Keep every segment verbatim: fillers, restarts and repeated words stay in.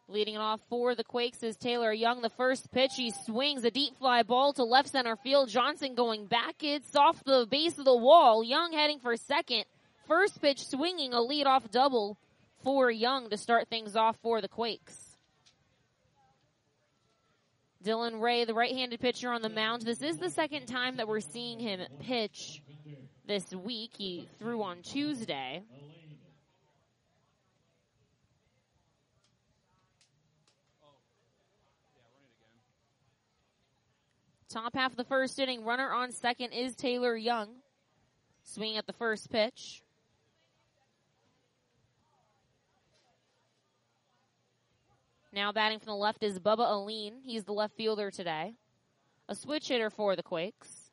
Leading it off for the Quakes is Taylor Young. The first pitch, he swings a deep fly ball to left center field. Johnson going back. It's off the base of the wall. Young heading for second. First pitch swinging a leadoff double for Young to start things off for the Quakes. Dylan Ray, the right-handed pitcher on the mound. This is the second time that we're seeing him pitch this week. He threw on Tuesday. Top half of the first inning, runner on second is Taylor Young. Swinging at the first pitch. Now batting from the left is Bubba Aline. He's the left fielder today. A switch hitter for the Quakes.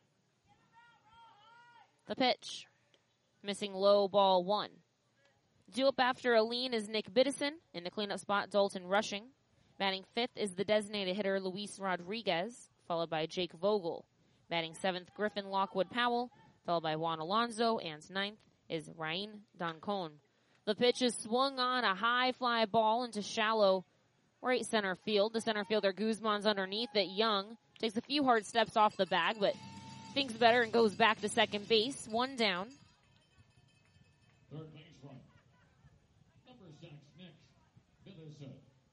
The pitch. Missing low, ball one. Due up after Aline is Nick Biddison. In the cleanup spot, Dalton Rushing. Batting fifth is the designated hitter Luis Rodriguez, followed by Jake Vogel. Batting seventh, Griffin Lockwood Powell, followed by Juan Alonso, and ninth is Rain Dancon. The pitch is swung on, a high fly ball into shallow right center field. The center fielder Guzman's underneath it. Young takes a few hard steps off the bag, but thinks better and goes back to second base. One down. Third base run. Number six, Nick Biddison.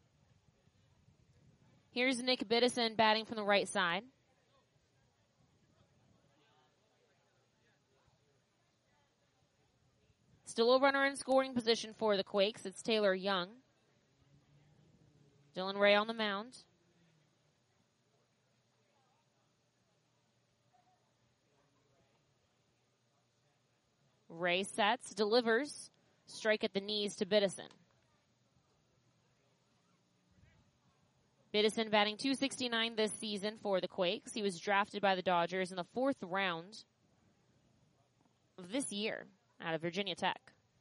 Here's Nick Biddison batting from the right side. Still a runner in scoring position for the Quakes. It's Taylor Young. Dylan Ray on the mound. Ray sets, delivers. Strike at the knees to Biddison. Biddison batting two sixty-nine this season for the Quakes. He was drafted by the Dodgers in the fourth round of this year out of Virginia Tech.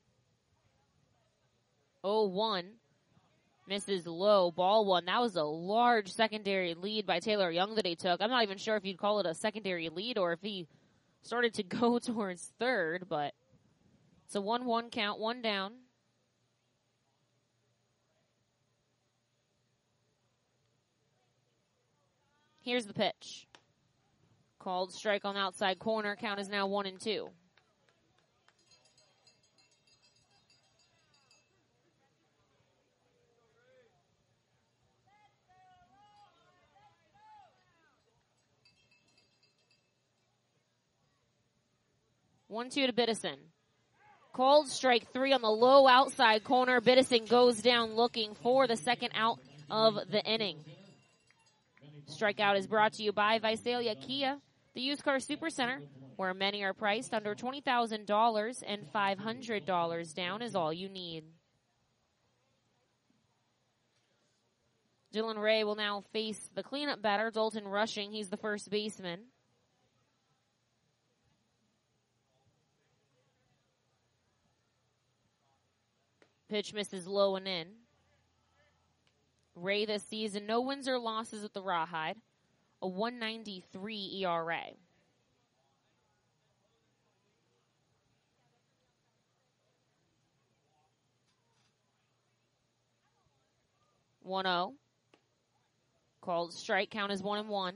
oh one. Misses low, ball one. That was a large secondary lead by Taylor Young that he took. I'm not even sure if you'd call it a secondary lead or if he started to go towards third, but it's a one one count, one down. Here's the pitch. Called strike on the outside corner. Count is now one and two. One two to Biddison. Called strike three on the low outside corner. Biddison goes down looking for the second out of the inning. Strikeout is brought to you by Visalia Kia, the used car supercenter, where many are priced under twenty thousand dollars and five hundred dollars down is all you need. Dylan Ray will now face the cleanup batter, Dalton Rushing. He's the first baseman. Pitch misses low and in. Ray this season, no wins or losses with the Rawhide. A one ninety-three E R A. one oh. Called strike, count is one and one.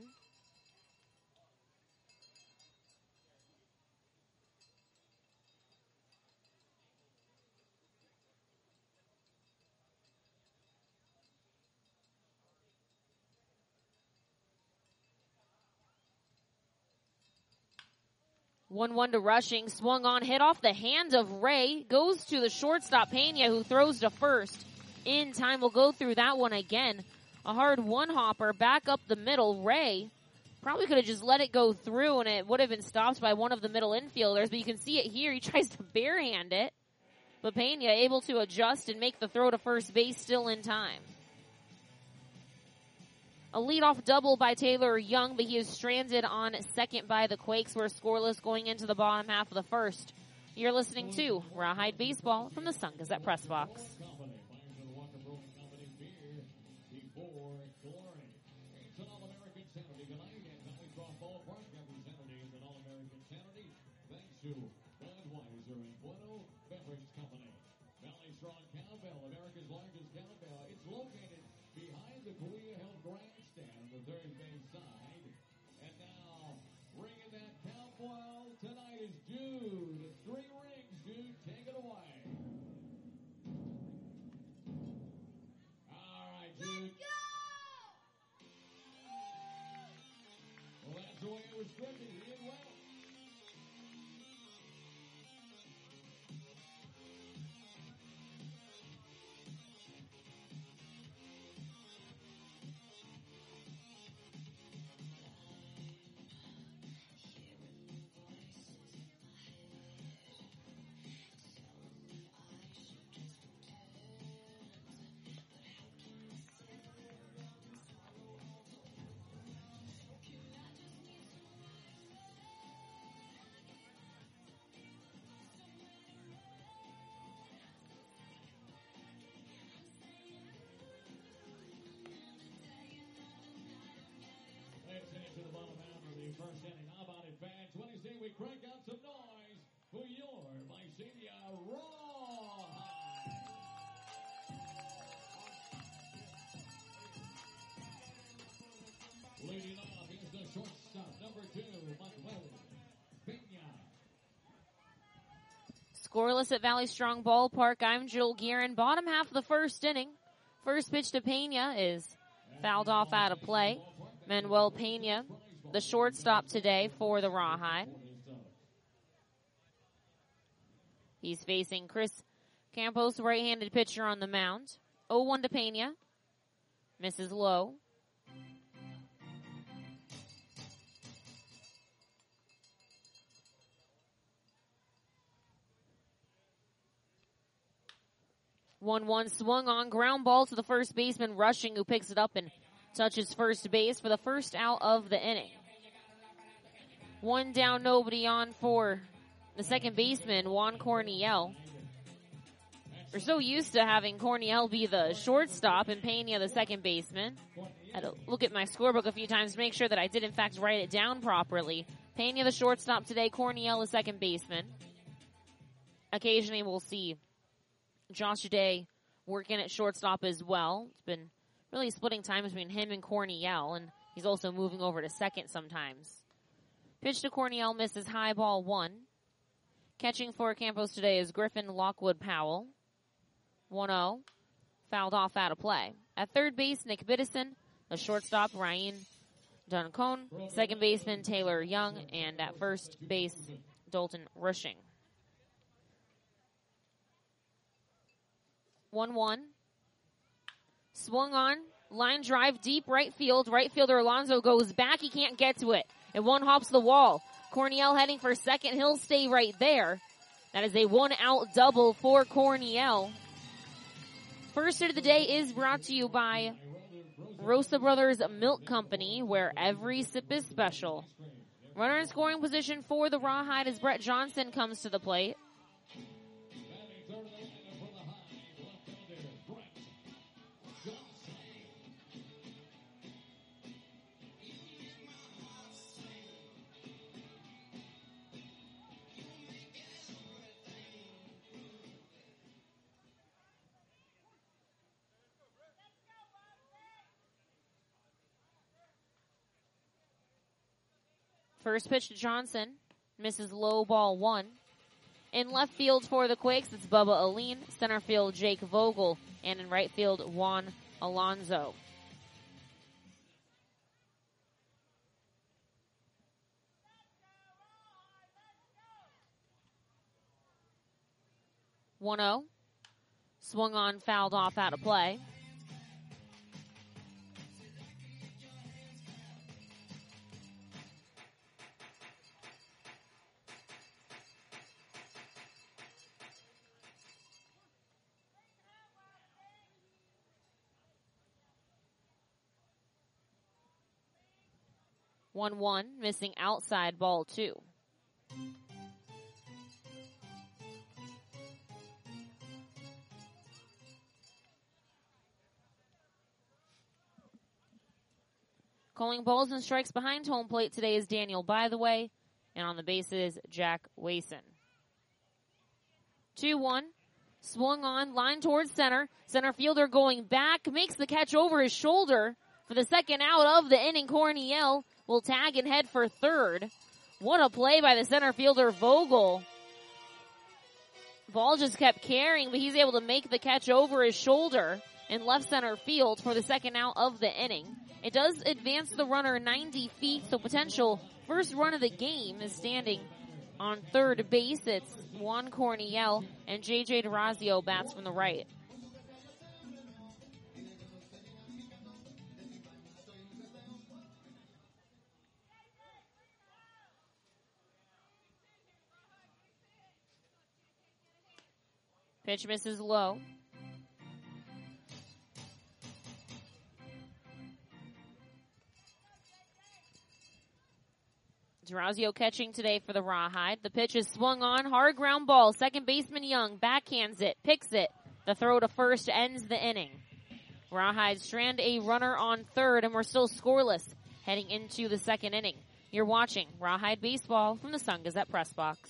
one one to Rushing, swung on, hit off the hand of Ray, goes to the shortstop Pena, who throws to first. In time, we'll go through that one again. A hard one-hopper back up the middle. Ray probably could have just let it go through, and it would have been stopped by one of the middle infielders, but you can see it here. He tries to barehand it, but Pena able to adjust and make the throw to first base still in time. A leadoff double by Taylor Young, but he is stranded on second by the Quakes. We're scoreless going into the bottom half of the first. You're listening to Rawhide Baseball from the Sun Gazette Press Box. Valley Strong Cowbell, America's largest cowbell. It's located the Korea Health Grandstand on the third base side. And now, ringing that count well tonight is Jude. Three rings, Jude. Take it away. All right, Jude. Let's go! Well, that's the way it was scripted. He did well. To the bottom half of the first inning. How about it, fans? What do you say we crank out some noise for your Mycelia Raw? Leading off is the shortstop, number two, Manuel Pena. Scoreless at Valley Strong Ballpark. I'm Jill Guerin. Bottom half of the first inning. First pitch to Pena is fouled off out of play. Manuel Pena, the shortstop today for the Rawhide. He's facing Chris Campos, right-handed pitcher on the mound. oh one to Pena. Misses low. one one swung on, ground ball to the first baseman, Rushing, who picks it up and touches first base for the first out of the inning. One down, nobody on for the second baseman, Juan Corniel. We're so used to having Corniel be the shortstop and Pena the second baseman. I had to look at my scorebook a few times to make sure that I did in fact write it down properly. Pena the shortstop today, Corniel the second baseman. Occasionally we'll see Josh Day working at shortstop as well. It's been really splitting time between him and Corniel, and he's also moving over to second sometimes. Pitch to Corniel, misses high, ball one. Catching for Campos today is Griffin Lockwood Powell. one oh. Fouled off out of play. At third base, Nick Biddison. The shortstop, Ryan Duncone. Second baseman, Taylor Young. And at first base, Dalton Rushing. one one. Swung on. Line drive deep right field. Right fielder Alonso goes back. He can't get to it. And one hops the wall. Corniel heading for second. He'll stay right there. That is a one-out double for Corniel. First hit of the day is brought to you by Rosa Brothers Milk Company, where every sip is special. Runner in scoring position for the Rawhide as Brett Johnson comes to the plate. First pitch to Johnson. Misses low, ball one. In left field for the Quakes, it's Bubba Aline. Center field, Jake Vogel. And in right field, Juan Alonso. one oh. Swung on, fouled off out of play. one one, missing outside, ball two. Calling balls and strikes behind home plate today is Daniel By the Way, and on the bases, Jack Wason. two one, Swung on, line towards center. Center fielder going back, makes the catch over his shoulder for the second out of the inning. Corniel will tag and head for third. What a play by the center fielder, Vogel. Ball just kept carrying, but he's able to make the catch over his shoulder in left center field for the second out of the inning. It does advance the runner ninety feet, so potential first run of the game is standing on third base. It's Juan Corniel, and J J DeRazio bats from the right. Pitch misses low. DeRazio catching today for the Rawhide. The pitch is swung on. Hard ground ball. Second baseman Young backhands it. Picks it. The throw to first ends the inning. Rawhide strand a runner on third, and we're still scoreless heading into the second inning. You're watching Rawhide Baseball from the Sun Gazette Press Box.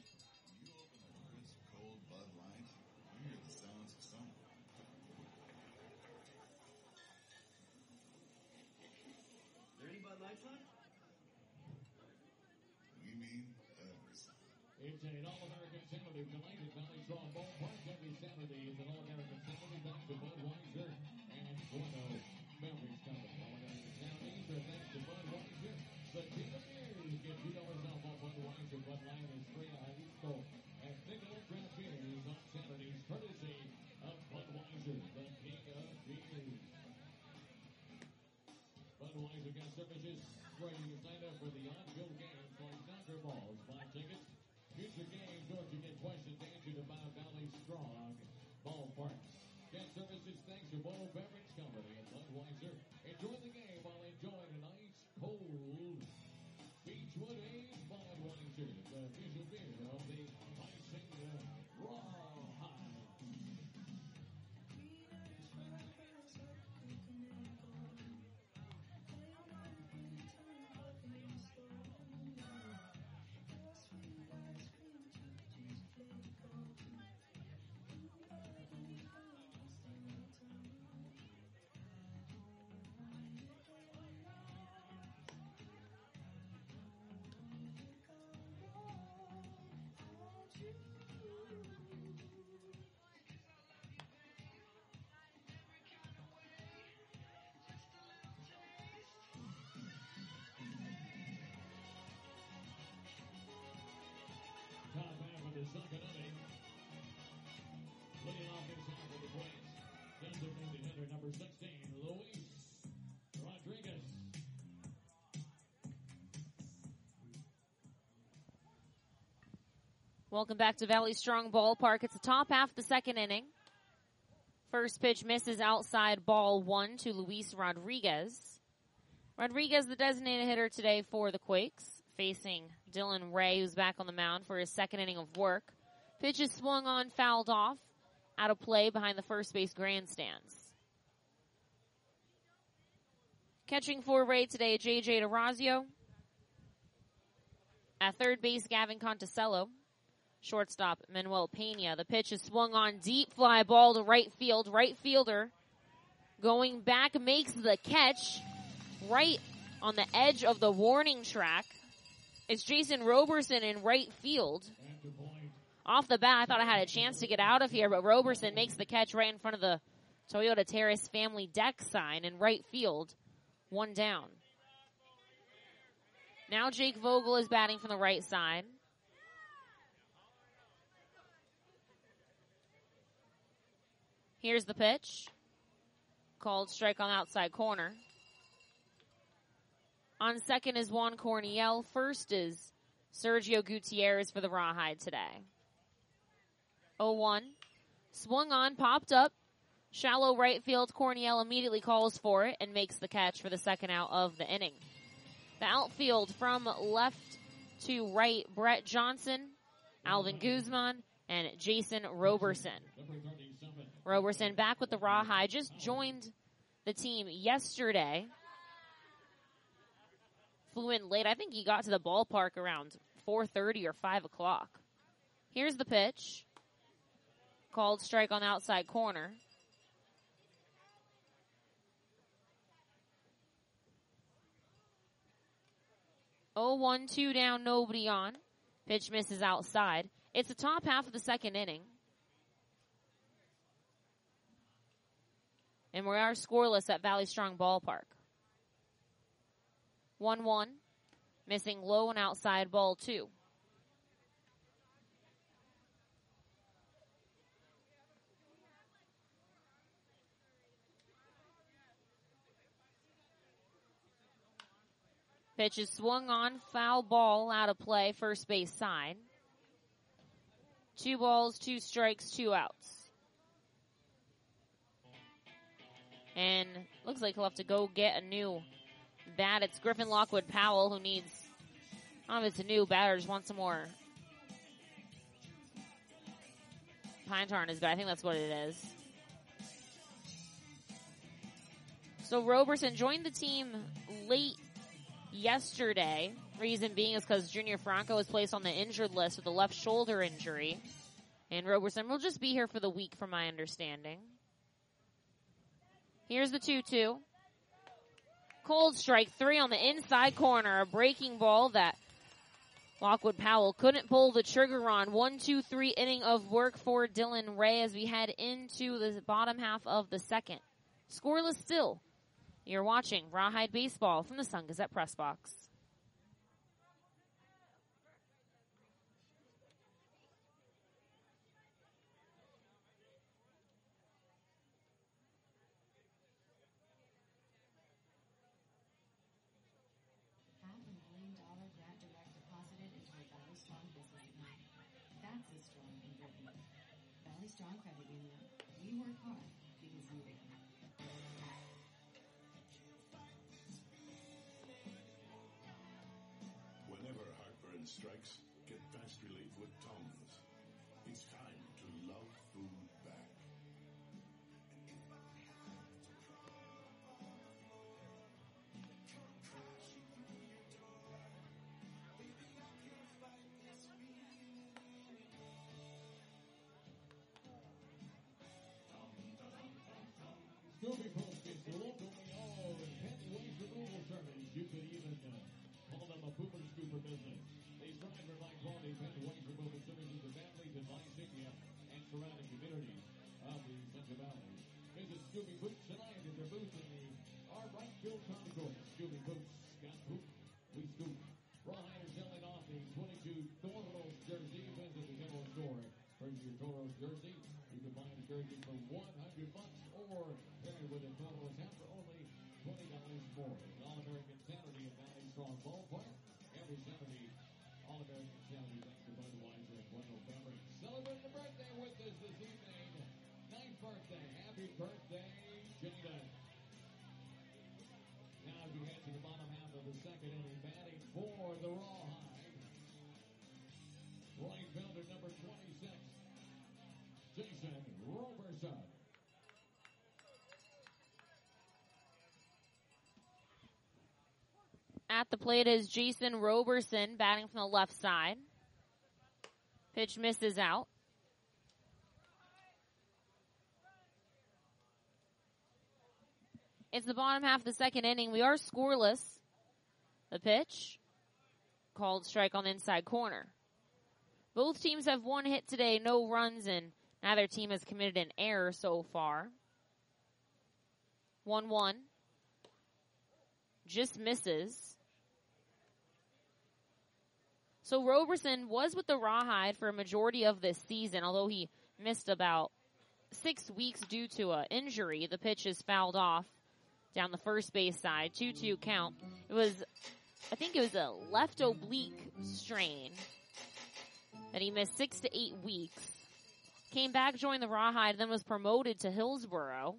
It's an All-American Saturday tonight at Valley Strong Ballpark. Every Saturday is an All-American Saturday thanks to Budweiser and Bueno Beverage Company. All-American Saturdays are thanks to Budweiser. The King of Beers. Get two dollars off on Budweiser, Bud Light, and Estrella Jalisco. And Nicola Craft Beers on Saturdays, courtesy of Budweiser, the King of Beers. Budweiser gas services where you can sign up for the on-go games like soccer balls, buy tickets, future games, or to get questions answered about Valley Strong Ballpark. Gas services thanks to Bono Beverage Company and Budweiser. Enjoy the game while enjoying an ice cold Beechwood A's Budweiser, the official beer of the Icing Rawhide. The second inning. Leading off inside for the Quakes. Designated hitter number sixteen, Luis Rodriguez. Welcome back to Valley Strong Ballpark. It's the top half of the second inning. First pitch misses outside, ball one to Luis Rodriguez. Rodriguez, the designated hitter today for the Quakes, facing Dylan Ray, who's back on the mound for his second inning of work. Pitch is swung on, fouled off, out of play behind the first base grandstands. Catching for Ray today, J J DeRazio. At third base, Gavin Conticello. Shortstop, Manuel Pena. The pitch is swung on, deep fly ball to right field. Right fielder going back, makes the catch right on the edge of the warning track. It's Jason Roberson in right field. Off the bat, I thought I had a chance to get out of here, but Roberson makes the catch right in front of the Toyota Terrace Family Deck sign in right field. One down. Now Jake Vogel is batting from the right side. Here's the pitch. Called strike on the outside corner. On second is Juan Corniel. First is Sergio Gutierrez for the Rawhide today. oh one. Swung on, popped up. Shallow right field. Corniel immediately calls for it and makes the catch for the second out of the inning. The outfield from left to right, Brett Johnson, Alvin Guzman, and Jason Roberson. Roberson back with the Rawhide. Just joined the team yesterday. Flew in late. I think he got to the ballpark around four thirty or five o'clock. Here's the pitch. Called strike on the outside corner. oh one, two down, nobody on. Pitch misses outside. It's the top half of the second inning. And we are scoreless at Valley Strong Ballpark. one one. Missing low and outside, ball two. Pitch is swung on, foul ball, out of play, first base side. Two balls, two strikes, two outs. And looks like he'll have to go get a new bat. It's Griffin Lockwood Powell who needs, I don't know if it's a new bat or just wants some more pine tar in his bat. I think that's what it is. So Roberson joined the team late yesterday. Reason being is because Junior Franco was placed on the injured list with a left shoulder injury. And Roberson will just be here for the week from my understanding. Here's the two two. Cold strike three on the inside corner. A breaking ball that Lockwood Powell couldn't pull the trigger on. One, two, three inning of work for Dylan Ray as we head into the bottom half of the second. Scoreless still. You're watching Rawhide Baseball from the Sun Gazette Press Box. Half a million dollar grant direct deposited into a Valley Strong business account. That's a strong ingredient. Valley Strong Credit Union. We work hard because you do. Whenever heartburn strikes, get fast relief with Tums. It's time to love food back. Scooby Post is locally owned pet waste removal service. You could even uh, call them a pooper scooper business. They strive for high quality pet waste removal services to families in Lysikia and surrounding communities of the Central Valley. Visit Scooby Boots tonight at their booth in the our right field concourse. Scooby Boots got poop, we scoop. Rawhide is selling off the twenty-two Toros jersey. Visit the general store for your Toros jersey. You can buy the jersey for one hundred bucks or pair with a Toros hat for only twenty dollars more. It's All-American Saturday at Valley Strong Ballpark. Every Saturday, All-American Saturday thanks to Budweiser and Bueno Beverage. Celebrating a birthday with us this evening. Ninth birthday. Happy birthday, Jada. Now as we head to the bottom half of the second inning, batting for the Rawhide. Right fielder number twenty-six, Jason Roberson. At the plate is Jason Roberson batting from the left side. Pitch misses out. It's the bottom half of the second inning. We are scoreless. The pitch. Called strike on the inside corner. Both teams have one hit today, no runs, and neither team has committed an error so far. one one. Just misses. So Roberson was with the Rawhide for a majority of this season, although he missed about six weeks due to an injury. The pitch is fouled off down the first base side, two two count. It was, I think it was a left oblique strain that he missed six to eight weeks. Came back, joined the Rawhide, then was promoted to Hillsboro.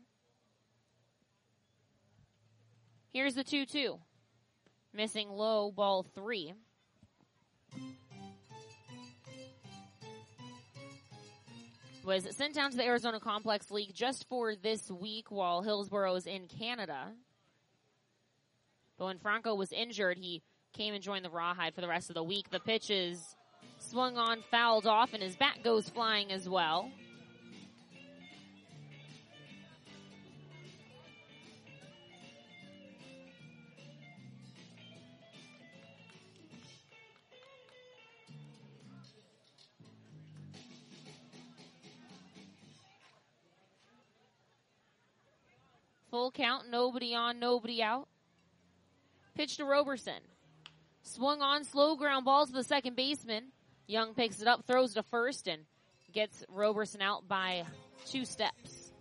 Here's the two two. Missing low, ball three. Was sent down to the Arizona Complex League just for this week while Hillsboro is in Canada. But when Franco was injured, he came and joined the Rawhide for the rest of the week. The pitch is swung on, fouled off, and his bat goes flying as well. Full count, nobody on, nobody out. Pitch to Roberson. Swung on, slow ground ball to the second baseman. Young picks it up, throws to first, and gets Roberson out by two steps.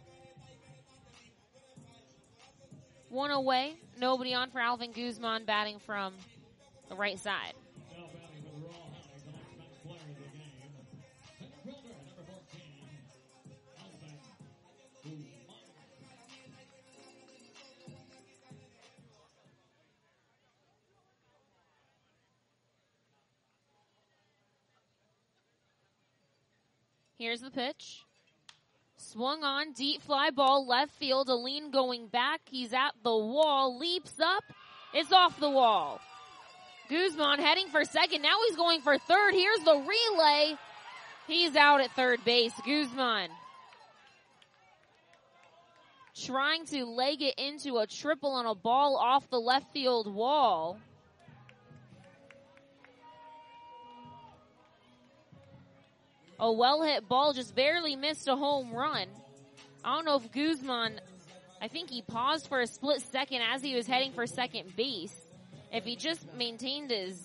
One away, nobody on for Alvin Guzman, batting from the right side. Now batting for the Raw Highs, the next best player in the game. Center fielder, number fourteen, Alvin Guzman. Here's the pitch. Swung on, deep fly ball, left field. Aline going back. He's at the wall, leaps up. It's off the wall. Guzman heading for second. Now he's going for third. Here's the relay. He's out at third base. Guzman trying to leg it into a triple on a ball off the left field wall. A well-hit ball just barely missed a home run. I don't know if Guzman, I think he paused for a split second as he was heading for second base. If he just maintained his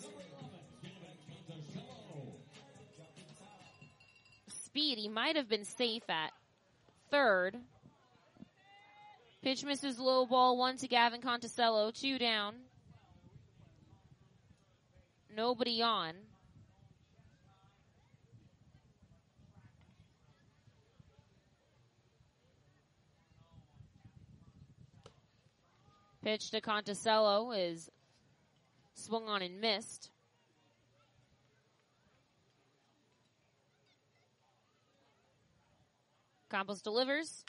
speed, he might have been safe at third. Pitch misses low ball, one to Gavin Conticello, two down. Nobody on. Pitch to Conticello is swung on and missed. Campos delivers.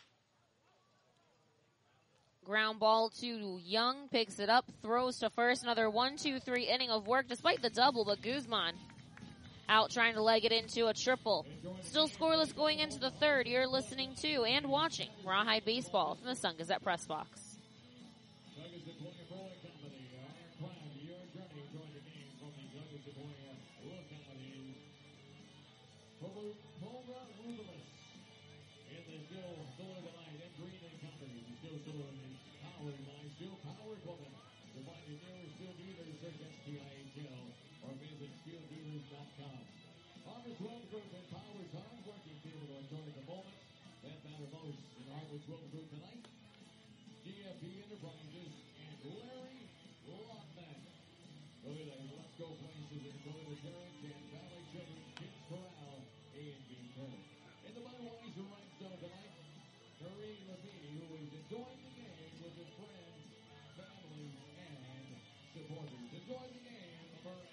Ground ball to Young, picks it up, throws to first. Another one, two, three inning of work despite the double, but Guzman out trying to leg it into a triple. Still scoreless going into the third. You're listening to and watching Rawhide Baseball from the Sun Gazette Press Box. Tonight, G F P Enterprises and Larry Lockman. Go to the Let's Go Places and go to the Terrence and Valley Children's Kids Corral in Beaver. In the Budweiser right zone tonight, Marie Levine, who is enjoying the game with his friends, family, and supporters. Enjoy the game, Marie.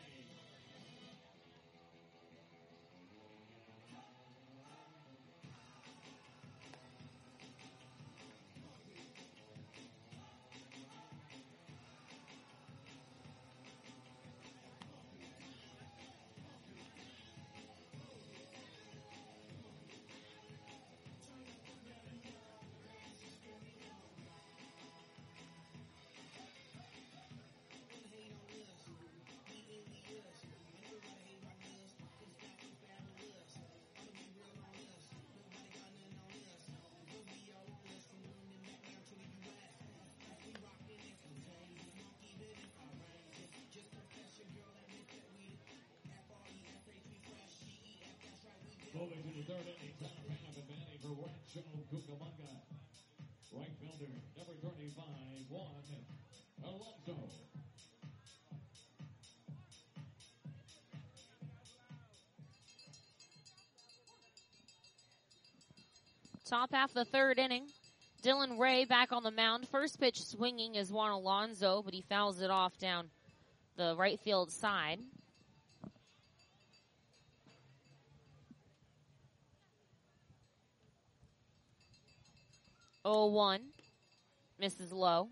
Moving to the third inning, top half and batting for Rancho Cucamonga. Right fielder, number thirty-five, Juan Alonso. Top half of the third inning. Dylan Ray back on the mound. First pitch swinging is Juan Alonso, but he fouls it off down the right field side. oh one. Misses low.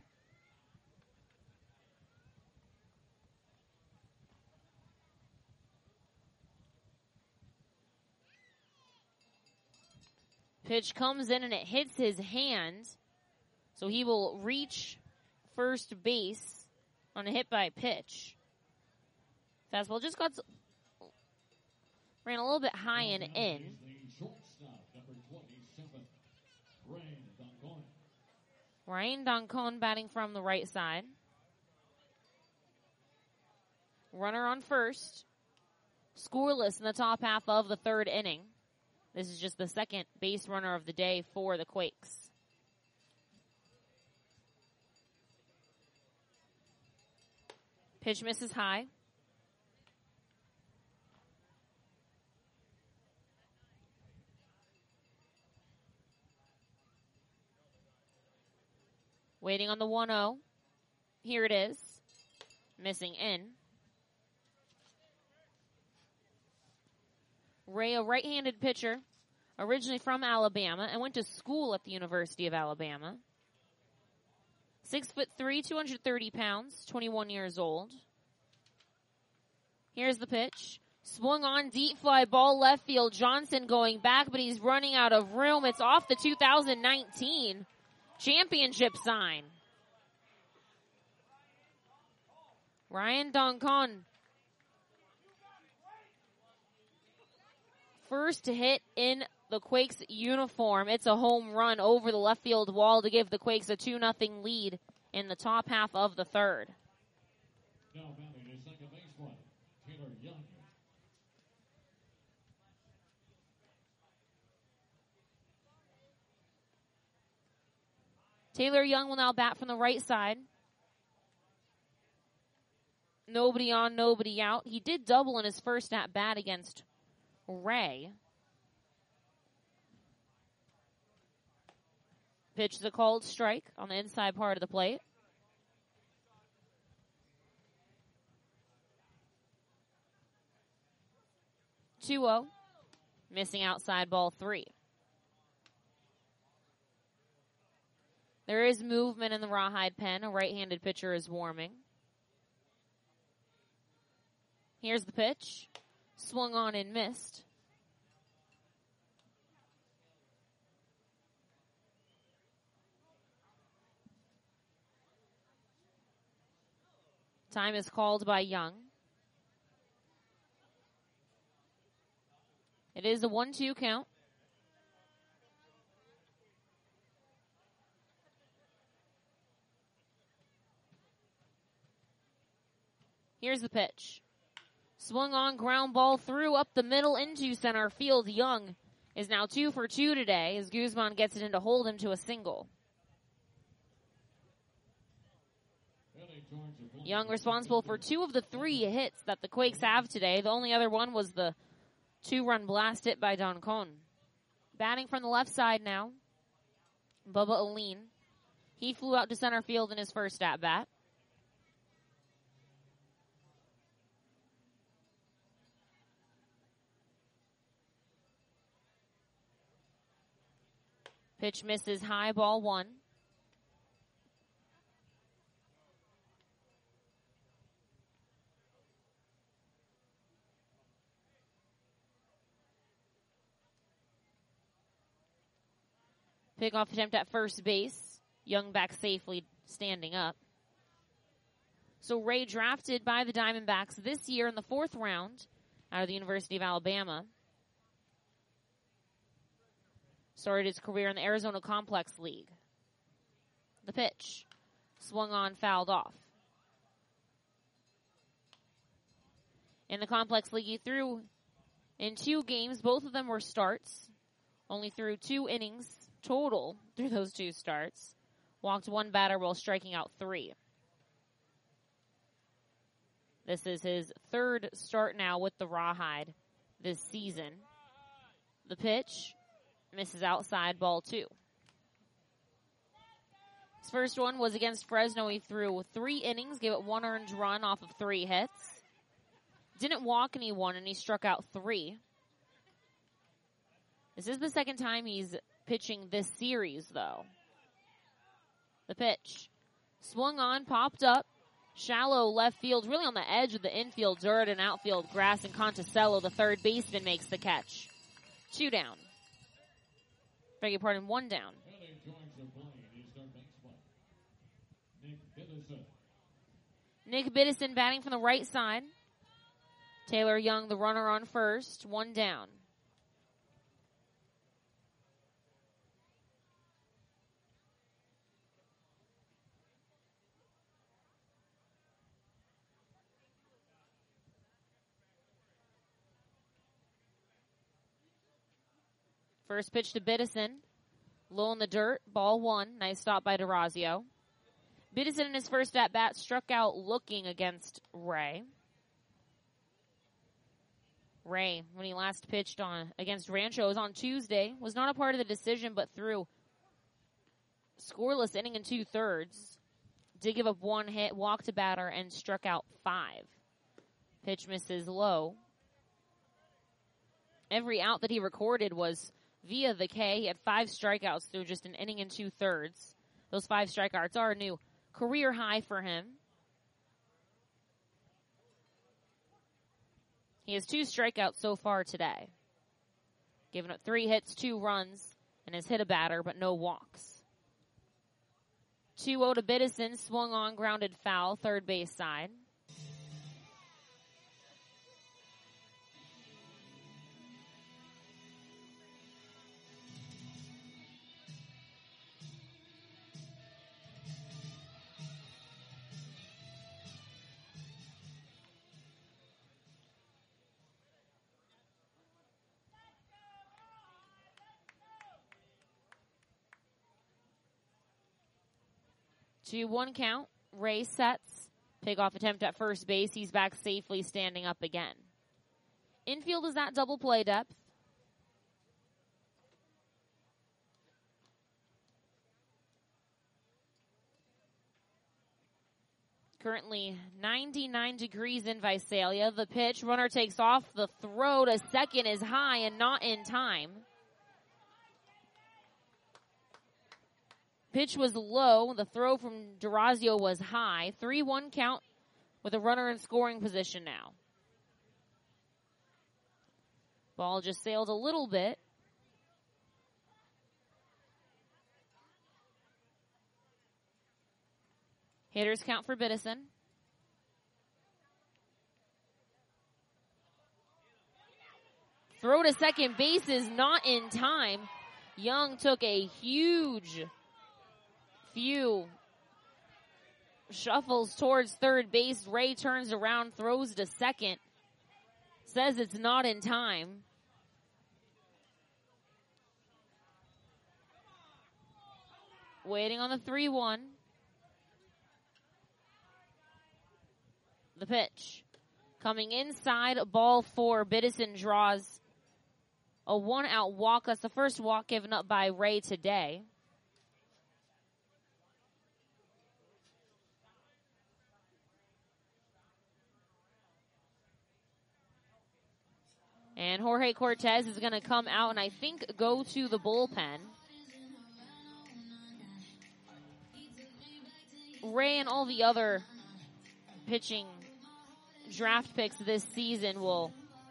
Pitch comes in and it hits his hand. So he will reach first base on a hit by pitch. Fastball just got, ran a little bit high and in. Ryan Doncon batting from the right side. Runner on first. Scoreless in the top half of the third inning. This is just the second base runner of the day for the Quakes. Pitch misses high. Waiting on the one oh. Here it is. Missing in. Ray, a right-handed pitcher, originally from Alabama and went to school at the University of Alabama. Six foot three, two hundred thirty pounds, twenty-one years old. Here's the pitch. Swung on, deep fly ball left field. Johnson going back, but he's running out of room. It's off the two thousand nineteen championship sign. Ryan Doncon. First hit in the Quakes uniform. It's a home run over the left field wall to give the Quakes a two nothing lead in the top half of the third. Now batting is second baseman, Taylor Young. Taylor Young will now bat from the right side. Nobody on, nobody out. He did double in his first at bat against Ray. Pitch is a called strike on the inside part of the plate. two oh. Missing outside ball three. There is movement in the Rawhide pen. A right-handed pitcher is warming. Here's the pitch. Swung on and missed. Time is called by Young. It is a one two count. Here's the pitch. Swung on, ground ball through up the middle into center field. Young is now two for two today as Guzman gets it in to hold him to a single. Young responsible for two of the three hits that the Quakes have today. The only other one was the two-run blast hit by Doncon. Batting from the left side now, Bubba Aline. He flew out to center field in his first at-bat. Pitch misses high, ball one. Pickoff attempt at first base. Young back safely standing up. So Ray drafted by the Diamondbacks this year in the fourth round out of the University of Alabama. Started his career in the Arizona Complex League. The pitch. Swung on, fouled off. In the Complex League, he threw in two games. Both of them were starts. Only threw two innings total through those two starts. Walked one batter while striking out three. This is his third start now with the Rawhide this season. The pitch. Misses outside, ball two. His first one was against Fresno. He threw three innings, gave it one earned run off of three hits. Didn't walk anyone, and he struck out three. This is the second time he's pitching this series, though. The pitch. Swung on, popped up. Shallow left field, really on the edge of the infield dirt and outfield grass, and Conticello, the third baseman, makes the catch. Two down. Beg your pardon, one down. Nick Biddison batting from the right side. Taylor Young, the runner on first, one down. First pitch to Biddison. Low in the dirt. Ball one. Nice stop by DeRazio. Biddison in his first at-bat struck out looking against Ray. Ray, when he last pitched on against Ranchos on Tuesday, was not a part of the decision but threw scoreless inning and two-thirds. Did give up one hit, walked a batter, and struck out five. Pitch misses low. Every out that he recorded was via the K. He had five strikeouts through just an inning and two-thirds. Those five strikeouts are a new career high for him. He has two strikeouts so far today. Giving up three hits, two runs, and has hit a batter, but no walks. two oh to Biddison, swung on, grounded foul, third base side. two one count. Ray sets. Pickoff attempt at first base. He's back safely standing up again. Infield is at double play depth. Currently ninety-nine degrees in Visalia. The pitch. Runner takes off. The throw to second is high and not in time. Pitch was low. The throw from DeRazio was high. three one count with a runner in scoring position now. Ball just sailed a little bit. Hitters count for Biddison. Throw to second base is not in time. Young took a huge few shuffles towards third base. Ray turns around, throws to second. Says it's not in time. Waiting on the three one. The pitch. Coming inside, ball four. Biddison draws a one-out walk. That's the first walk given up by Ray today. And Jorge Cortez is going to come out and I think go to the bullpen. Ray and all the other pitching draft picks this season will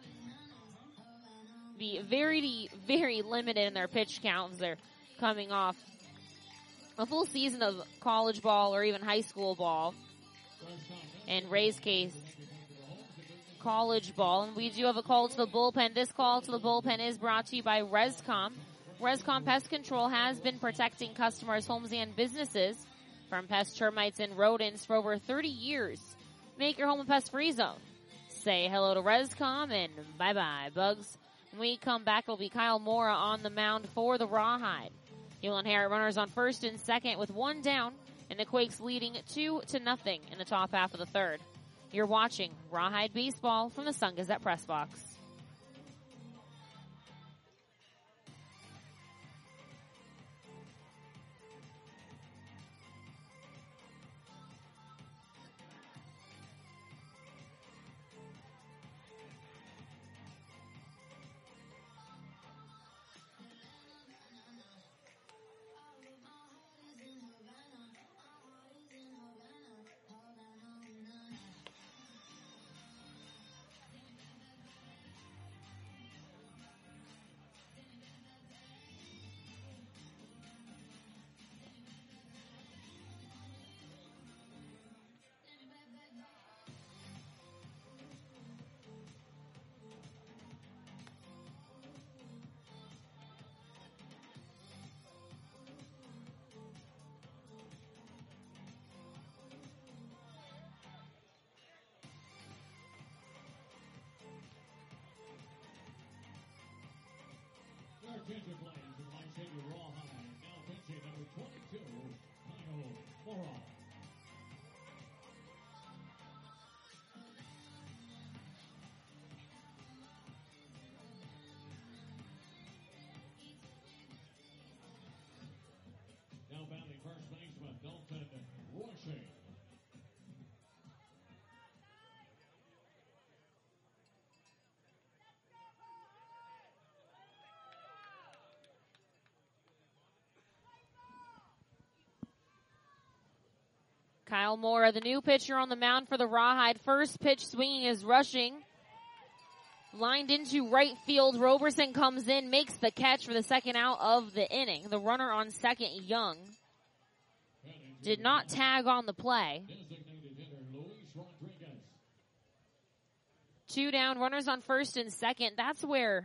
be very, very limited in their pitch counts. They're coming off a full season of college ball or even high school ball. In Ray's case, college ball. And we do have a call to the bullpen. This call to the bullpen is brought to you by Rescom. Rescom Pest Control has been protecting customers' homes and businesses from pests, termites, and rodents for over thirty years. Make your home a pest-free zone. Say hello to Rescom and bye-bye, bugs. When we come back, it'll be Kyle Mora on the mound for the Rawhide. He'll inherit runners on first and second with one down, and the Quakes leading two to nothing in the top half of the third. You're watching Rawhide Baseball from the Sun Gazette Press Box. Kyle Mora, the new pitcher on the mound for the Rawhide. First pitch swinging is rushing. Lined into right field. Roberson comes in, makes the catch for the second out of the inning. The runner on second, Young, did not tag on the play. Two down, runners on first and second. That's where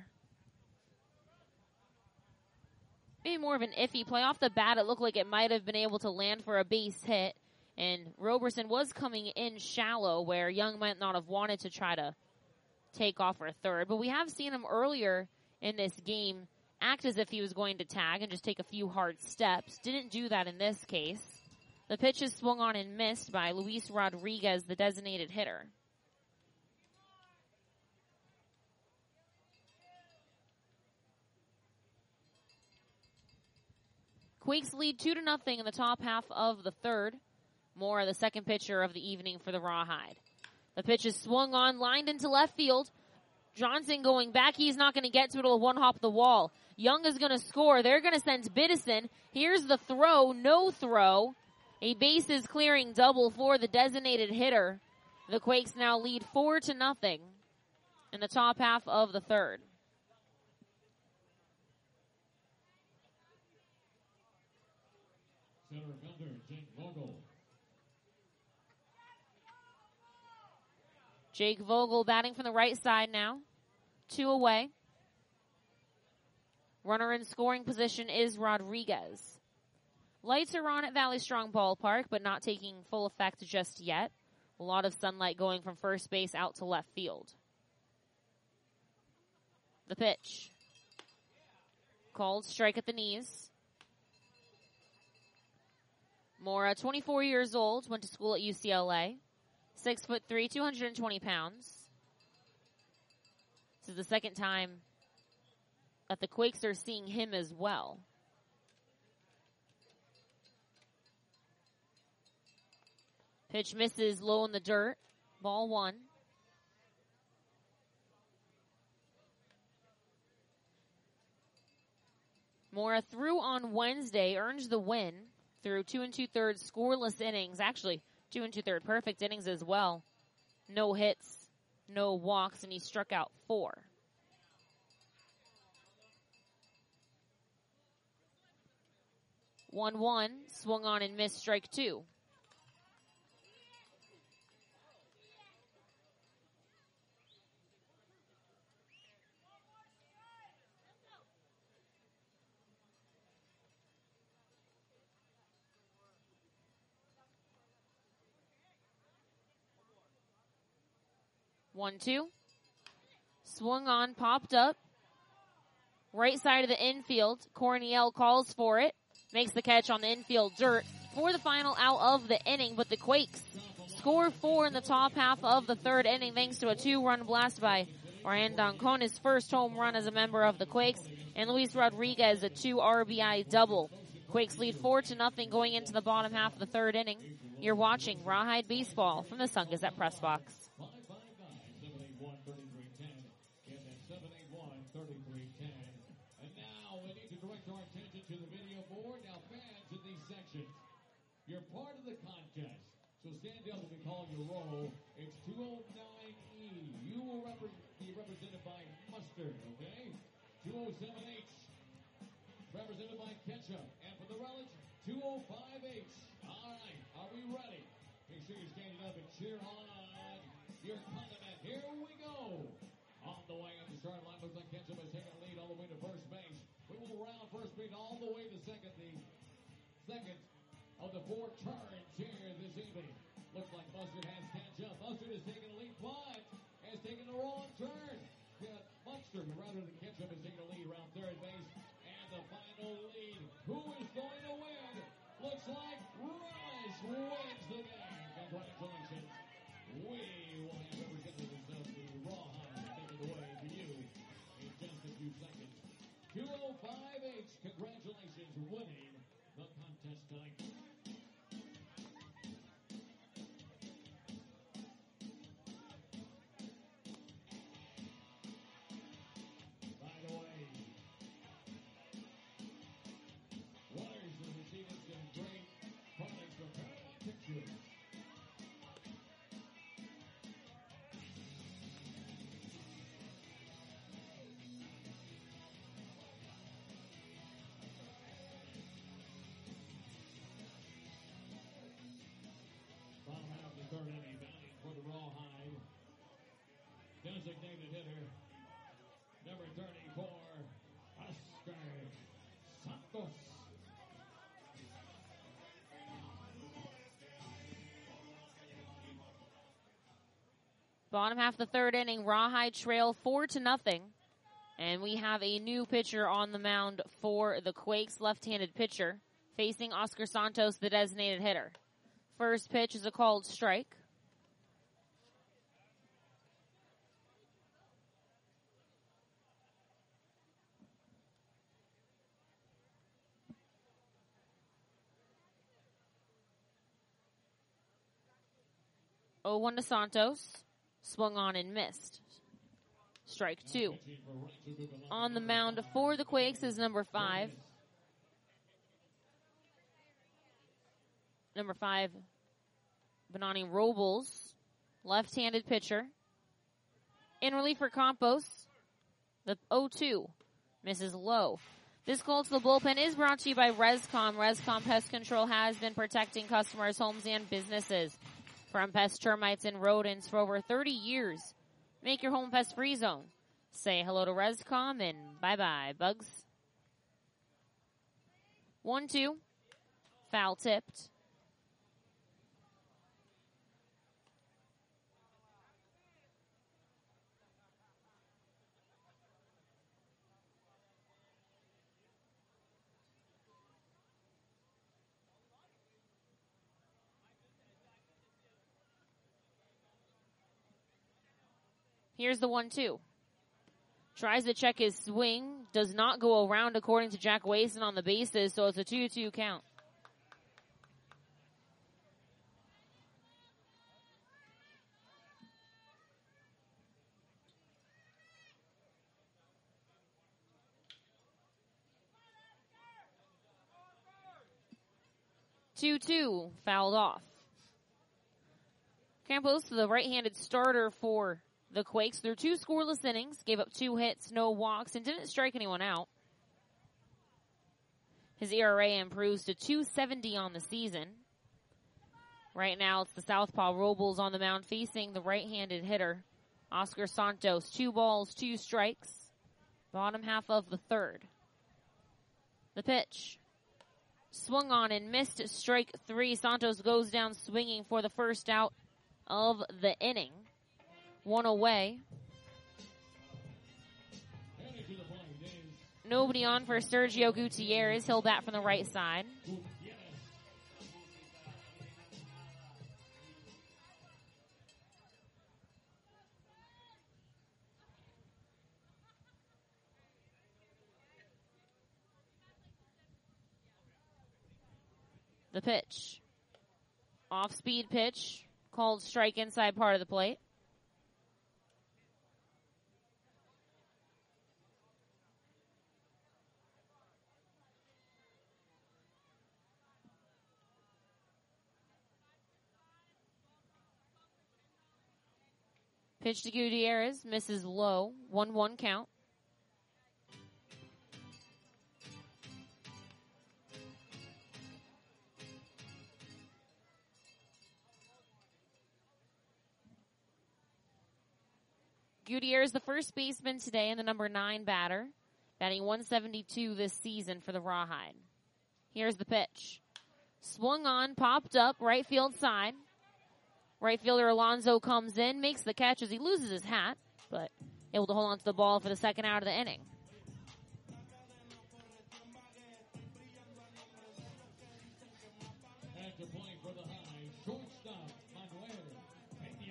maybe more of an iffy play. Off the bat, it looked like it might have been able to land for a base hit. And Roberson was coming in shallow where Young might not have wanted to try to take off for third. But we have seen him earlier in this game act as if he was going to tag and just take a few hard steps. Didn't do that in this case. The pitch is swung on and missed by Luis Rodriguez, the designated hitter. Quakes lead two to nothing in the top half of the third. Moore, the second pitcher of the evening for the Rawhide. The pitch is swung on, lined into left field. Johnson going back. He's not going to get to it. It'll one hop the wall. Young is going to score. They're going to send Biddison. Here's the throw. No throw. A bases clearing double for the designated hitter. The Quakes now lead four to nothing in the top half of the third. Center fielder, Jake Vogel. Jake Vogel batting from the right side now. Two away. Runner in scoring position is Rodriguez. Lights are on at Valley Strong Ballpark, but not taking full effect just yet. A lot of sunlight going from first base out to left field. The pitch. Called strike at the knees. Mora, twenty-four years old, went to school at U C L A. Six foot three, two hundred twenty pounds. This is the second time that the Quakes are seeing him as well. Pitch misses low in the dirt. Ball one. Mora threw on Wednesday, earned the win through two and two thirds scoreless innings. Actually, two and two third perfect innings as well. No hits, no walks, and he struck out four. one one, swung on and missed, strike two. One, two. Swung on, popped up. Right side of the infield. Corniel calls for it. Makes the catch on the infield dirt for the final out of the inning. But the Quakes score four in the top half of the third inning thanks to a two-run blast by Ryan Dancon, his first home run as a member of the Quakes. And Luis Rodriguez, a two R B I double. Quakes lead four to nothing going into the bottom half of the third inning. You're watching Rawhide Baseball from the Sun Gazette Press Box. You're part of the contest, so stand up and we call your roll. It's two oh nine E. You will rep- be represented by Mustard, okay? two oh seven H, represented by Ketchup. And for the relish, two oh five H. All right, are we ready? Make sure you're standing up and cheer on your condiment. Here we go. On the way on the start line, looks like Ketchup is taking the lead all the way to first base. We will round first base all the way to second. The second of the four turns here this evening. Looks like Mustard has catch up. Mustard is taking the lead, but has taken the wrong turn. Yeah, Mustard, rather than catch up, is taking the lead around third base. And the final lead. Who is going to win? Looks like Rush wins the game. Congratulations. We will have representatives of the Rawhide taking it away to you in just a few seconds. two oh five H, congratulations, winning the contest tonight. Waters is receiving some great products from Paramount Pictures. Bottom half of the third inning, Rawhide trail four to nothing. And we have a new pitcher on the mound for the Quakes, left-handed pitcher, facing Oscar Santos, the designated hitter. First pitch is a called strike. oh one to Santos. Swung on and missed. Strike two. On the mound for the Quakes is number five. Number five, Benani Robles, left-handed pitcher. In relief for Campos, the oh two misses low. This call to the bullpen is brought to you by Rescom. Rescom Pest Control has been protecting customers' homes and businesses from pests, termites, and rodents for over thirty years. Make your home pest-free zone. Say hello to Rescom and bye-bye, bugs. one two, foul tipped. Here's the one two. Tries to check his swing. Does not go around according to Jack Wason on the bases, so it's a two two count. two two, fouled off. Campos, the right-handed starter for the Quakes, threw two scoreless innings, gave up two hits, no walks, and didn't strike anyone out. His E R A improves to two seventy on the season. Right now, it's the southpaw Robles on the mound facing the right-handed hitter, Oscar Santos. Two balls, two strikes. Bottom half of the third. The pitch. Swung on and missed, strike three. Santos goes down swinging for the first out of the inning. One away. Nobody on for Sergio Gutierrez. He'll bat from the right side. The pitch. Off-speed pitch. Called strike inside part of the plate. Pitch to Gutierrez, misses low, one one count. Gutierrez, the first baseman today and the number nine batter, batting one seventy-two this season for the Rawhide. Here's the pitch. Swung on, popped up, right field side. Right fielder Alonso comes in, makes the catch as he loses his hat, but able to hold on to the ball for the second out of the inning. After playing for the High, shortstop Manuel Peña.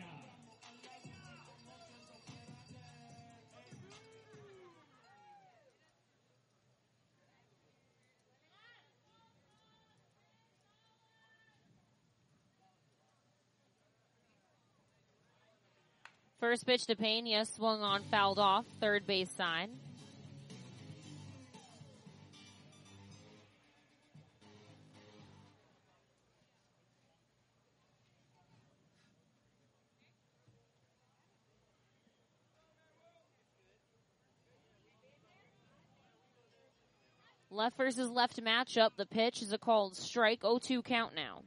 First pitch to Pena, swung on, fouled off, third base side. Left versus left matchup. The pitch is a called strike, oh two count now.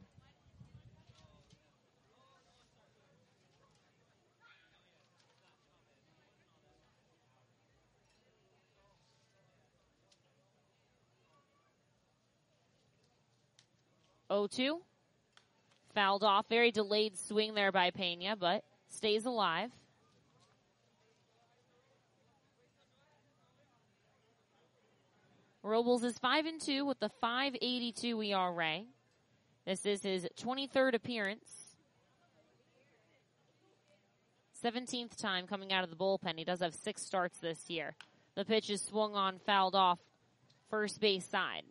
oh two. Fouled off. Very delayed swing there by Pena, but stays alive. Robles is five and two with the five eighty-two E R A. This is his twenty-third appearance. seventeenth time coming out of the bullpen. He does have six starts this year. The pitch is swung on, fouled off, first base side.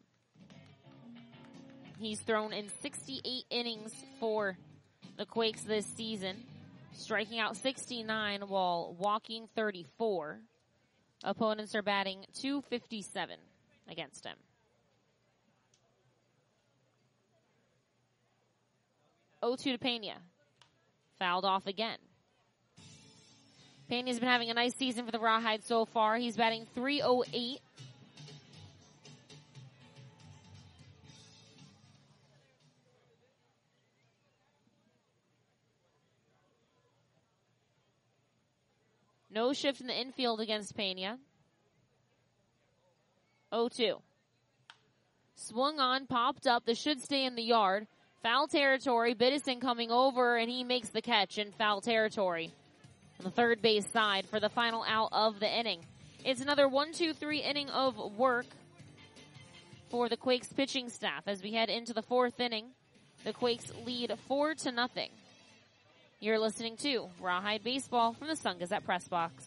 He's thrown in sixty-eight innings for the Quakes this season, striking out sixty-nine while walking thirty-four. Opponents are batting two fifty-seven against him. oh two to Pena. Fouled off again. Pena's been having a nice season for the Rawhide so far. He's batting three oh eight. No shift in the infield against Pena. oh two. Swung on, popped up. This should stay in the yard. Foul territory. Biddison coming over, and he makes the catch in foul territory on the third base side for the final out of the inning. It's another one two three inning of work for the Quakes pitching staff as we head into the fourth inning. The Quakes lead four to nothing. You're listening to Rawhide Baseball from the Sun Gazette Press Box.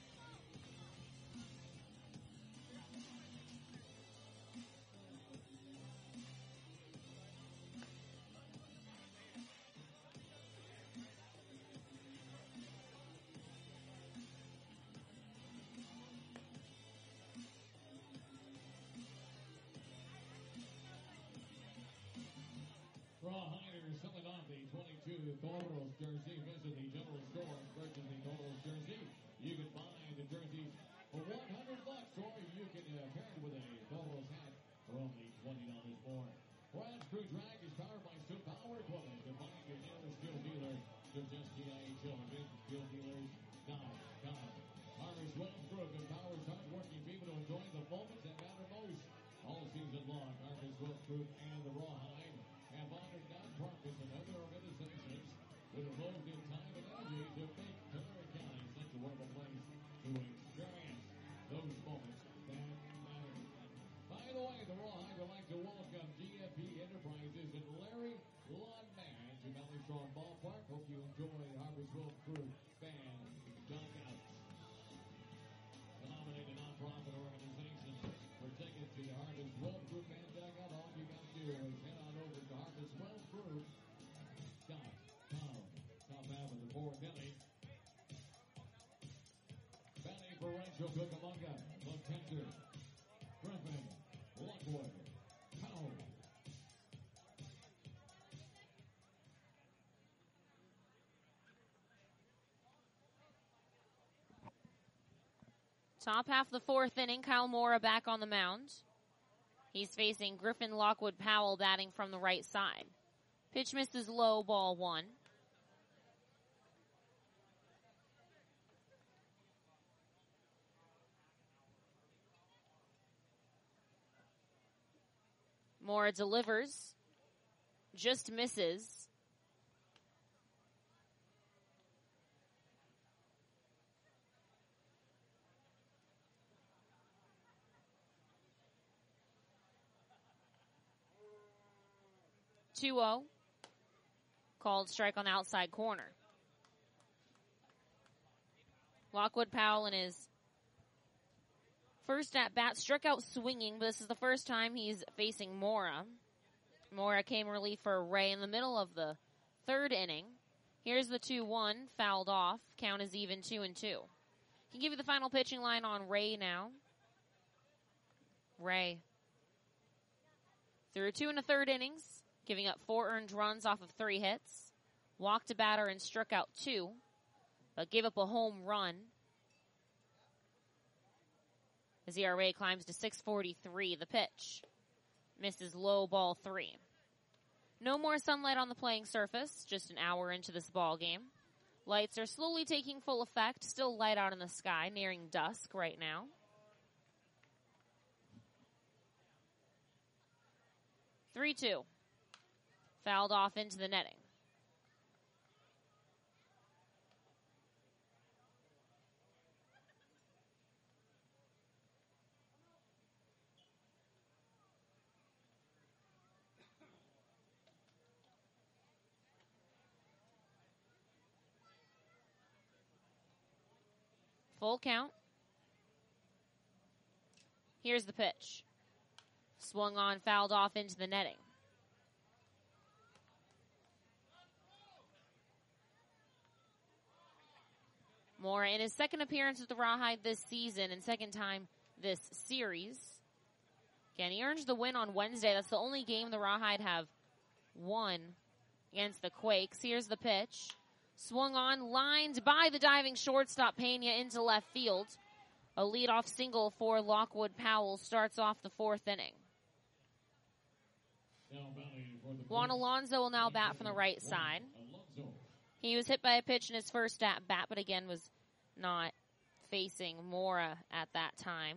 Rawhiders selling off the twenty-two Toros jersey. Visit the general store and purchase the Toros jersey. You can buy the jerseys for one hundred bucks, or you can uh, pair it with a Toros hat for only twenty dollars more. Brad Screw Drag is powered by Stu Power Equipment. To find your nearest steel dealer, suggest T I H L and steel dealers dot com. Harvest Wellsbrook empowers hardworking people to enjoy the moments that matter most. All season long, Harvest Wellsbrook and the Rawhide have honored nonprofits and other organizations with involved in time and energy to make Tulare County such a wonderful place to experience those moments that matter. By the way, the Rawhide would like to welcome G F P Enterprises and Larry Lodman to Valley Strong Ballpark. Hope you enjoy Harvest Wellsbrook fan dugouts. The nominated nonprofit organization for tickets to the Harvest Wellsbrook fan dugout. All you got to do is head on over to Harvest Wellsbrook dot com. Top half of the fourth inning. Batting for Rancho Cucamonga, Lefter, Griffin, Lockwood, Powell. Top half of the fourth inning, Kyle Mora back on the mound. He's facing Griffin Lockwood Powell batting from the right side. Pitch misses low, ball one. Mora delivers, just misses. two oh. Called strike on the outside corner. Lockwood Powell in his first at bat struck out swinging, but this is the first time he's facing Mora. Mora came relief for Ray in the middle of the third inning. Here's the two one, fouled off. Count is even two and two. Can give you the final pitching line on Ray now. Ray through two and a third innings, giving up four earned runs off of three hits. Walked a batter and struck out two, but gave up a home run. His E R A climbs to six forty-three. The pitch misses low, ball three. No more sunlight on the playing surface, just an hour into this ball game. Lights are slowly taking full effect, still light out in the sky, nearing dusk right now. three two. Fouled off into the netting. Full count. Here's the pitch. Swung on, fouled off into the netting. Mora in his second appearance with the Rawhide this season and second time this series. Again, he earned the win on Wednesday. That's the only game the Rawhide have won against the Quakes. Here's the pitch. Swung on, lined by the diving shortstop Pena into left field. A leadoff single for Lockwood Powell starts off the fourth inning. Juan Alonso will now bat from the right side. He was hit by a pitch in his first at bat, but again was not facing Mora at that time.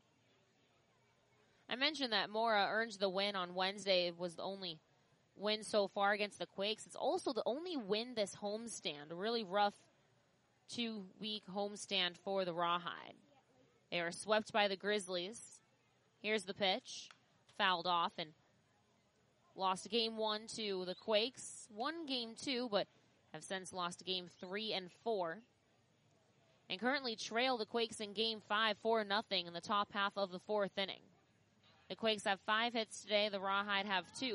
I mentioned that Mora earned the win on Wednesday. It was the only win so far against the Quakes. It's also the only win this homestand. A really rough two-week homestand for the Rawhide. They were swept by the Grizzlies. Here's the pitch. Fouled off and lost game one to the Quakes. Won game two, but have since lost game three and four. And currently trail the Quakes in game five, four nothing in the top half of the fourth inning. The Quakes have five hits today. The Rawhide have two.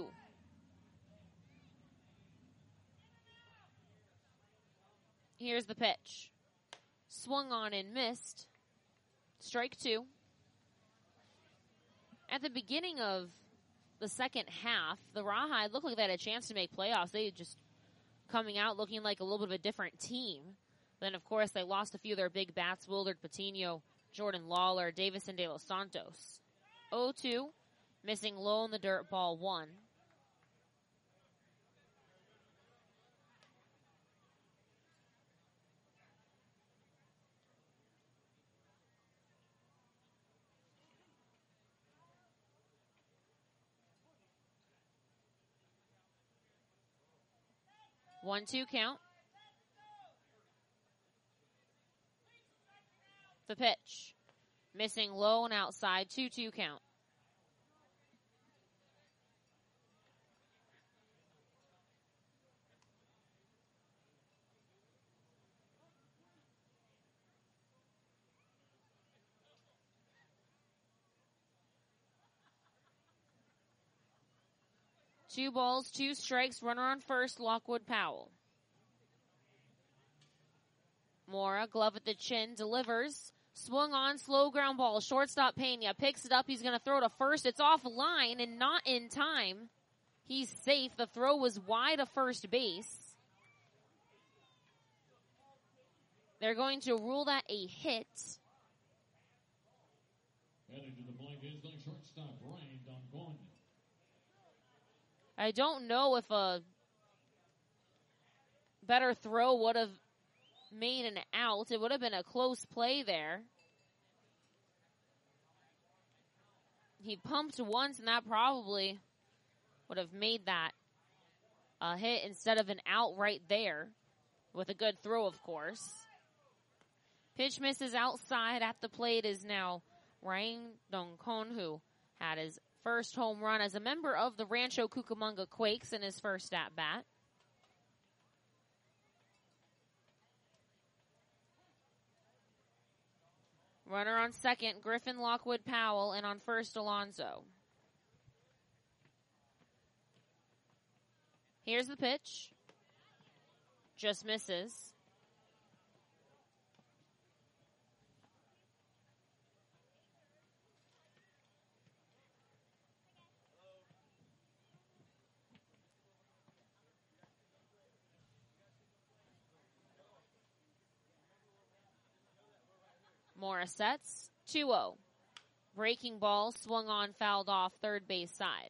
Here's the pitch. Swung on and missed. Strike two. At the beginning of the second half, the Rawhide looked like they had a chance to make playoffs. They just coming out looking like a little bit of a different team. Then, of course, they lost a few of their big bats, Willard Patino, Jordan Lawler, Davison De Los Santos. oh two, missing low in the dirt, ball one. one two count. The pitch. Missing low and outside. two two count. Two balls, two strikes, runner on first, Lockwood Powell. Mora, glove at the chin, delivers. Swung on, slow ground ball. Shortstop Pena picks it up. He's going to throw to first. It's off line and not in time. He's safe. The throw was wide of first base. They're going to rule that a hit. Heading to the plate is the shortstop, Ryan Doncon. I don't know if a better throw would have made an out. It would have been a close play there. He pumped once, and that probably would have made that a hit instead of an out right there with a good throw, of course. Pitch misses outside. At the plate is now Ryan Doncon, who had his first home run as a member of the Rancho Cucamonga Quakes in his first at-bat. Runner on second, Griffin Lockwood Powell, and on first, Alonso. Here's the pitch. Just misses. Mora sets, two oh. Breaking ball, swung on, fouled off, third base side.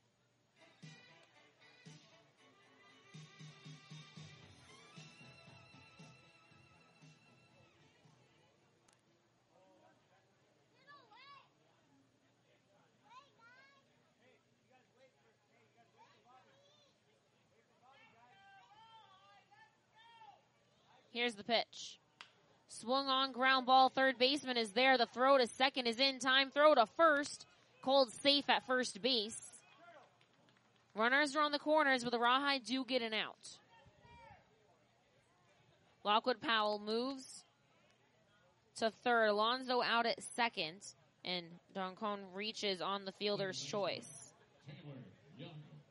Here's the pitch. Swung on, ground ball, third baseman is there. The throw to second is in time. Throw to first. Called safe at first base. Runners are on the corners, but the Rawhide do get an out. Lockwood Powell moves. to third. Alonso out at second. And Doncon reaches on the fielder's choice. Taylor Young.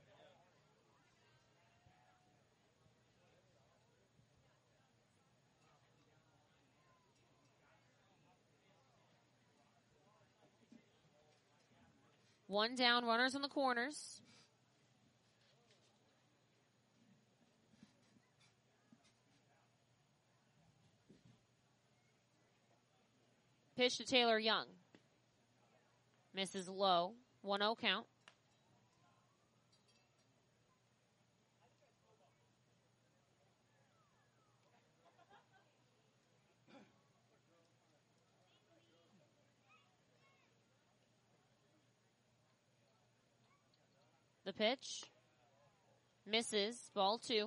One down, runners on the corners. Pitch to Taylor Young. Misses low. one oh count. The pitch. Misses. Ball two.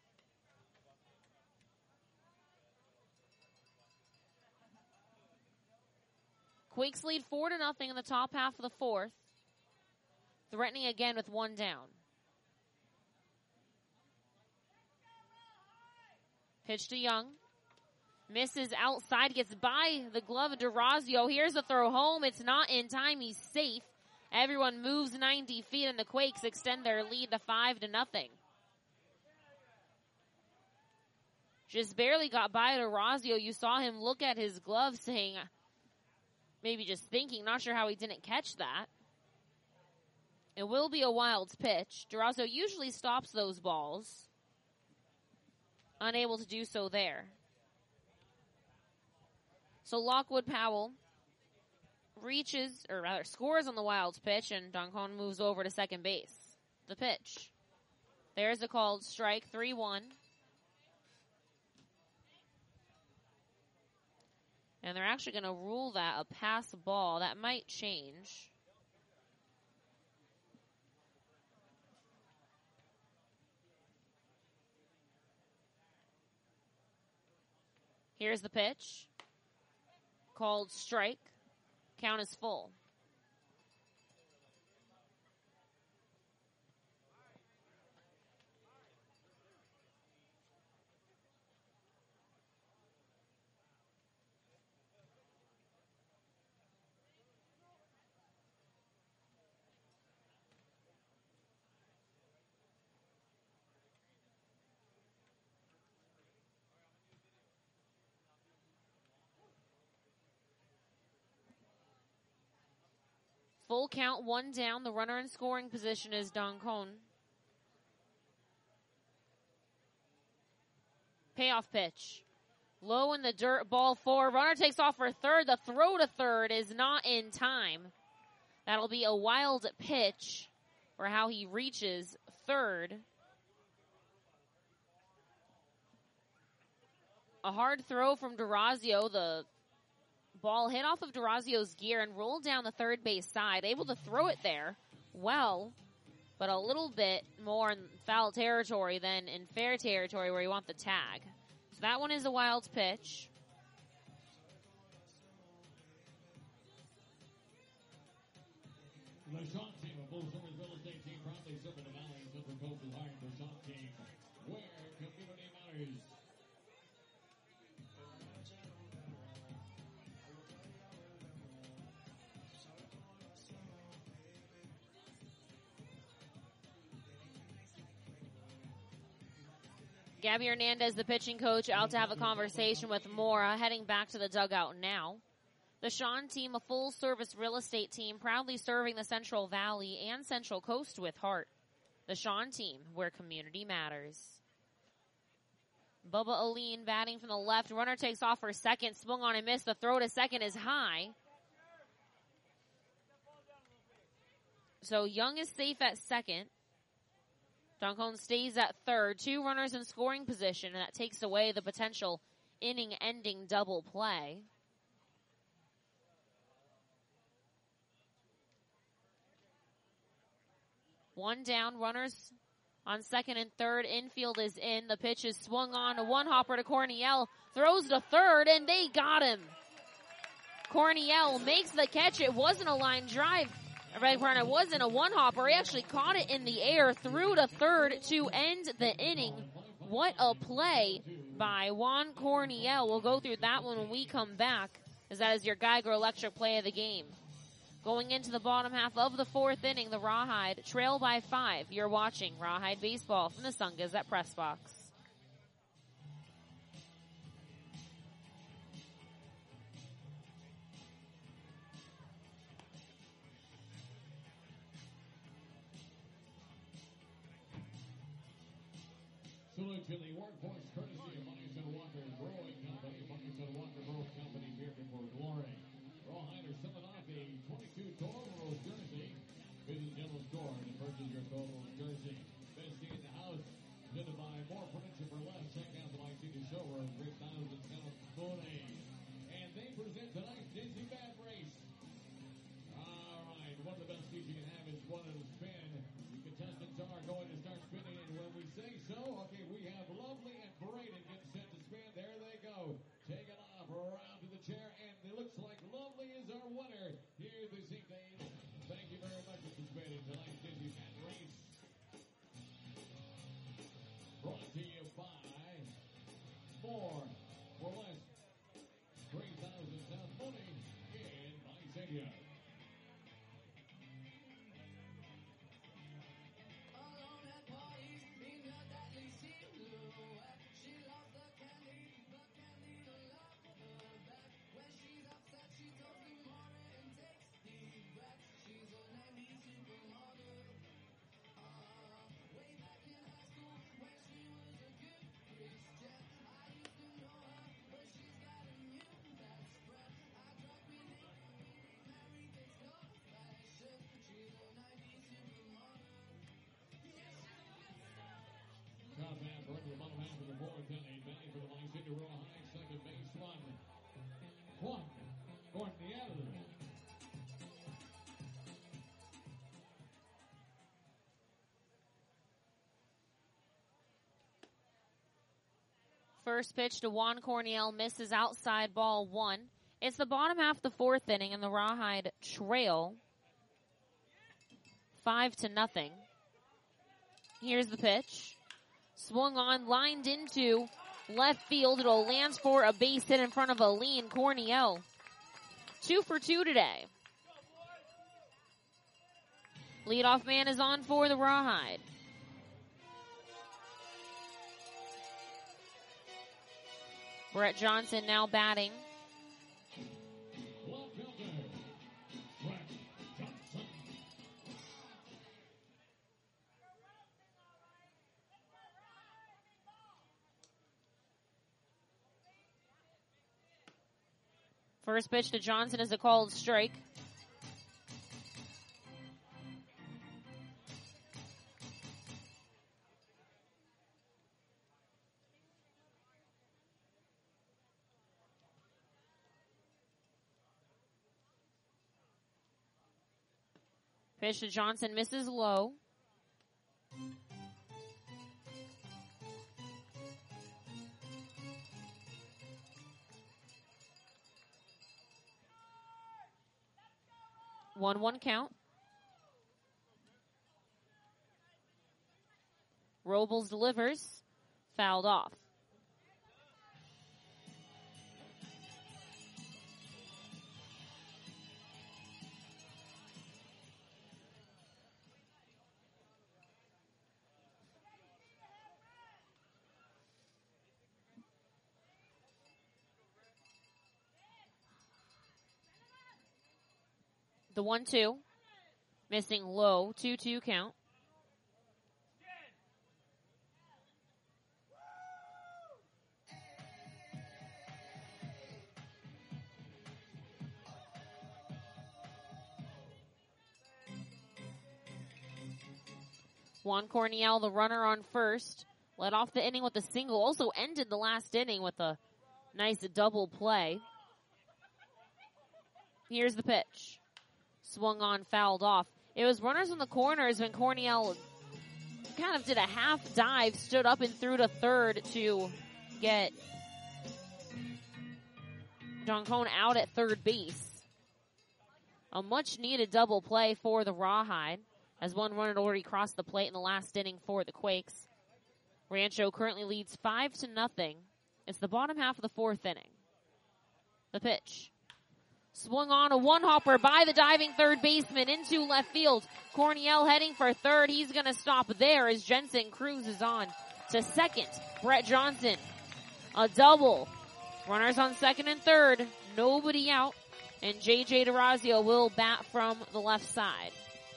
Quakes lead four to nothing in the top half of the fourth. Threatening again with one down. Pitch to Young. Misses outside. Gets by the glove of DeRazio. Here's the throw home. It's not in time. He's safe. Everyone moves ninety feet, and the Quakes extend their lead to five to nothing. Just barely got by DeRazio. You saw him look at his glove saying, maybe just thinking, not sure how he didn't catch that. It will be a Wilds pitch. DeRazio usually stops those balls. Unable to do so there. So Lockwood Powell reaches, or rather scores on the Wilds pitch, and Doncon moves over to second base. The pitch. There's a called strike, three one. And they're actually going to rule that a pass ball. That might change. Here's the pitch. Called strike. Count is full. Full count, one down. The runner in scoring position is Doncon. Payoff pitch. Low in the dirt, ball four. Runner takes off for third. The throw to third is not in time. That'll be a wild pitch for how he reaches third. A hard throw from DeRazio. The ball hit off of DeRazio's gear and rolled down the third base side. Able to throw it there well, but a little bit more in foul territory than in fair territory where you want the tag. So that one is a Wilds pitch. The Shaw team, a full-service real estate team, proudly serving the Valley and Central Coast is hiring the Shaw team, where community matters. Gabby Hernandez, the pitching coach, out to have a conversation with Mora, heading back to the dugout now. The Shawn team, a full-service real estate team, proudly serving the Central Valley and Central Coast with heart. The Shawn team, where community matters. Bubba Aline batting from the left. Runner takes off for second. Swung on and missed. The throw to second is high. So Young is safe at second. Doncon stays at third. Two runners in scoring position, and that takes away the potential inning-ending double play. One down, runners on second and third. Infield is in. The pitch is swung on. A one-hopper to Corniel. Throws to third, and they got him. Corniel makes the catch. It wasn't a line drive. Red Corner wasn't a one-hopper. He actually caught it in the air, through to third to end the inning. What a play by Juan Corniel. We'll go through that one when we come back, as that is your Geiger Electric play of the game. Going into the bottom half of the fourth inning, the Rawhide trail by five. You're watching Rawhide Baseball from the Sun Gazette Press Box. Salute to the workforce courtesy of Moccasin Walker Brewing Company. Moccasin Walker Brewing Company, beer before glory. Rawhide are selling off a twenty-two Toro jersey. Visit General Store to purchase your Toro jersey. Best thing in the house. Presented by More Furniture for Less. Check out the Lycita showroom. Rick Downs and South Mooney. And they present tonight's Disney Band Race. All right. One of the best feats you can have is one of the spin. The contestants are going to start spinning, and when we say so, okay, we have Lovely and Braden getting set to spin. There they go. Take it off around to the chair, and it looks like Lovely is our winner here this evening. Thank you very much for spinning tonight's Disney Fan Race. Brought to you by More or Less. three thousand South Money in Mycenae. Top half, run to the bottom half of the fourth inning. Batting for the Lycita Rawhide, second base run. One, Corniel. First pitch to Juan Corniel, misses outside, ball one. It's the bottom half of the fourth inning, and the Rawhide trail five to nothing. Here's the pitch. Swung on, lined into left field. It'll land for a base hit in front of Aline Corniel. Two for two today. Leadoff man is on for the Rawhide. Brett Johnson now batting. Left fielder, Brett Johnson. First pitch to Johnson is a called strike. Pitch to Johnson, misses low. one one count. Robles delivers. Fouled off. The one two. Missing low. two two count. Juan Corniel, the runner on first, led off the inning with a single. Also ended the last inning with a nice double play. Here's the pitch. Swung on, fouled off. It was runners on the corners when Corniel kind of did a half dive, stood up and threw to third to get John Cone out at third base. A much needed double play for the Rawhide, as one run had already crossed the plate in the last inning for the Quakes. Rancho currently leads five to nothing It's the bottom half of the fourth inning. The pitch. Swung on a one-hopper by the diving third baseman into left field. Corniel heading for third. He's going to stop there as Jensen cruises on to second. Brett Johnson, a double. Runners on second and third. Nobody out. And J J DeRazio will bat from the left side.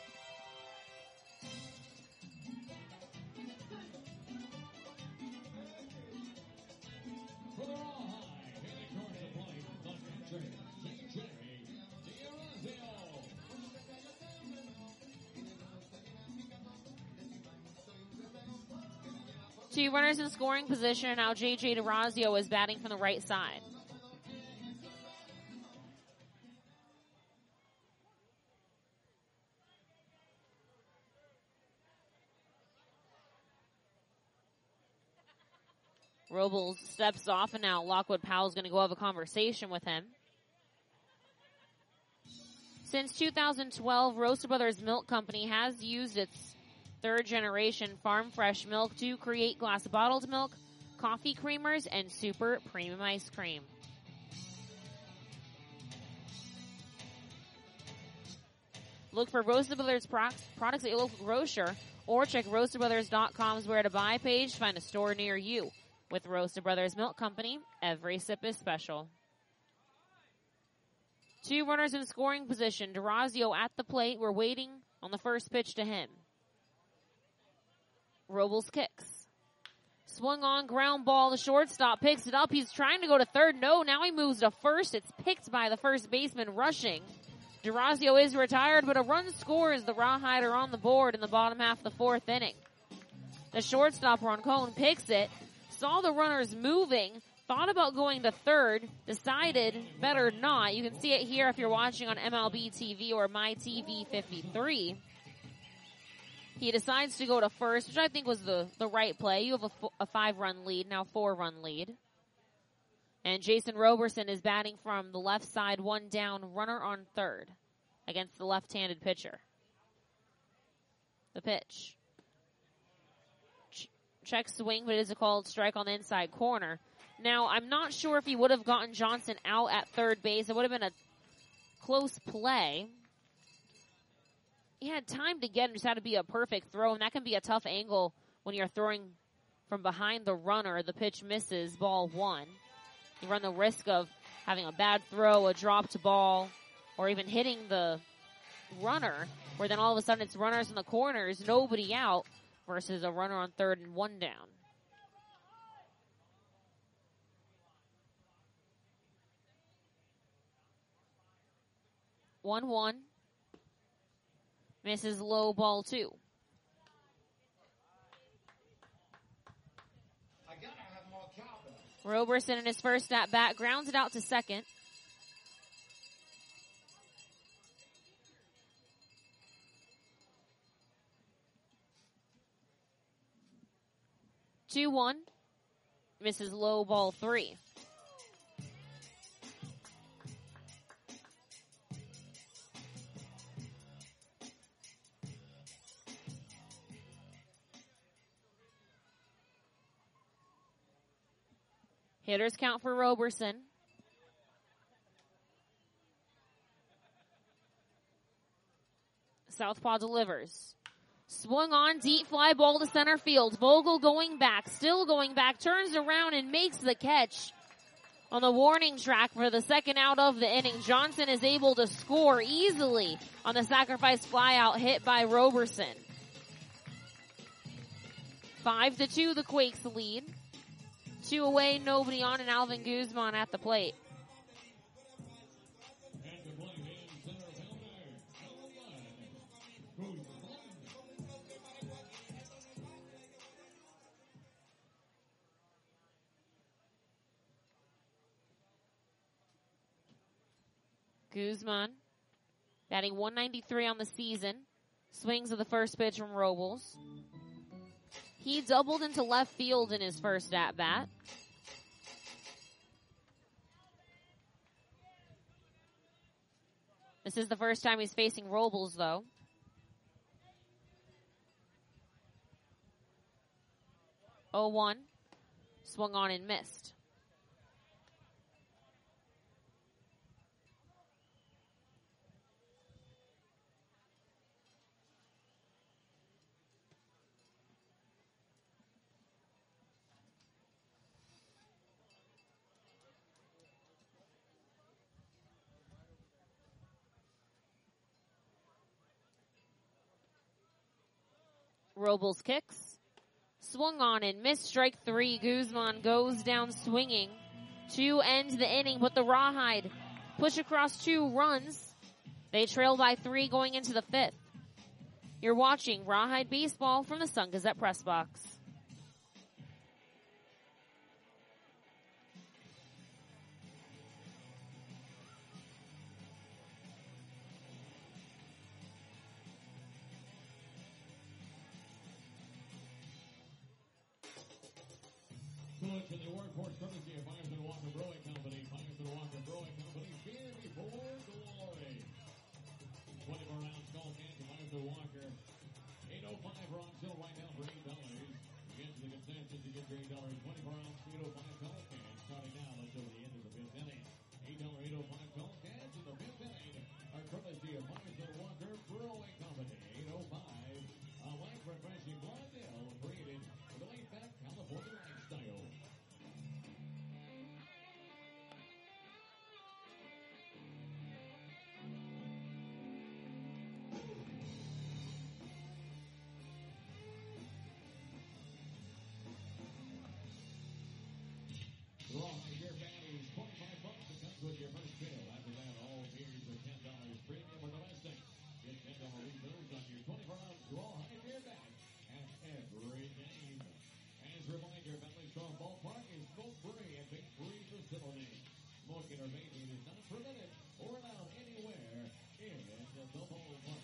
For the Rawhide, hitting towards the plate, the catcher, J J DeRazio. Two runners in scoring position. Now J J DeRazio is batting from the right side. Robles steps off, and now Lockwood Powell's going to go have a conversation with him. Since two thousand twelve, Roaster Brothers Milk Company has used its third generation farm fresh milk to create glass bottled milk, coffee creamers, and super premium ice cream. Look for Roaster Brothers products at your local grocer, or check roaster brothers dot com's where to buy page to find a store near you. With Roaster Brothers Milk Company, every sip is special. Two runners in scoring position. DeRazio at the plate. We're waiting on the first pitch to him. Robles kicks. Swung on, ground ball. The shortstop picks it up. He's trying to go to third. No, now he moves to first. It's picked by the first baseman rushing. DeRazio is retired, but a run scores. The Rawhide are on the board in the bottom half of the fourth inning. The shortstop, Roncone, picks it. Saw the runners moving, thought about going to third, decided better not. You can see it here if you're watching on M L B T V or My T V fifty-three. He decides to go to first, which I think was the, the right play. You have a, f- a five-run lead, now four-run lead. And Jason Roberson is batting from the left side, one down, runner on third against the left-handed pitcher. The pitch. Check swing, but it is a called strike on the inside corner. Now, I'm not sure if he would have gotten Johnson out at third base. It would have been a close play. He had time to get him, just had to be a perfect throw, and that can be a tough angle when you're throwing from behind the runner. The pitch misses, ball one. You run the risk of having a bad throw, a dropped ball, or even hitting the runner, where then all of a sudden it's runners in the corners, nobody out, versus a runner on third and one down. one one. Misses low, ball two. I gotta have more cowbell. Roberson in his first at bat grounds it out to second. two one. Misses low, ball three. Hitters count for Roberson. Southpaw delivers. Swung on, deep fly ball to center field. Vogel going back, still going back, turns around and makes the catch on the warning track for the second out of the inning. Johnson is able to score easily on the sacrifice flyout hit by Roberson. Five to two, the Quakes lead. Two away, nobody on, and Alvin Guzman at the plate. At the plate is center fielder, Alvin Guzman. Guzman batting one ninety-three on the season. Swings of the first pitch from Robles. He doubled into left field in his first at-bat. This is the first time he's facing Robles, though. oh one. Swung on and missed. Robles kicks. Swung on and missed. Strike three. Guzman goes down swinging to end the inning, but the Rawhide push across two runs. They trail by three going into the fifth. You're watching Rawhide Baseball from the Sun Gazette Press Box. Good to the workforce courtesy of Myers and Walker Brewing Company. Myers and Walker Brewing Company, beer before glory. twenty-four ounce skull can to Myers and Walker. eight oh five raw still right now for eight dollars. Get to the concessions, you get for eight dollars. twenty-four ounce eight oh five tall cans starting now until the end of the fifth inning. eight dollars eight oh five tall cans in the fifth inning are courtesy of Myers and Walker Brewing Company. eight oh five, a light refreshing blonde ale created for the laid-back California lifestyle. Rawhide beer patties, twenty-five bucks. It comes with your first bill. After that, all beers are ten dollars premium or domestic. Get ten dollars refills on your twenty-four ounce Rawhide beer bag at every game. As a reminder, Valley Strong Ballpark is smoke-free and vape-free facility. Smoking or vaping is not permitted or allowed anywhere in the ballpark.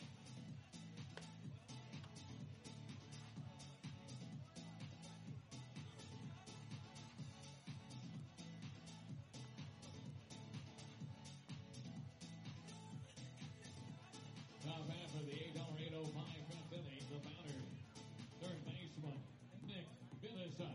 Top half of the eight dollars eight oh five fifth inning, the batter, third baseman, Nick Biddison.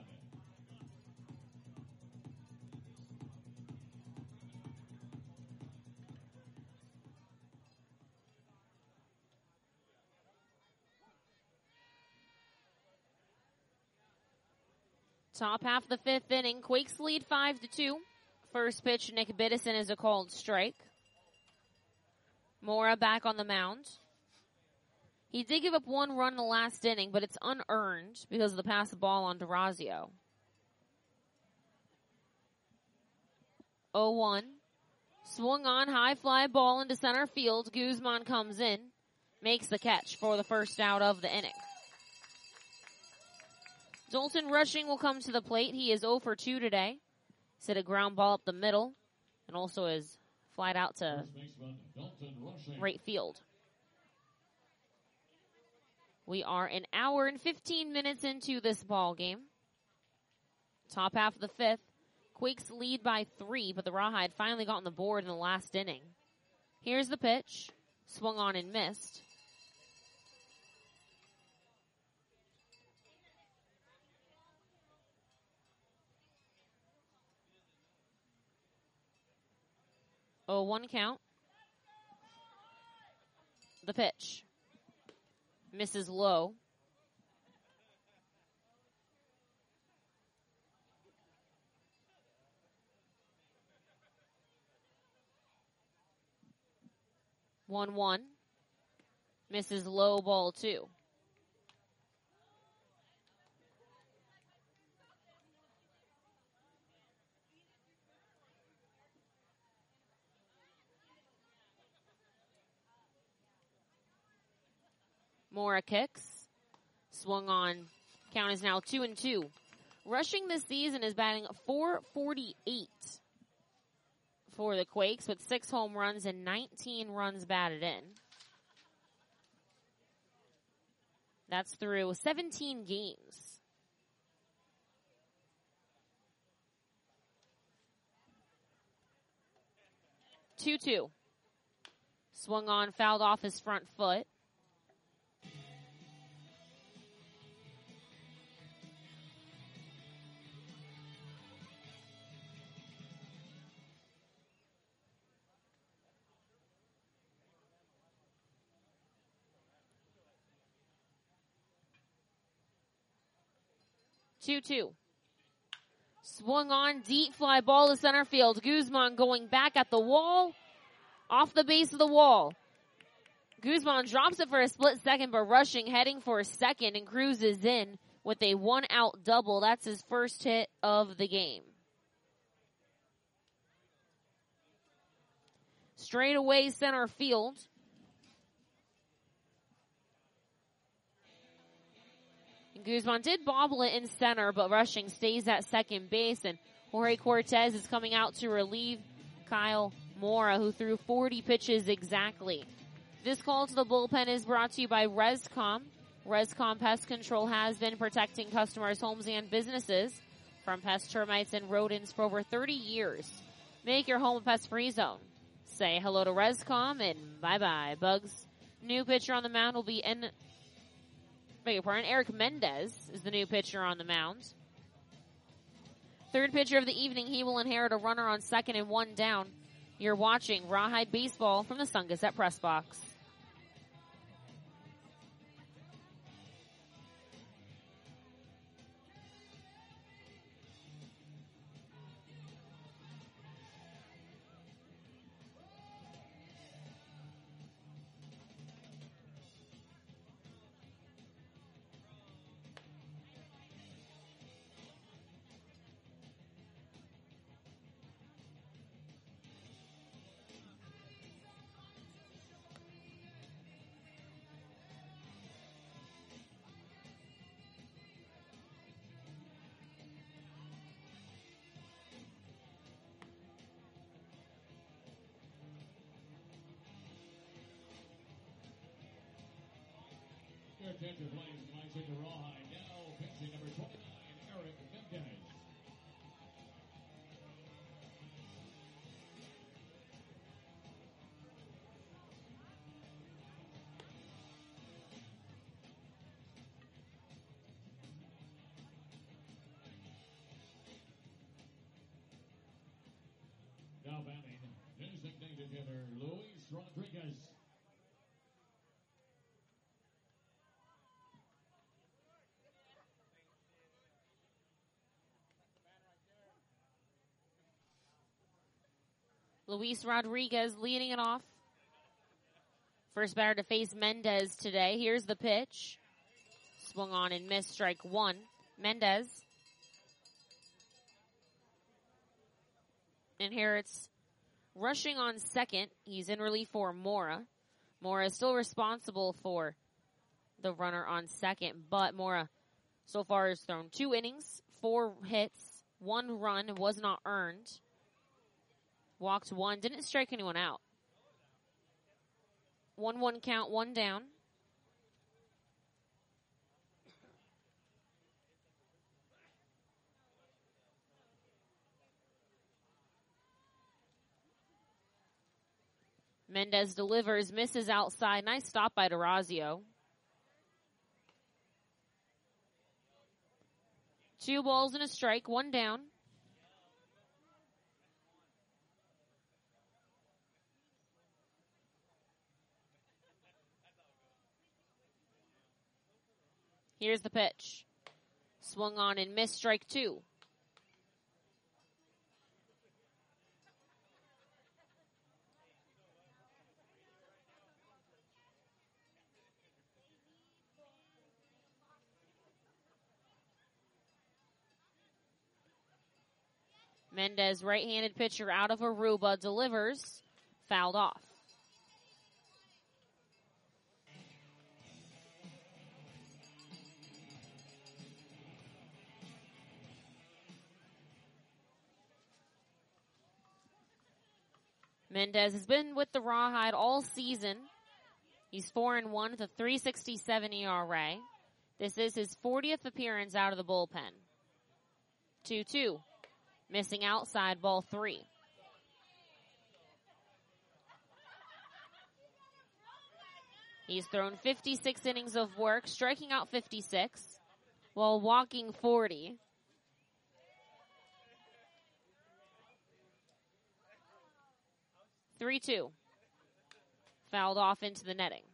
Top half of the fifth inning. Quakes lead five to two. First pitch, Nick Biddison is a called strike. Mora back on the mound. He did give up one run in the last inning, but it's unearned because of the pass ball on Durazio. oh one. Swung on, high fly ball into center field. Guzman comes in, makes the catch for the first out of the inning. Dalton Rushing will come to the plate. He is oh for two today. He's hit a ground ball up the middle and also is flied out to right field. We are an hour and fifteen minutes into this ball game. Top half of the fifth. Quakes lead by three, but the Rawhide finally got on the board in the last inning. Here's the pitch. Swung on and missed. oh one count. The pitch. Misses low. one one. Misses low, ball two. Mora kicks. Swung on. Count is now two and two. Rushing this season is batting four forty-eight for the Quakes with six home runs and nineteen runs batted in. That's through seventeen games. two two. Swung on, fouled off his front foot. two two. Swung on, deep fly ball to center field. Guzman going back at the wall. Off the base of the wall. Guzman drops it for a split second, but Rushing heading for a second and cruises in with a one-out double. That's his first hit of the game. Straight away center field. Guzman did bobble it in center, but Rushing stays at second base, and Jorge Cortez is coming out to relieve Kyle Mora, who threw forty pitches exactly. This call to the bullpen is brought to you by Rescom. Rescom Pest Control has been protecting customers' homes and businesses from pest, termites, and rodents for over thirty years. Make your home a pest-free zone. Say hello to Rescom and bye-bye, bugs. New pitcher on the mound will be in... Beg your pardon, Eric Mendez is the new pitcher on the mound. Third pitcher of the evening, he will inherit a runner on second and one down. You're watching Rawhide Baseball from the Sun Gazette Press Box. Attention, please. Lights into Rawhide. Now pitching number twenty-nine, Eric Mendez. Now batting, designated hitter Luis Rodriguez. Luis Rodriguez leading it off. First batter to face Mendez today. Here's the pitch. Swung on and missed, strike one. Mendez inherits Rushing on second. He's in relief for Mora. Mora is still responsible for the runner on second, but Mora so far has thrown two innings, four hits, one run, was not earned. Walked one, didn't strike anyone out. one one count, one down. Mendez delivers, misses outside. Nice stop by DeRazio. Two balls and a strike, one down. Here's the pitch. Swung on and missed, strike two. Mendez, right-handed pitcher out of Aruba, delivers, fouled off. Mendez has been with the Rawhide all season. He's four and one with a three sixty-seven E R A. This is his fortieth appearance out of the bullpen. two two. Missing outside, ball three. He's thrown fifty-six innings of work, striking out fifty-six, while walking forty. three two. Fouled off into the netting.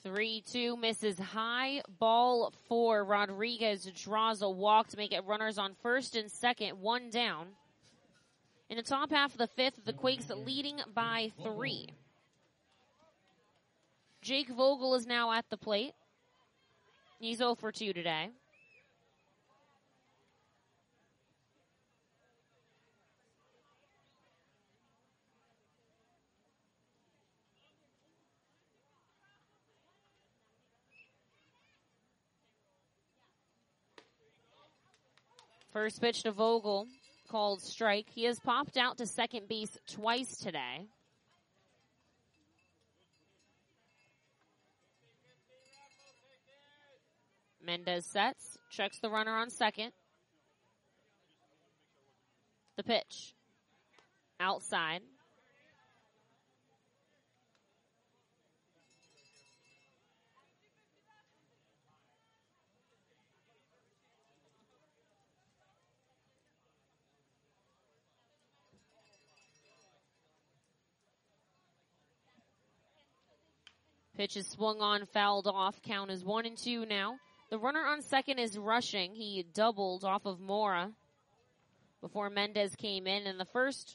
three two misses high. Ball four. Rodriguez draws a walk to make it runners on first and second. One down. In the top half of the fifth, the Quakes leading by three. Jake Vogel is now at the plate. He's zero for two today. First pitch to Vogel, called strike. He has popped out to second base twice today. Mendez sets, checks the runner on second. The pitch. Outside. Pitch is swung on, fouled off. Count is one and two now. The runner on second is rushing. He doubled off of Mora before Mendez came in. And the first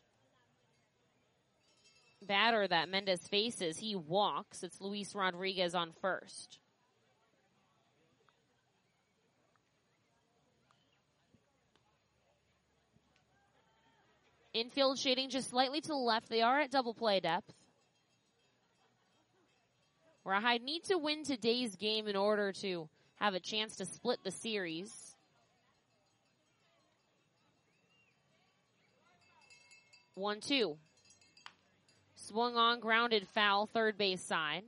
batter that Mendez faces, he walks. It's Luis Rodriguez on first. Infield shading just slightly to the left. They are at double play depth. Rawhide need to win today's game in order to have a chance to split the series. one two. Swung on, grounded foul, third base side.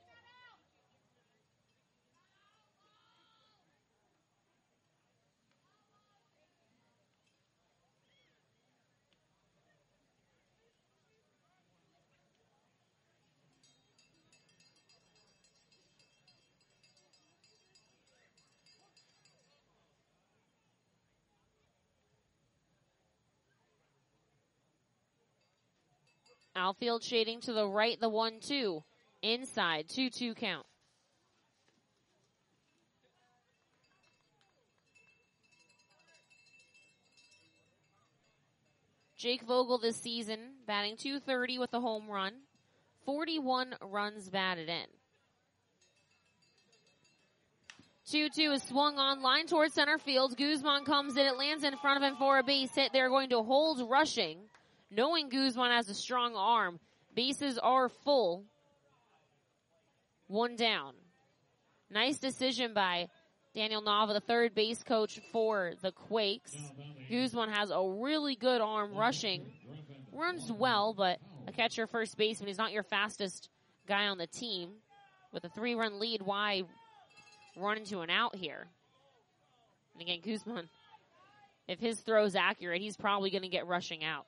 Outfield shading to the right, the one two. Inside, two two count. Jake Vogel this season batting two thirty with a home run. forty-one runs batted in. two two is swung on, line towards center field. Guzman comes in, it lands in front of him for a base hit. They're going to hold rushing. Knowing Guzman has a strong arm, bases are full. One down. Nice decision by Daniel Nava, the third base coach for the Quakes. Guzman has a really good arm rushing. Runs well, but a catcher first baseman is not your fastest guy on the team. With a three-run lead, why run into an out here? And again, Guzman, if his throw's accurate, he's probably going to get rushing out.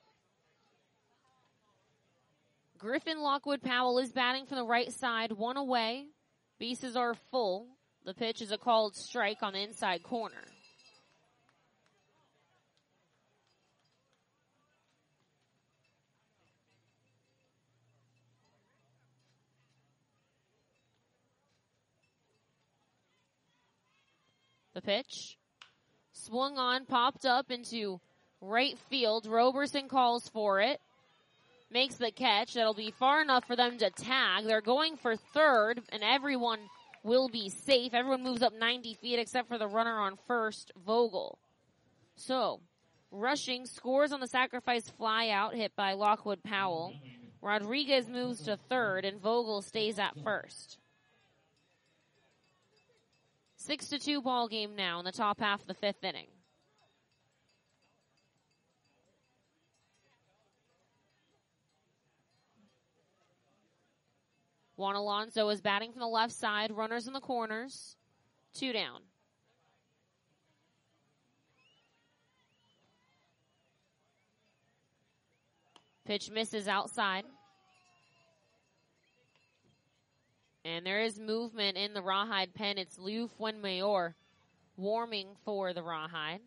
Griffin Lockwood Powell is batting from the right side, one away. Bases are full. The pitch is a called strike on the inside corner. The pitch. Swung on, popped up into right field. Roberson calls for it. Makes the catch. That'll be far enough for them to tag. They're going for third, and everyone will be safe. Everyone moves up ninety feet except for the runner on first, Vogel. So, rushing scores on the sacrifice fly out hit by Lockwood Powell. Rodriguez moves to third, and Vogel stays at first. Six to two ball game now in the top half of the fifth inning. Juan Alonso is batting from the left side. Runners in the corners. Two down. Pitch misses outside. And there is movement in the Rawhide pen. It's Liu Fuenmayor warming for the Rawhide.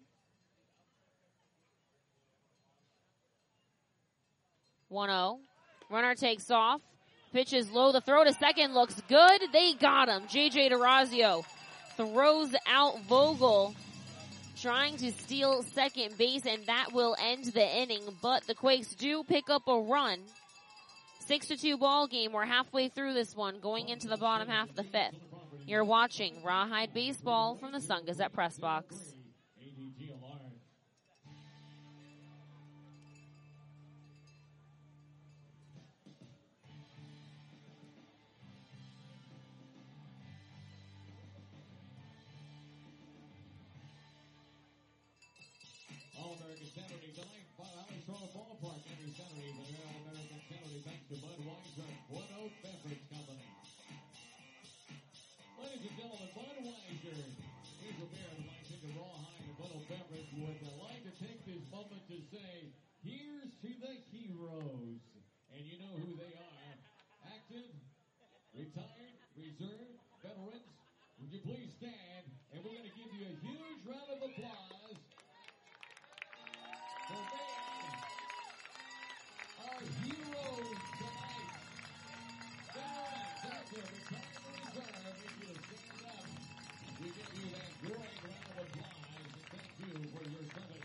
one oh. Runner takes off. Pitch is low. The throw to second looks good. They got him. J J DeRazio throws out Vogel, trying to steal second base, and that will end the inning. But the Quakes do pick up a run. Six to two ball game. We're halfway through this one, going into the bottom half of the fifth. You're watching Rawhide Baseball from the Sun Gazette Press Box. All-American Saturday tonight, Valley Strong Ballpark every Saturday. The All-American Saturday thanks to Budweiser, One Oak Beverage Company. Ladies and gentlemen, Budweiser is a beer, and I think a Rawhide and Bud Oak Beverage would like to take this moment to say, here's to the heroes. And you know who they are. Active, retired, reserve, veterans. Would you please stand? And we're going to give you a huge round of applause. So they are heroes tonight. Veterans, active, retired, reserve. If you stand up, we give you that great round of applause. And thank you for your service.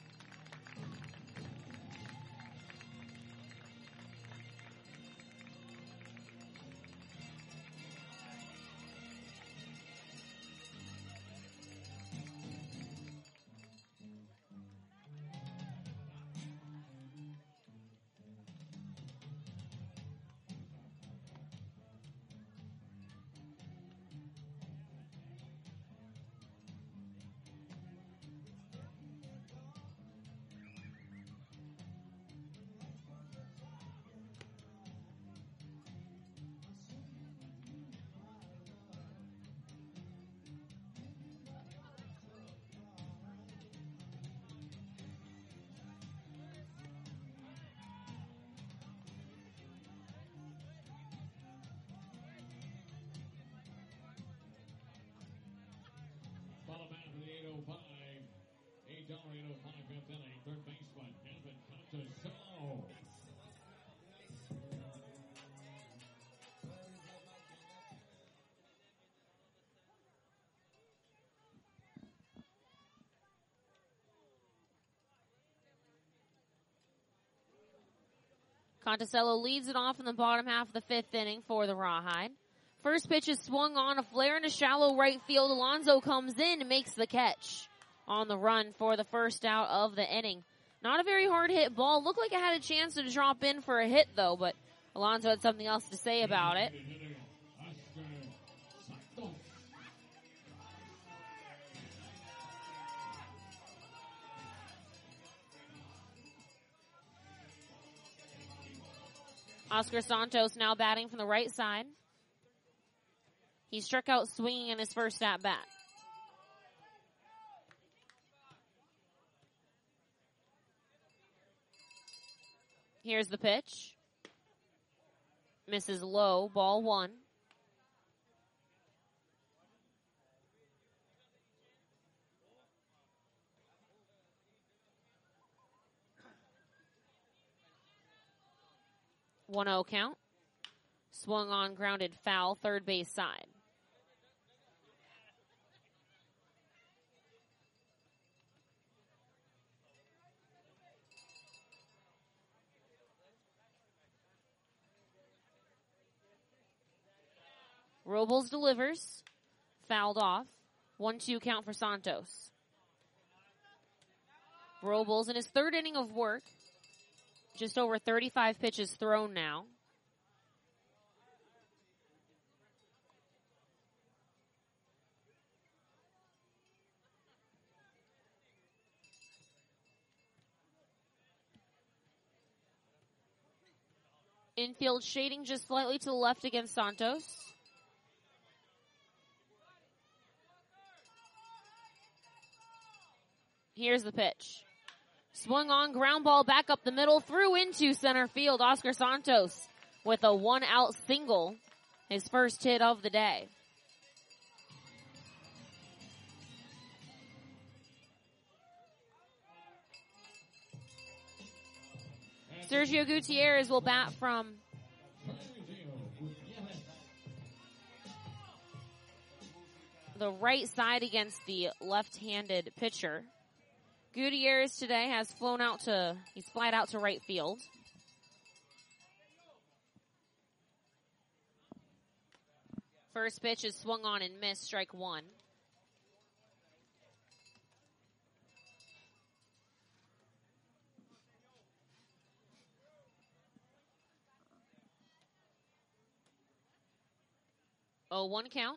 Bottom half of the eight oh five. eight dollars eight oh five fifth inning. Third baseman, Kevin Conticello. Conticello leads it off in the bottom half of the fifth inning for the Rawhide. First pitch is swung on, a flare into shallow right field. Alonso comes in and makes the catch on the run for the first out of the inning. Not a very hard hit ball. Looked like it had a chance to drop in for a hit though, but Alonso had something else to say about it. Oscar Santos now batting from the right side. He struck out swinging in his first at bat. Here's the pitch. Misses low, ball one. one oh count. Swung on, grounded foul, third base side. Robles delivers. Fouled off. one two count for Santos. Robles in his third inning of work. Just over thirty-five pitches thrown now. Infield shading just slightly to the left against Santos. Here's the pitch. Swung on, ground ball back up the middle, threw into center field. Oscar Santos with a one-out single, his first hit of the day. Sergio Gutierrez will bat from the right side against the left-handed pitcher. Gutierrez today has flown out to, he's flied out to right field. First pitch is swung on and missed, strike one. oh one count.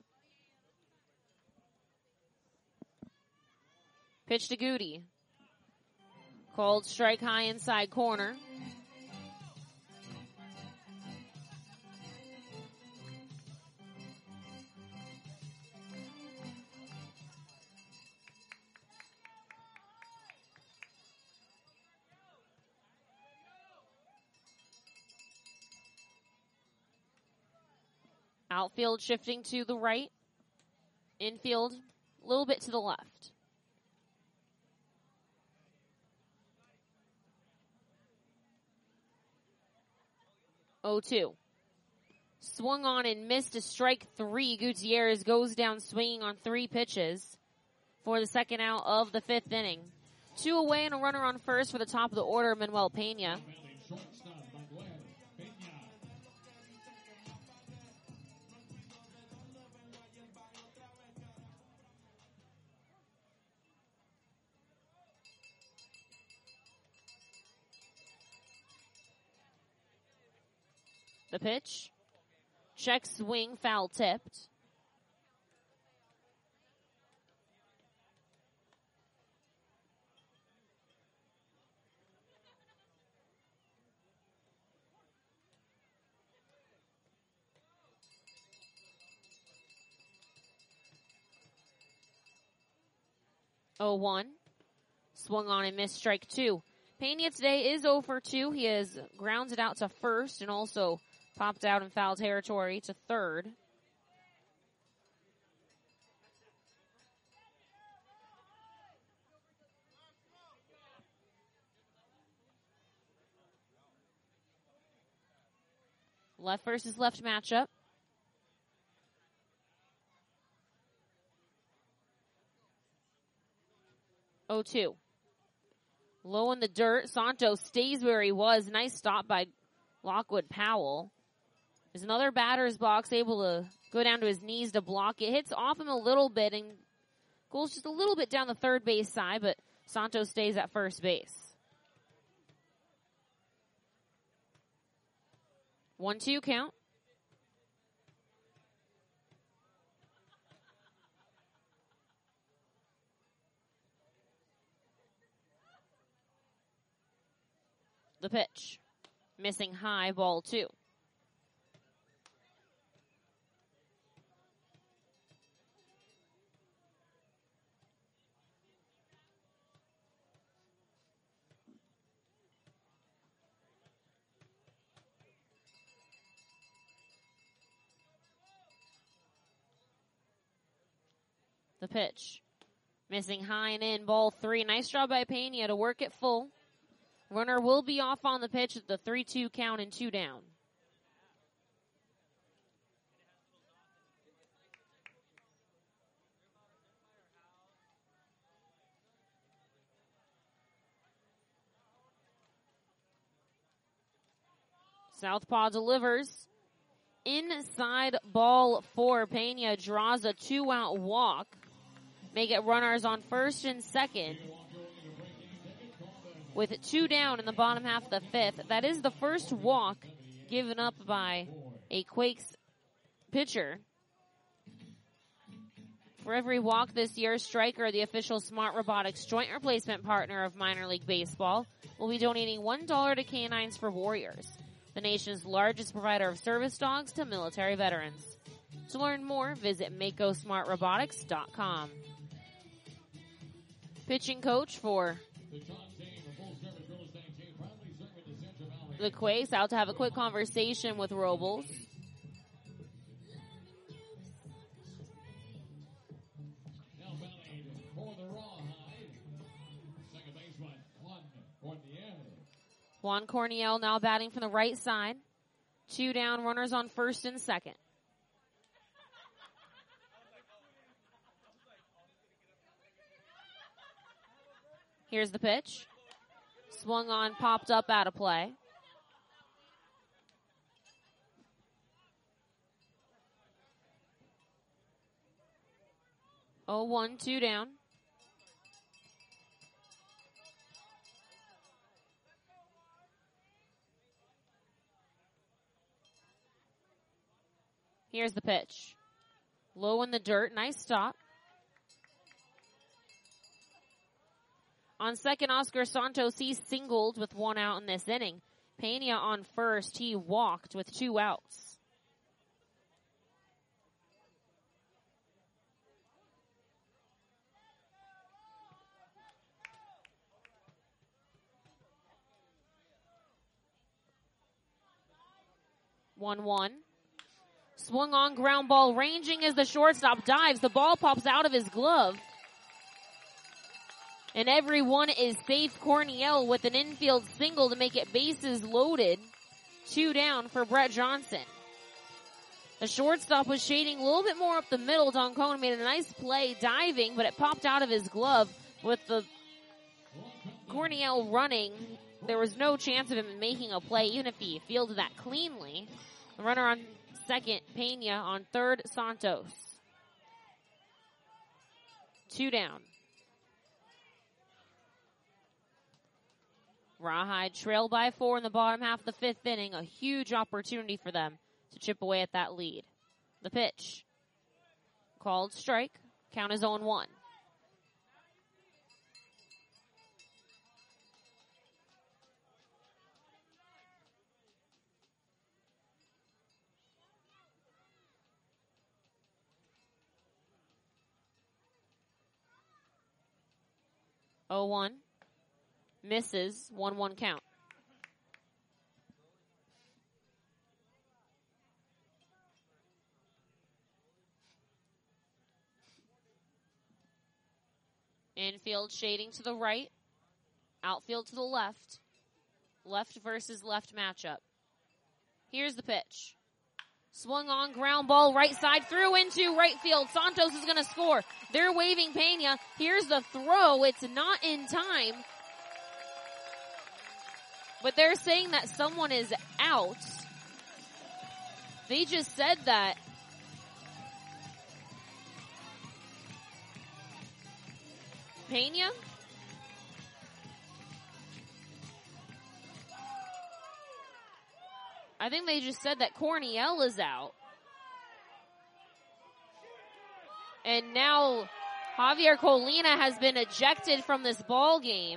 Pitch to Goody. Called strike high inside corner. Outfield shifting to the right. Infield a little bit to the left. oh two. Swung on and missed a strike three. Gutierrez goes down swinging on three pitches for the second out of the fifth inning. Two away and a runner on first for the top of the order, Manuel Pena. The pitch. Check swing, foul tipped. oh one. Swung on and missed, strike two. Pena today is oh for two. He has grounded out to first and also popped out in foul territory to third. Left versus left matchup. oh two. Low in the dirt. Santos stays where he was. Nice stop by Lockwood Powell. There's another batter's box, able to go down to his knees to block it. Hits off him a little bit and goes just a little bit down the third base side, but Santos stays at first base. one two count. The pitch. Missing high, ball two. The pitch. Missing high and in, ball three. Nice job by Pena to work it full. Runner will be off on the pitch at the three two count and two down. Southpaw delivers. Inside ball four. Pena draws a two-out walk. Make it runners on first and second. With two down in the bottom half of the fifth. That is the first walk given up by a Quakes pitcher. For every walk this year, Stryker, the official Smart Robotics joint replacement partner of minor league baseball, will be donating one dollar to Canines for Warriors, the nation's largest provider of service dogs to military veterans. To learn more, visit Mako Smart Robotics dot com. Pitching coach for the Quakes out to have a quick conversation with Robles. Now batting for the Rawhide. Second baseman, Juan Corniel. Juan Corniel now batting from the right side. Two down, runners on first and second. Here's the pitch. Swung on, popped up, out of play. oh one, two down. Here's the pitch. Low in the dirt. Nice stop. On second, Oscar Santos, he singled with one out in this inning. Pena on first, he walked with two outs. one one. Swung on, ground ball, ranging as the shortstop dives. The ball pops out of his glove. And everyone is safe. Corniel with an infield single to make it bases loaded. Two down for Brett Johnson. The shortstop was shading a little bit more up the middle. Don Cohen made a nice play diving, but it popped out of his glove with the Corniel running. There was no chance of him making a play, even if he fielded that cleanly. The runner on second, Pena. On third, Santos. Two down. Rawhide trail by four in the bottom half of the fifth inning. A huge opportunity for them to chip away at that lead. The pitch. Called strike. Count is oh one. oh one. Misses. one one count. Infield shading to the right. Outfield to the left. Left versus left matchup. Here's the pitch. Swung on, ground ball, right side, through into right field. Santos is going to score. They're waving Pena. Here's the throw. It's not in time. But they're saying that someone is out. They just said that. Pena? I think they just said that Corniel is out. And now Javier Colina has been ejected from this ball game.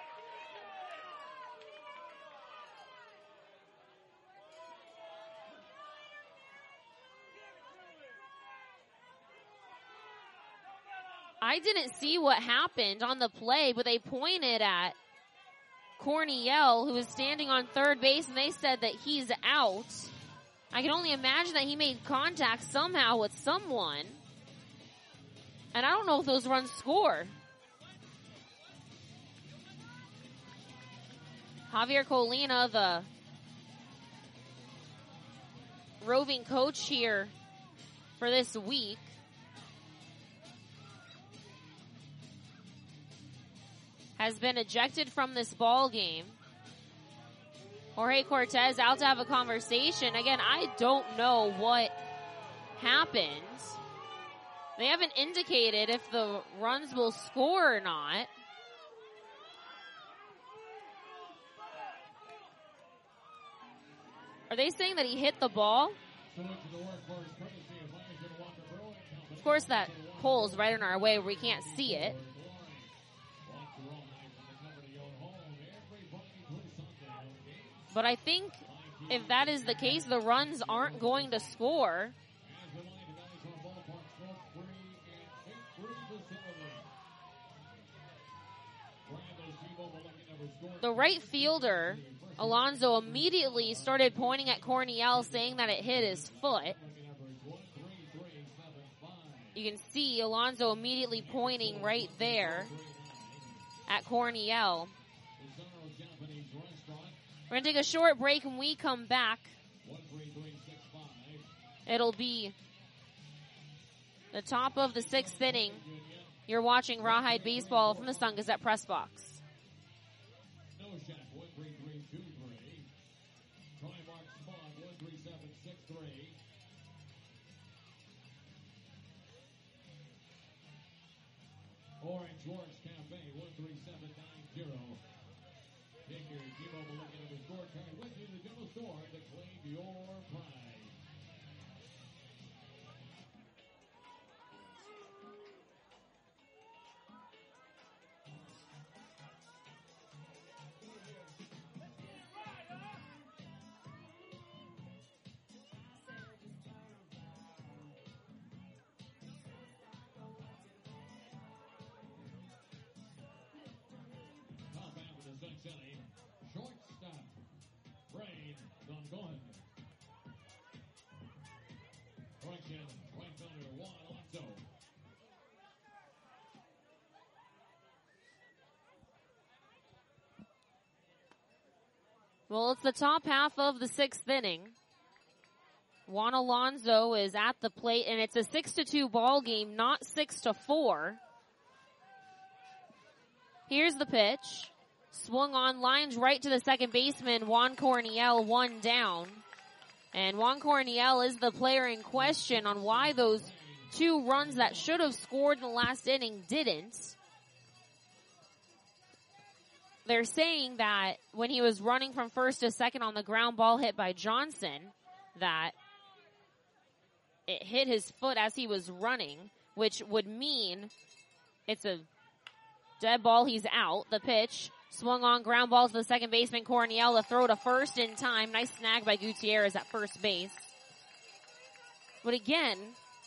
I didn't see what happened on the play, but they pointed at Corniel, who was standing on third base, and they said that he's out. I can only imagine that he made contact somehow with someone. And I don't know if those runs score. Javier Colina, the roving coach here for this week, has been ejected from this ball game. Jorge Cortez out to have a conversation. Again, I don't know what happened. They haven't indicated if the runs will score or not. Are they saying that he hit the ball? Of course, that pole's right in our way where we can't see it. But I think if that is the case, the runs aren't going to score. The right fielder, Alonso, immediately started pointing at Corniel, saying that it hit his foot. You can see Alonso immediately pointing right there at Corniel. We're going to take a short break. When we come back, it'll be the top of the sixth inning. You're watching Rawhide Baseball from the Sun Gazette Press Box. Orange Works Cafe, one three seven nine zero. Take your T-Mobile looking at the scorecard with you to the general store to claim your prize. Top half of the Sun City. Shortstop. Brain Gongon. Correction. Right fielder Juan Alonso. Well, it's the top half of the sixth inning. Juan Alonso is at the plate, and it's a six to two ball game, not six to four. Here's the pitch. Swung on, lines right to the second baseman, Juan Corniel, one down. And Juan Corniel is the player in question on why those two runs that should have scored in the last inning didn't. They're saying that when he was running from first to second on the ground ball hit by Johnson, that it hit his foot as he was running, which would mean it's a dead ball. He's out. The pitch swung on, ground ball to the second baseman, Corniel. The throw to first in time. Nice snag by Gutierrez at first base. But again,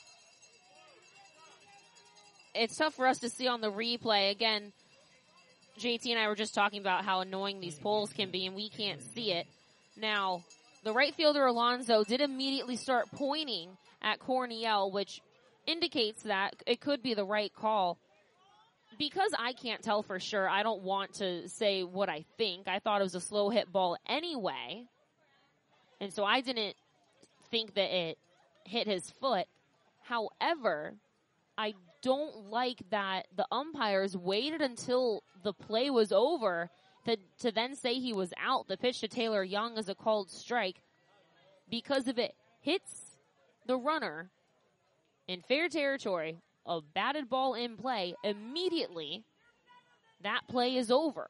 it's tough for us to see on the replay. Again, J T and I were just talking about how annoying these polls can be, and we can't see it. Now, the right fielder Alonso did immediately start pointing at Corniel, which indicates that it could be the right call. Because I can't tell for sure, I don't want to say what I think. I thought it was a slow hit ball anyway. And so I didn't think that it hit his foot. However, I don't like that the umpires waited until the play was over to, to then say he was out. The pitch to Taylor Young is a called strike. Because if it hits the runner in fair territory, a batted ball in play, immediately that play is over.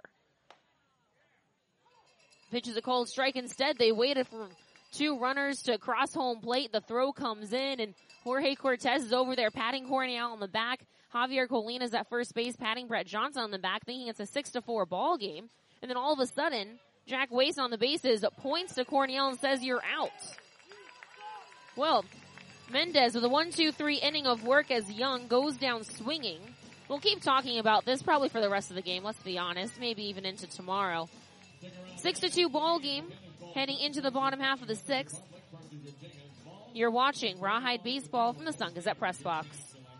Pitch is a called strike. Instead, they waited for two runners to cross home plate. The throw comes in, and Jorge Cortez is over there patting Corniel on the back. Javier Colina is at first base patting Brett Johnson on the back, thinking it's a six to four ball game. And then all of a sudden, Jack Waste on the bases points to Corniel and says, "You're out." Well, Mendez with a one two three inning of work as Young goes down swinging. We'll keep talking about this probably for the rest of the game, let's be honest, maybe even into tomorrow. six to two ball game, heading into the bottom half of the sixth. You're watching Rawhide Baseball from the Sun Gazette Press Box.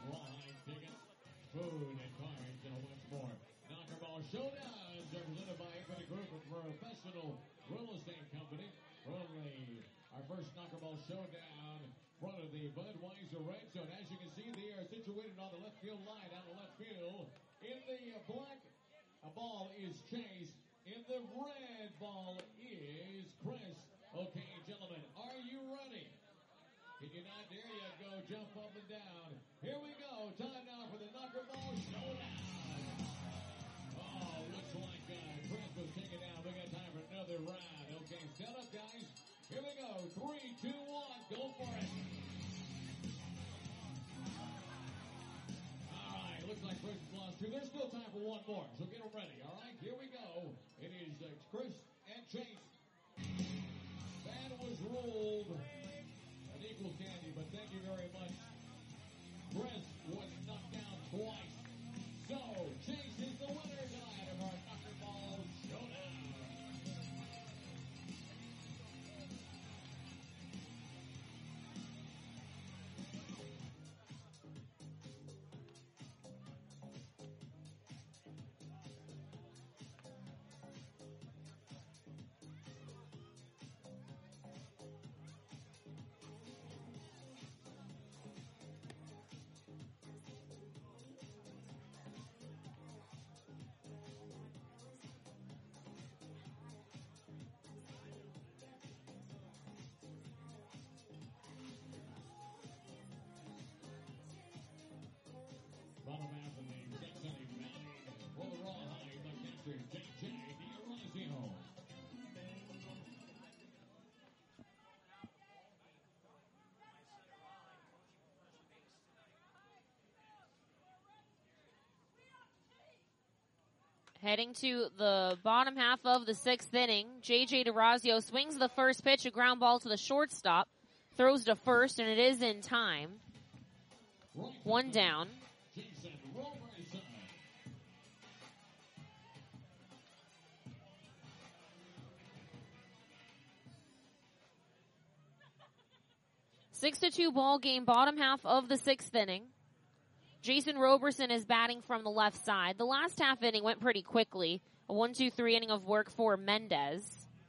Food and cards and a bunch more. Knockerball Showdowns are presented by Equity Group, a professional real estate company. From the, our first Knockerball Showdown, front of the Budweiser Red Zone. As you can see, they are situated on the left field line, out of left field. In the black, a ball is Chase. In the red, ball is Chris. Okay, gentlemen, are you ready? Can you not dare yet go jump up and down? Here we go. Time now for the Knockerball Showdown. Oh, looks like uh, Chris was taken down. We got time for another round. Okay, set up, guys. Here we go. Three, two, one. Go for it. All right. Looks like Chris has lost two. There's still time for one more, so get them ready. All right. Here we go. It is uh, Chris and Chase. That was ruled an equal candy, but thank you very much. Chris was knocked down twice. So, Chase is the winner tonight of our Knockerball Showdown. Heading to the bottom half of the sixth inning, J J DeRazio swings the first pitch, a ground ball to the shortstop, throws to first, and it is in time. One down. Jason Robertson. Six to two ball game, bottom half of the sixth inning. Jason Roberson is batting from the left side. The last half inning went pretty quickly. A one two three inning of work for Mendez.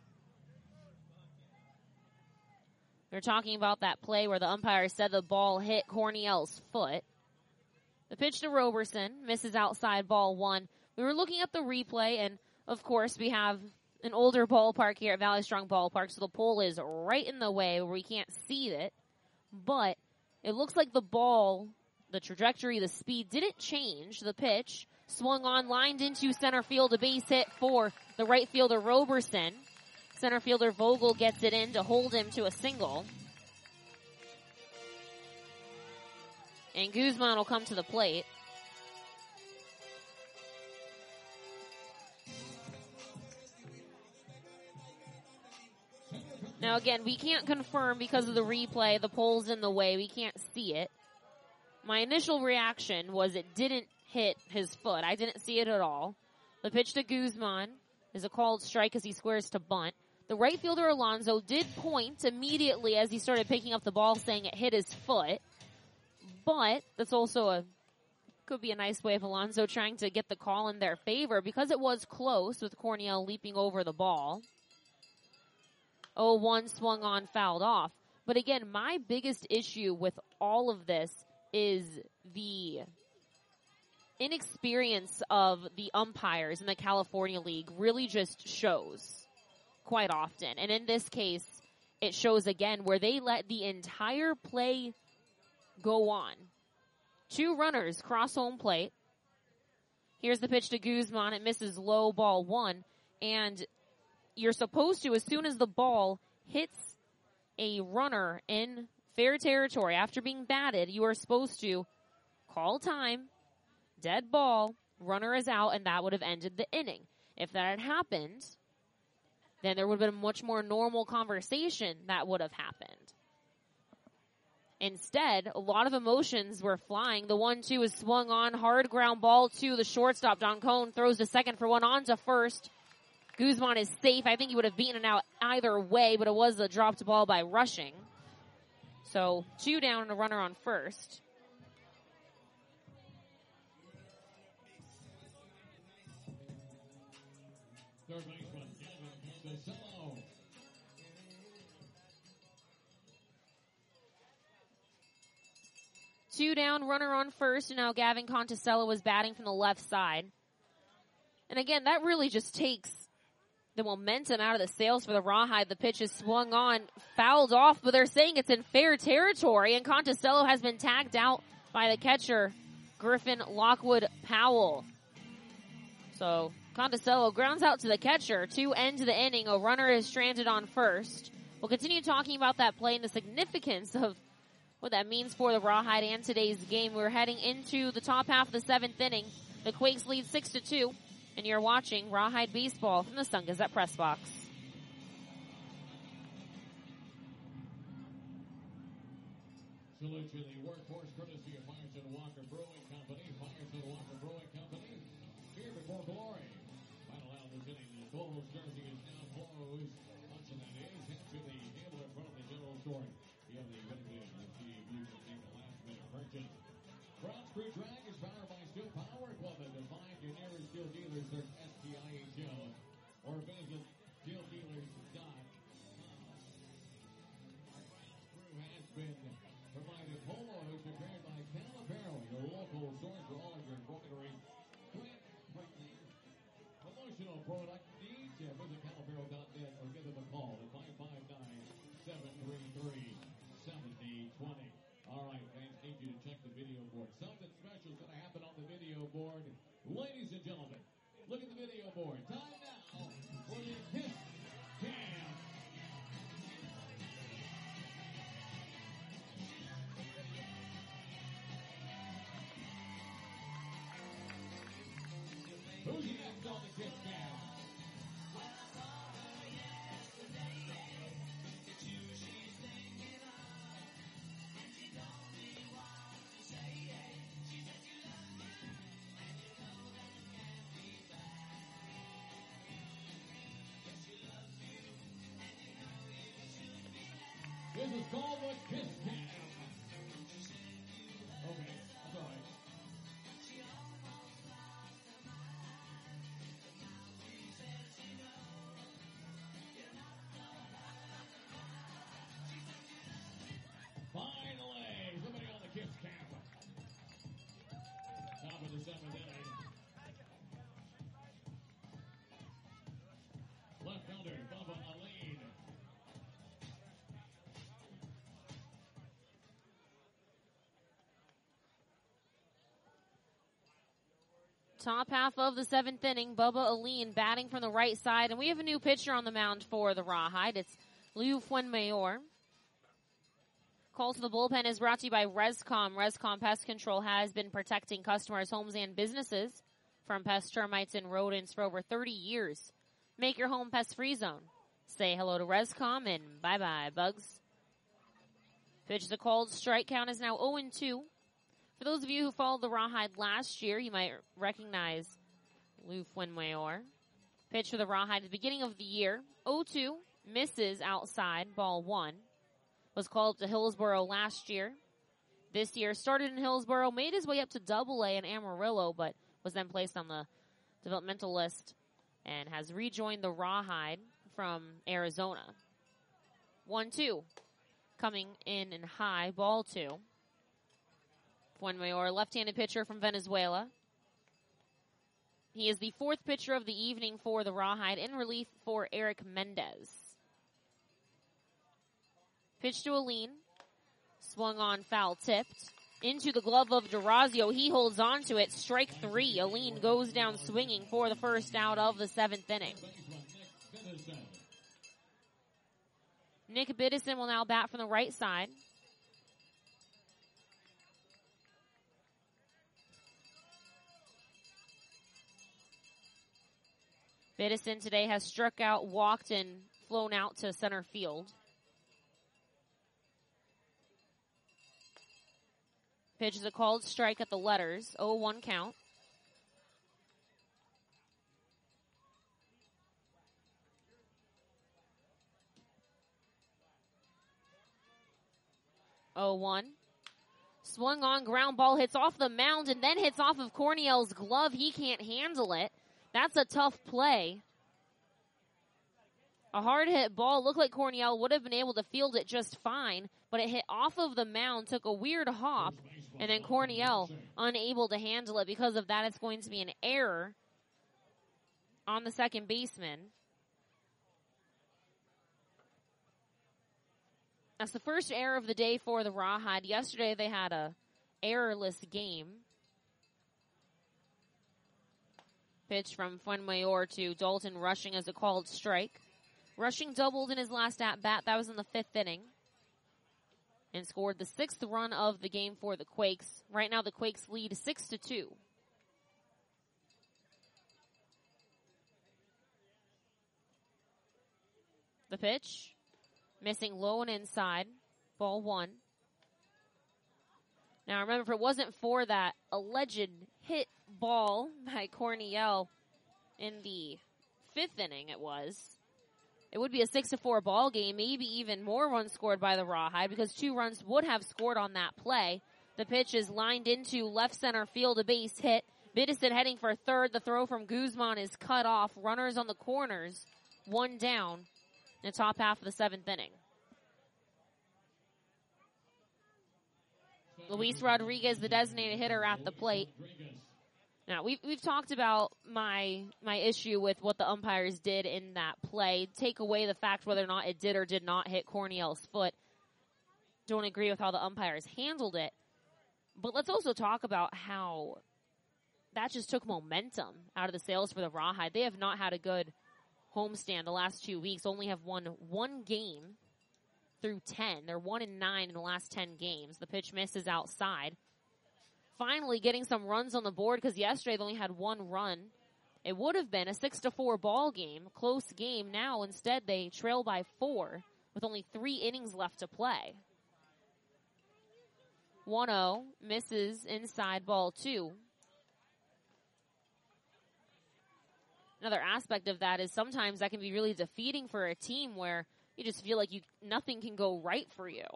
They're talking about that play where the umpire said the ball hit Corniel's foot. The pitch to Roberson misses outside, ball one. We were looking at the replay, and of course we have an older ballpark here at Valley Strong Ballpark, so the pole is right in the way where we can't see it. But it looks like the ball, the trajectory, the speed didn't change. The pitch swung on, lined into center field, a base hit for the right fielder Roberson. Center fielder Vogel gets it in to hold him to a single. And Guzman will come to the plate. Now again, we can't confirm because of the replay. The pole's in the way. We can't see it. My initial reaction was it didn't hit his foot. I didn't see it at all. The pitch to Guzman is a called strike as he squares to bunt. The right fielder Alonso did point immediately as he started picking up the ball saying it hit his foot. But that's also a, could be a nice way of Alonso trying to get the call in their favor because it was close with Corniel leaping over the ball. oh one swung on, fouled off. But again, my biggest issue with all of this is the inexperience of the umpires in the California League really just shows quite often. And in this case, it shows again where they let the entire play go on. Two runners cross home plate. Here's the pitch to Guzman. It misses low, ball one. And you're supposed to, as soon as the ball hits a runner in fair territory after being batted, you are supposed to call time, dead ball, runner is out, and that would have ended the inning. If that had happened, then there would have been a much more normal conversation that would have happened. Instead, a lot of emotions were flying. The one two is swung on, hard ground ball to the shortstop. Don Cone throws to second for one, on to first. Guzman is safe. I think he would have beaten it out either way, but it was a dropped ball by Rushing. So two down and a runner on first. Third baseman, Gavin Cantacello. Two down, runner on first, and now Gavin Conticello was batting from the left side. And again, that really just takes the momentum out of the sails for the Rawhide. The pitch is swung on, fouled off, but they're saying it's in fair territory, and Conticello has been tagged out by the catcher, Griffin Lockwood Powell. So Conticello grounds out to the catcher to end the inning. A runner is stranded on first. We'll continue talking about that play and the significance of what that means for the Rawhide and today's game. We're heading into the top half of the seventh inning. The Quakes lead six to two, and you're watching Rawhide Baseball from the Sun Gazette Press Box. Salute to the workforce courtesy of Myerson Walker Brewing Company. Myerson Walker Brewing Company, here before glory. Final out this inning. The Clovis jersey is now closed. Hudson, that is. Head to the table in front of the general store. You have the ability to receive, you can make a last minute purchase. Brown Screw Drag is powered by Steel Power Equipment. To find your nearest steel dealers, search S T I H L or visit steel dealers dot com. Screw has been provided polos prepared by Cal Apparel, your local source for all of your embroidery, print, printing, promotional product needs. Yeah, visit cal apparel dot net or give them a call at five five nine, seven three three, seven zero two zero. All right, fans, need you to check the video board. Something special is going to happen on the video board. Ladies and gentlemen, look at the video board. Time now for the Hit Jam. Who's next on on the kiss cam. This is called the kiss cam. Okay, that's all right. Finally, somebody on the kiss cam. Top of the seventh inning. Left fielder, Bubba Aline. Top half of the seventh inning, Bubba Aline batting from the right side, and we have a new pitcher on the mound for the Rawhide. It's Lou Fuenmayor. Call to the bullpen is brought to you by Rescom. Rescom Pest Control has been protecting customers' homes and businesses from pests, termites, and rodents for over thirty years. Make your home pest-free zone. Say hello to Rescom and bye-bye, bugs. Pitch is a called strike. Count is now oh and two. For those of you who followed the Rawhide last year, you might recognize Lou Fuenmayor. Pitch for the Rawhide at the beginning of the year. oh two, misses outside, ball one. Was called up to Hillsboro last year. This year started in Hillsboro, made his way up to double A in Amarillo, but was then placed on the developmental list and has rejoined the Rawhide from Arizona. one two, coming in and high, ball two. Fuenmayor, left-handed pitcher from Venezuela. He is the fourth pitcher of the evening for the Rawhide, in relief for Eric Mendez. Pitch to Aline. Swung on, foul tipped. Into the glove of Durazio. He holds on to it. Strike three. Aline goes down swinging for the first out of the seventh inning. Nick Biddison will now bat from the right side. Biddison today has struck out, walked, and flown out to center field. Pitch is a called strike at the letters. oh one count. oh one. Swung on, ground ball, hits off the mound, and then hits off of Corniel's glove. He can't handle it. That's a tough play. A hard hit ball. Looked like Corniel would have been able to field it just fine, but it hit off of the mound, took a weird hop, and then Corniel unable to handle it. Because of that, it's going to be an error on the second baseman. That's the first error of the day for the Rawhide. Yesterday they had a errorless game. Pitch from Fuenmayor to Dalton Rushing as a called strike. Rushing doubled in his last at-bat. That was in the fifth inning. And scored the sixth run of the game for the Quakes. Right now the Quakes lead six to two. The pitch. Missing low and inside. Ball one. Now remember, if it wasn't for that alleged hit ball by Corniel in the fifth inning, it was, it would be a six to four ball game, maybe even more runs scored by the Rawhide, because two runs would have scored on that play. The pitch is lined into left center field, a base hit. Biddison heading for third. The throw from Guzman is cut off. Runners on the corners, one down in the top half of the seventh inning. Luis Rodriguez, the designated hitter, at the plate. Now, we've, we've talked about my my issue with what the umpires did in that play. Take away the fact whether or not it did or did not hit Corniel's foot. Don't agree with how the umpires handled it. But let's also talk about how that just took momentum out of the sails for the Rawhide. They have not had a good homestand the last two weeks. Only have won one game through ten. They're one and nine in the last ten games. The pitch misses outside. Finally getting some runs on the board, because yesterday they only had one run It would have been a six to four ball game, close game. Now instead they trail by four with only three innings left to play. one oh, misses inside, ball two. Another aspect of that is sometimes that can be really defeating for a team where you just feel like you nothing can go right for you.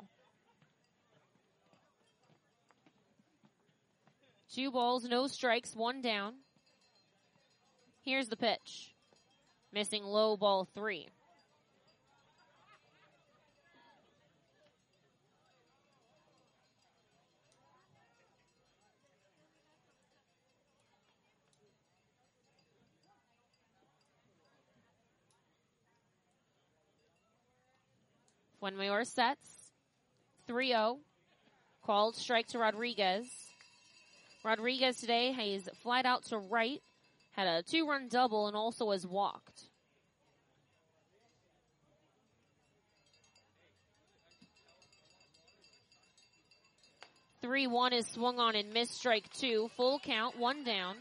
Two balls, no strikes, one down. Here's the pitch. Missing low, ball three. Fuenmayor sets. three oh. Called strike to Rodriguez. Rodriguez today has flied out to right, had a two-run double, and also has walked. three one is swung on and missed, strike two. Full count, one down.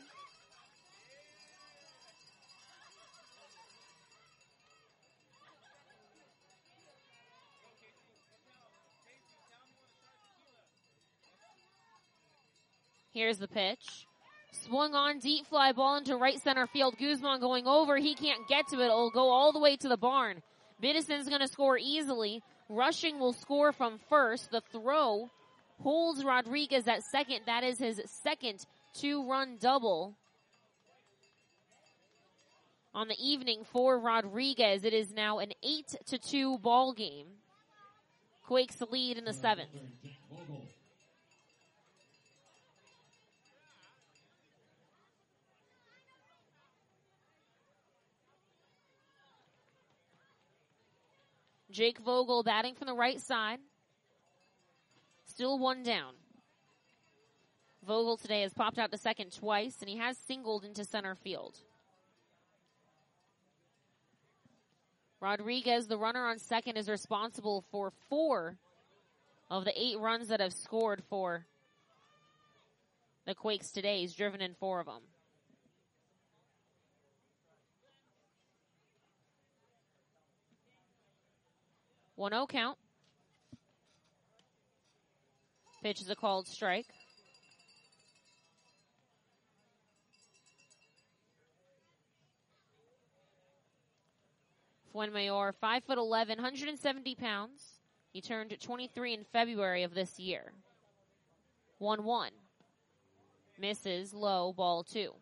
Here's the pitch. Swung on, deep fly ball into right center field. Guzman going over. He can't get to it. It'll go all the way to the barn. Biddison's going to score easily. Rushing will score from first. The throw holds Rodriguez at second. That is his second two-run double on the evening for Rodriguez. It is now an eight to two ball game. Quakes lead in the seventh. Jake Vogel batting from the right side. Still one down. Vogel today has popped out to second twice, and he has singled into center field. Rodriguez, the runner on second, is responsible for four of the eight runs that have scored for the Quakes today. He's driven in four of them. one oh count. Pitch is a called strike. Fuenmayor, five foot eleven, one hundred seventy pounds. He turned twenty-three in February of this year. one one. Misses, low, ball two.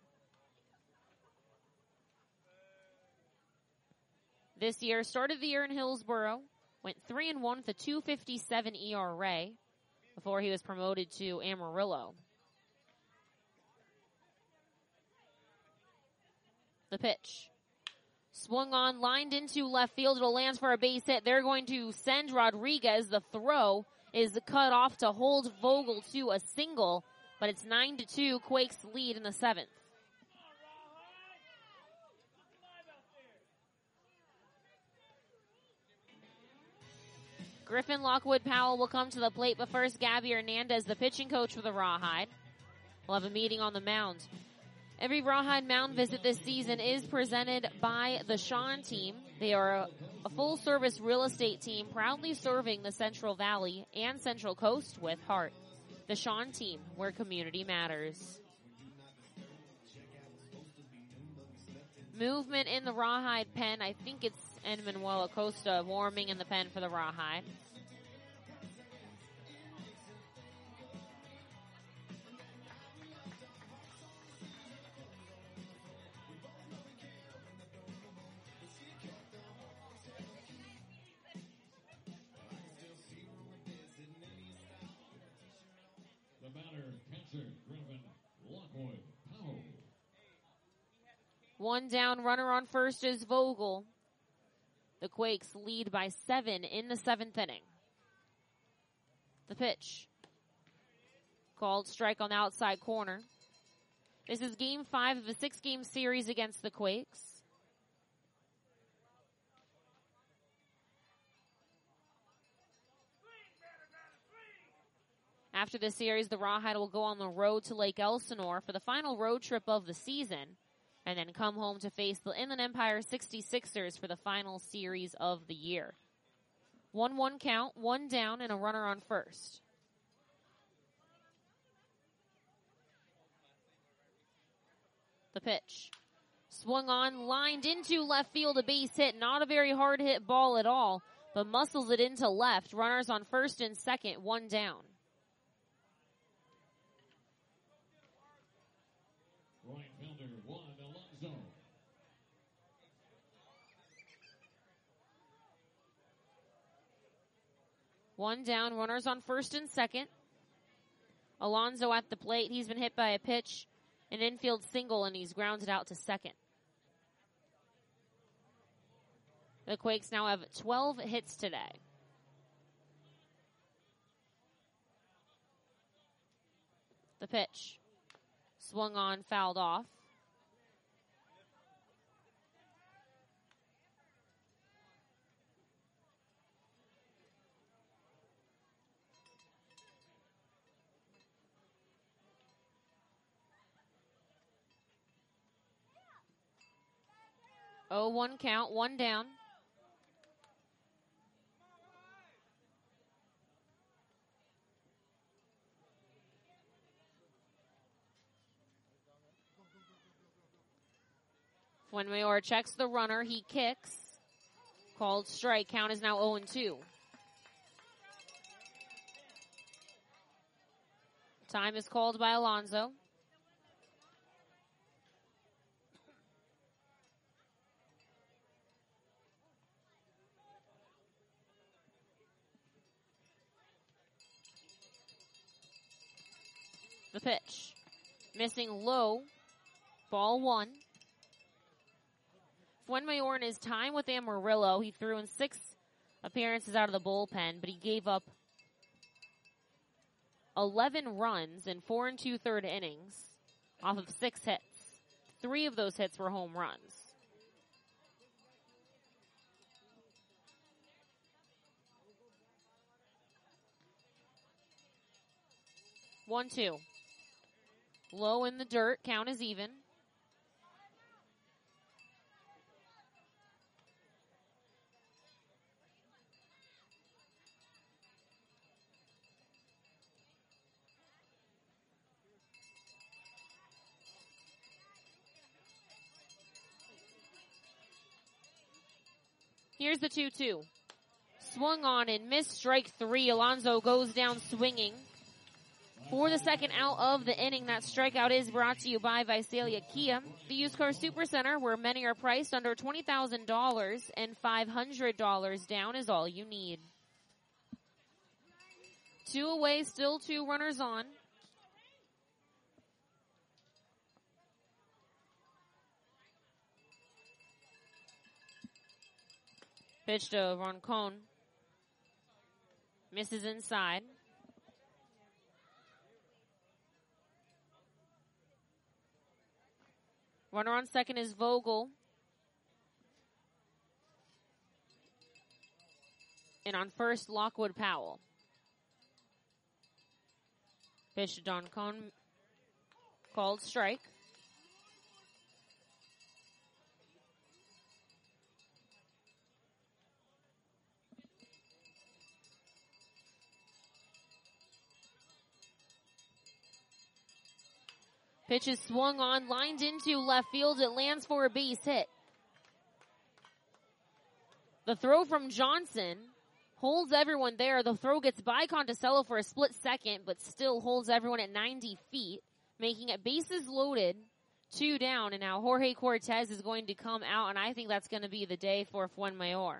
This year, started the year in Hillsboro. Went three and one with a two fifty-seven E R A before he was promoted to Amarillo. The pitch. Swung on, lined into left field. It'll land for a base hit. They're going to send Rodriguez. The throw is cut off to hold Vogel to a single, but it's nine to two. Quakes lead in the seventh. Griffin Lockwood Powell will come to the plate, but first Gabby Hernandez, the pitching coach for the Rawhide, will have a meeting on the mound. Every Rawhide mound visit this season is presented by the Sean team. They are a, a full-service real estate team proudly serving the Central Valley and Central Coast with heart. The Sean team, where community matters. Movement in the Rawhide pen. I think it's Manuel Acosta warming in the pen for the Rawhide. The batter, catcher, Griffin Lockwood Powell. One down, runner on first is Vogel. The Quakes lead by seven in the seventh inning. The pitch. Called strike on the outside corner. This is game five of a six-game series against the Quakes. After the series, the Rawhide will go on the road to Lake Elsinore for the final road trip of the season, and then come home to face the Inland Empire sixty-sixers for the final series of the year. one one count, one down, and a runner on first. The pitch. Swung on, lined into left field, a base hit. Not a very hard hit ball at all, but muscles it into left. Runners on first and second, one down. Right fielder one, Alonso. One down, runners on first and second. Alonso at the plate. He's been hit by a pitch, an infield single, and he's grounded out to second. The Quakes now have twelve hits today. The pitch. Swung on, fouled off. oh one count, one down. Fuenmayor checks the runner. He kicks. Called strike. Count is now oh and two. Time is called by Alonso. The pitch. Missing low. Ball one. Fuenmayor in his time with Amarillo, he threw in six appearances out of the bullpen, but he gave up eleven runs in four and two-third innings off of six hits. Three of those hits were home runs. One, two. Low in the dirt. Count is even. Here's the two two. Swung on and missed, strike three. Alonso goes down swinging. For the second out of the inning, that strikeout is brought to you by Visalia Kia, the used car supercenter where many are priced under twenty thousand dollars and five hundred dollars down is all you need. Two away, still two runners on. Pitch to Roncon. Misses inside. Runner on second is Vogel. And on first, Lockwood Powell. Pitch to Don Cohn. Called strike. Pitch is swung on, lined into left field. It lands for a base hit. The throw from Johnson holds everyone there. The throw gets by Conticello for a split second, but still holds everyone at ninety feet, making it bases loaded, two down. And now Jorge Cortez is going to come out, and I think that's going to be the day for Fuenmayor.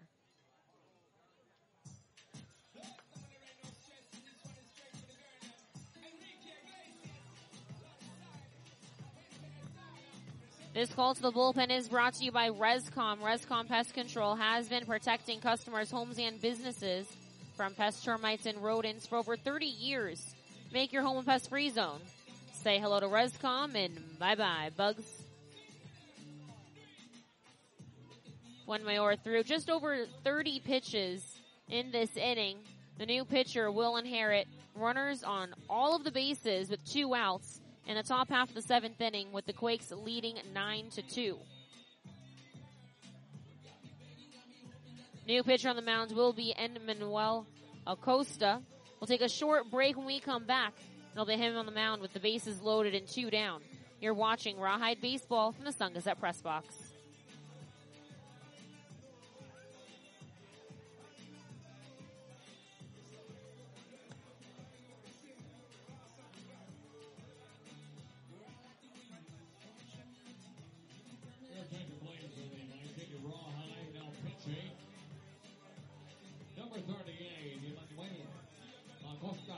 This call to the bullpen is brought to you by Rescom. Rescom Pest Control has been protecting customers' homes and businesses from pest, termites, and rodents for over thirty years. Make your home a pest-free zone. Say hello to Rescom and bye-bye, bugs. Fuenmayor threw just over thirty pitches in this inning. The new pitcher will inherit runners on all of the bases with two outs in the top half of the seventh inning with the Quakes leading nine to two. New pitcher on the mound will be Emmanuel Acosta. We'll take a short break. When we come back, it'll be him on the mound with the bases loaded and two down. You're watching Rawhide Baseball from the Sun Gazette Press Box. Number thirty-eight, Emmanuel Acosta.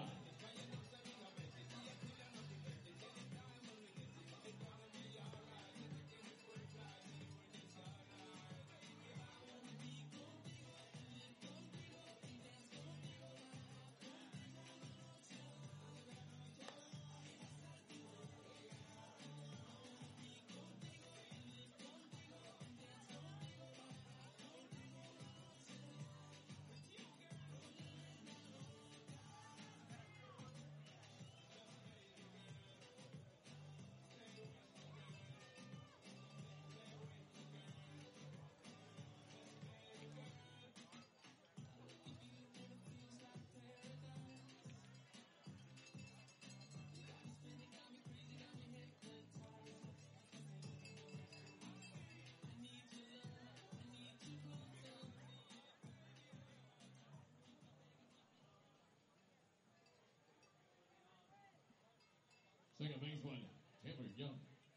Second baseman, Taylor Young.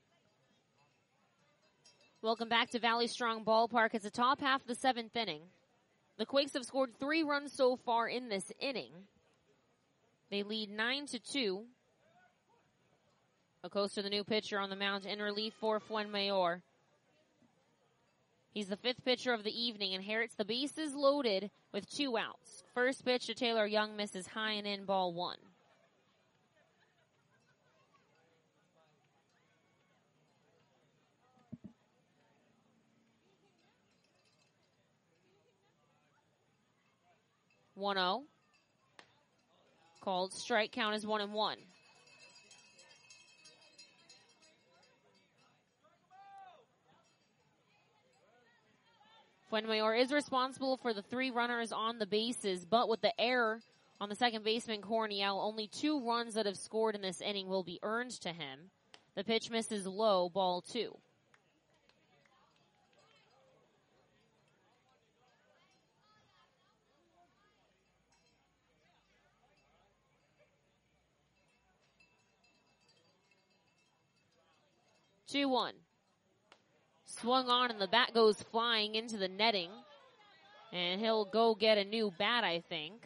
Welcome back to Valley Strong Ballpark. It's the top half of the seventh inning. The Quakes have scored three runs so far in this inning. They lead nine to two. Acosta, the new pitcher on the mound in relief for Fuenmayor. He's the fifth pitcher of the evening, inherits the bases loaded with two outs. First pitch to Taylor Young misses high and in, ball one. one oh. Called strike, count is one and one. Fuenmayor is responsible for the three runners on the bases, but with the error on the second baseman, Corniel, only two runs that have scored in this inning will be earned to him. The pitch misses low, ball two. two one. Swung on and the bat goes flying into the netting. And he'll go get a new bat, I think.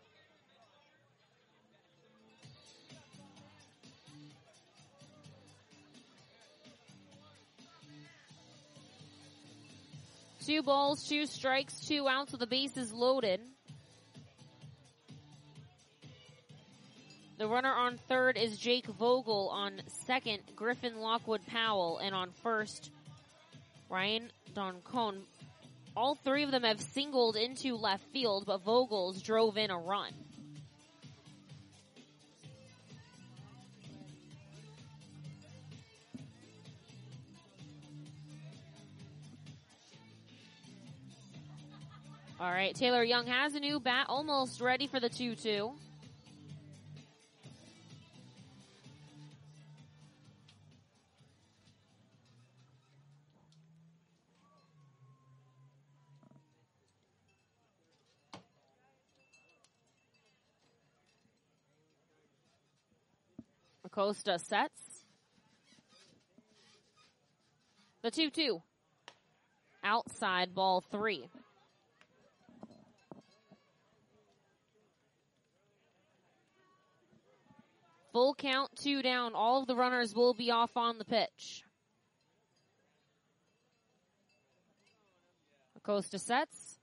Two balls, two strikes, two outs with the bases loaded. The runner on third is Jake Vogel. On second, Griffin Lockwood Powell. And on first, Ryan Doncone. All three of them have singled into left field, but Vogels drove in a run. All right, Taylor Young has a new bat, almost ready for the two two. Acosta sets. The two two. Outside, ball three. Full count, two down. All of the runners will be off on the pitch. Acosta sets.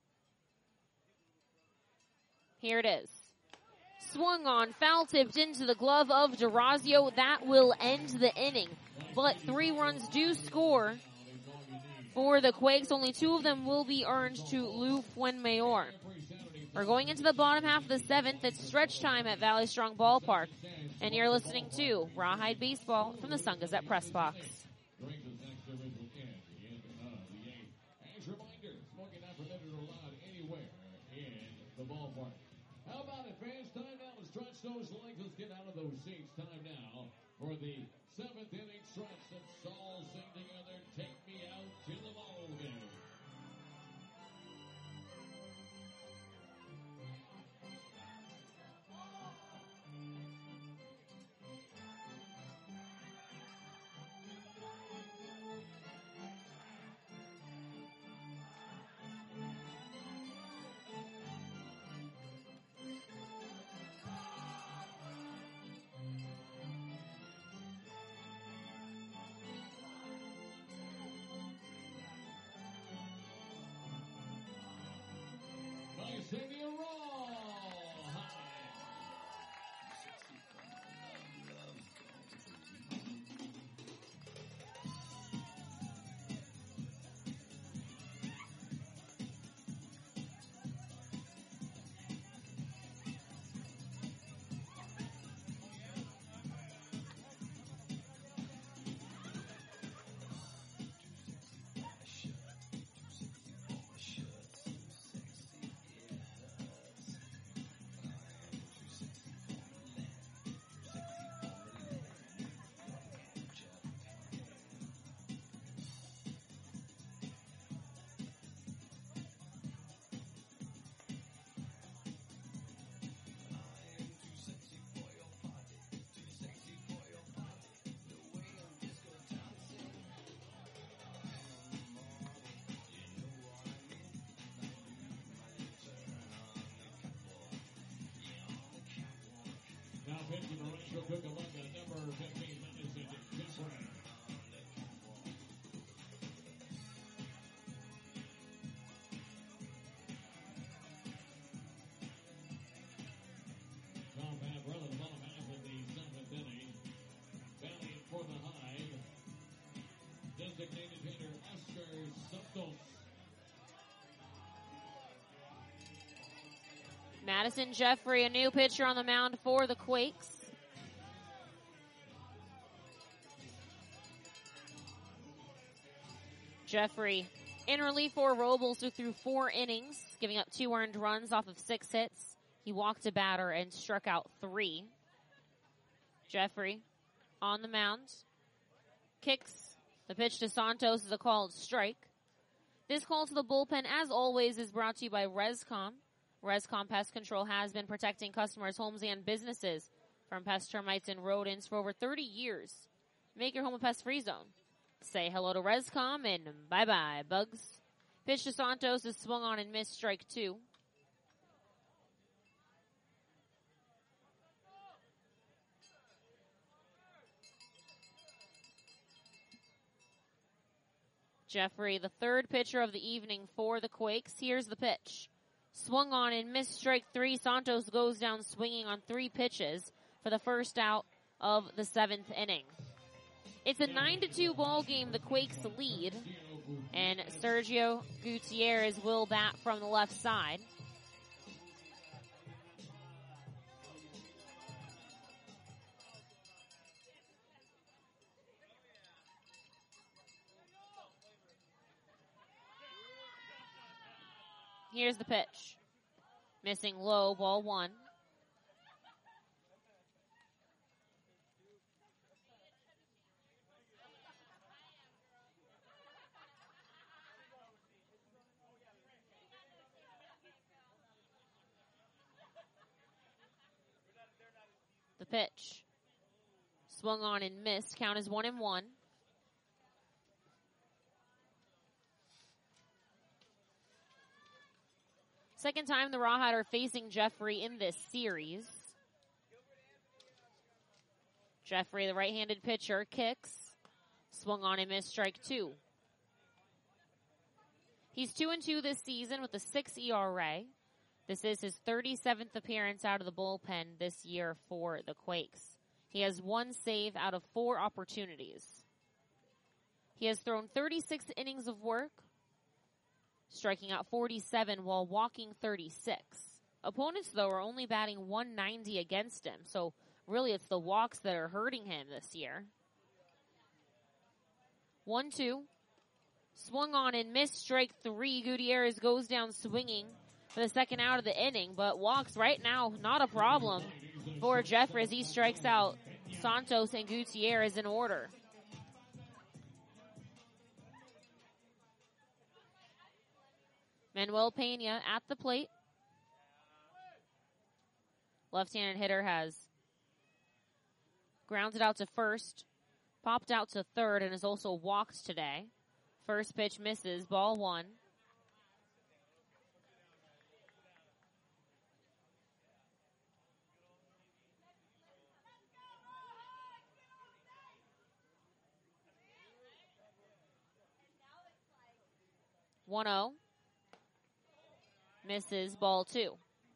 Here it is. Swung on, foul tipped into the glove of DeRazio. That will end the inning. But three runs do score for the Quakes. Only two of them will be earned to Lou Fuenmayor. We're going into the bottom half of the seventh. It's stretch time at Valley Strong Ballpark. And you're listening to Rawhide Baseball from the Sun Gazette Press Box. Brings us next division in the end of the eighth. As a reminder, smoking not permitted or allowed anywhere in the ballpark. How about it, fans? Time now to stretch those legs. Let's get out of those seats. Time now for the seventh inning stretch. Let's all sing together. Take me out to the ball game. Xavier Rawhide. Now pitching the right field, Cucamonga, number fifteen, Madison Jeffrey. Top half, rather the bottom half of the seventh inning. Batting for the Hive, designated hitter Oscar Santos. Madison Jeffrey, a new pitcher on the mound for the Quakes. Jeffrey in relief for Robles, who threw four innings, giving up two earned runs off of six hits. He walked a batter and struck out three. Jeffrey on the mound. Kicks. The pitch to Santos is a called strike. This call to the bullpen, as always, is brought to you by Rescom. Rescom Pest Control has been protecting customers' homes and businesses from pest, termites, and rodents for over thirty years. Make your home a pest-free zone. Say hello to Rescom and bye-bye, bugs. Pitch to Santos is swung on and missed, strike two. Jeffrey, the third pitcher of the evening for the Quakes. Here's the pitch. Swung on and missed, strike three. Santos goes down swinging on three pitches for the first out of the seventh inning. It's a nine to two ball game. The Quakes lead, and Sergio Gutierrez will bat from the left side. Here's the pitch. Missing low, ball one. The pitch. Swung on and missed. Count is one and one. Second time the Rawhide are facing Jeffrey in this series. Jeffrey, the right-handed pitcher, kicks. Swung on and missed, strike two. He's two and two this season with a six E R A. This is his thirty-seventh appearance out of the bullpen this year for the Quakes. He has one save out of four opportunities. He has thrown thirty-six innings of work, striking out forty-seven while walking thirty-six. Opponents, though, are only batting one ninety against him, so really it's the walks that are hurting him this year. one two. Swung on and missed, strike three. Gutierrez goes down swinging for the second out of the inning, but walks right now, not a problem for Jeffrey as he strikes out Santos and Gutierrez in order. Manuel Pena at the plate. Left-handed hitter has grounded out to first, popped out to third, and has also walked today. First pitch misses, ball one. one oh. Misses, ball two.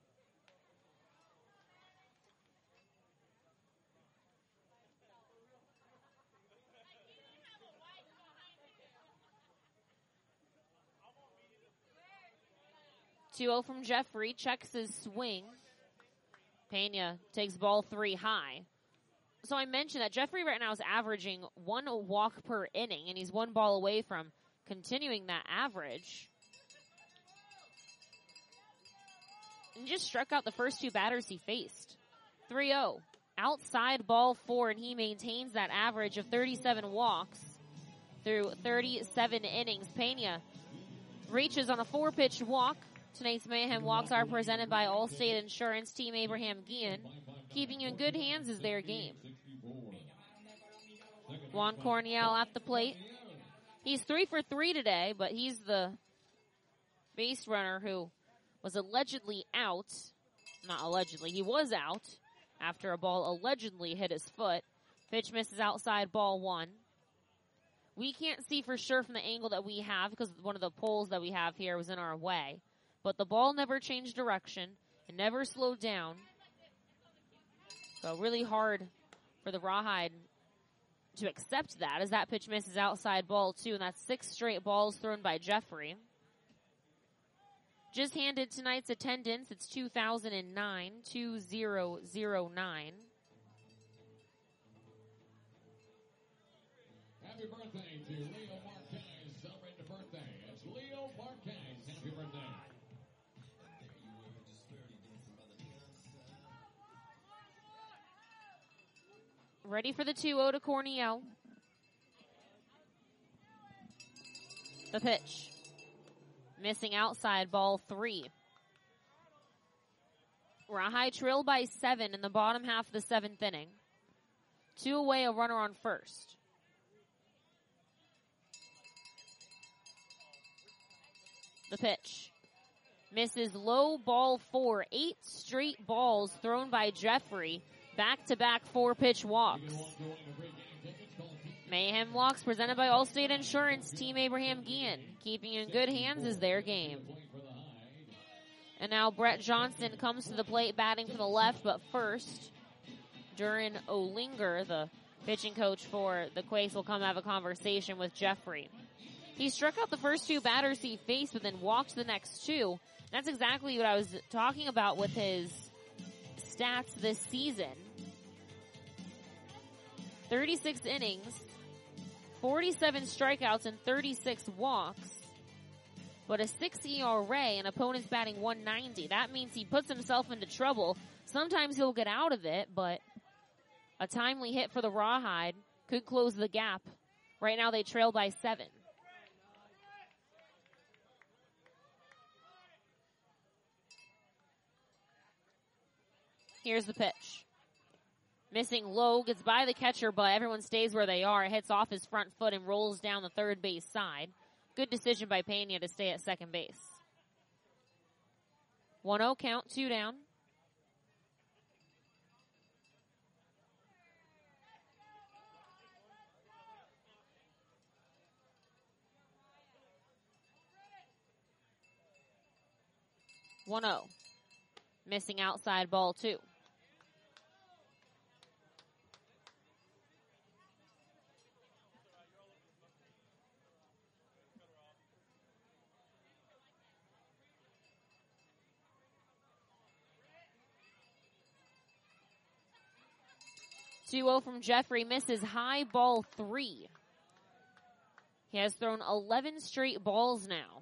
two oh from Jeffrey, checks his swing. Pena takes ball three high. So I mentioned that Jeffrey right now is averaging one walk per inning, and he's one ball away from continuing that average. And just struck out the first two batters he faced. three oh. Outside ball four, and he maintains that average of thirty-seven walks through thirty-seven innings. Pena reaches on a four-pitch walk. Tonight's Mayhem walks are presented by Allstate Insurance. Team Abraham Guillen. Keeping you in good hands is their game. Juan Corniel at the plate. He's three for three today, but he's the base runner who was allegedly out. Not allegedly, he was out after a ball allegedly hit his foot. Pitch misses outside, ball one. We can't see for sure from the angle that we have because one of the poles that we have here was in our way. But the ball never changed direction. It never slowed down. So really hard for the Rawhide to accept that as that pitch misses outside ball two. And that's six straight balls thrown by Jeffrey. Just handed tonight's attendance. It's two thousand nine, two thousand nine. Happy birthday to Leo Marquez. Celebrate the birthday. It's Leo Marquez. Happy birthday. Ready for the two oh to Corniel. The pitch. Missing outside, ball three. Rawhide trailed by seven in the bottom half of the seventh inning. Two away, a runner on first. The pitch. Misses low, ball four. Eight straight balls thrown by Jeffrey. Back-to-back four-pitch walks. Mayhem walks presented by Allstate Insurance. Team Abraham Guillen. Keeping you in good hands is their game. And now Brett Johnson comes to the plate batting from the left, but first, Duran Olinger, the pitching coach for the Quakes, will come have a conversation with Jeffrey. He struck out the first two batters he faced, but then walked the next two. That's exactly what I was talking about with his stats this season. thirty-six innings, forty-seven strikeouts, and thirty-six walks. But a six E R A and opponents batting one ninety. That means he puts himself into trouble. Sometimes he'll get out of it, but a timely hit for the Rawhide could close the gap. Right now they trail by seven. Here's the pitch. Missing low, gets by the catcher, but everyone stays where they are. It hits off his front foot and rolls down the third base side. Good decision by Pena to stay at second base. one oh count, two down. one oh. Missing outside, ball two. two oh from Jeffrey, misses high, ball three. He has thrown eleven straight balls now.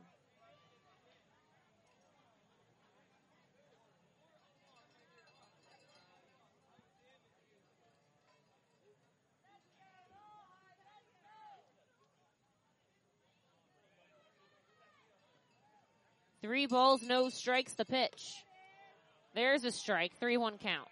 Three balls, no strikes, the pitch. There's a strike, three one count.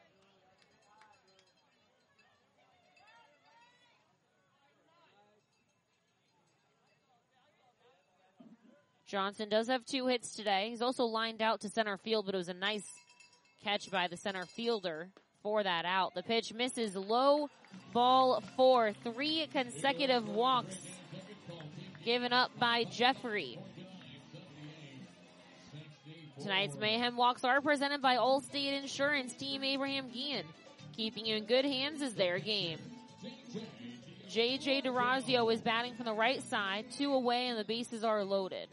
Johnson does have two hits today. He's also lined out to center field, but it was a nice catch by the center fielder for that out. The pitch misses low, ball four. Three consecutive walks given up by Jeffrey. Tonight's Mayhem walks are presented by Allstate Insurance. Team Abraham Guillen. Keeping you in good hands is their game. J J DeRazio is batting from the right side. Two away and the bases are loaded.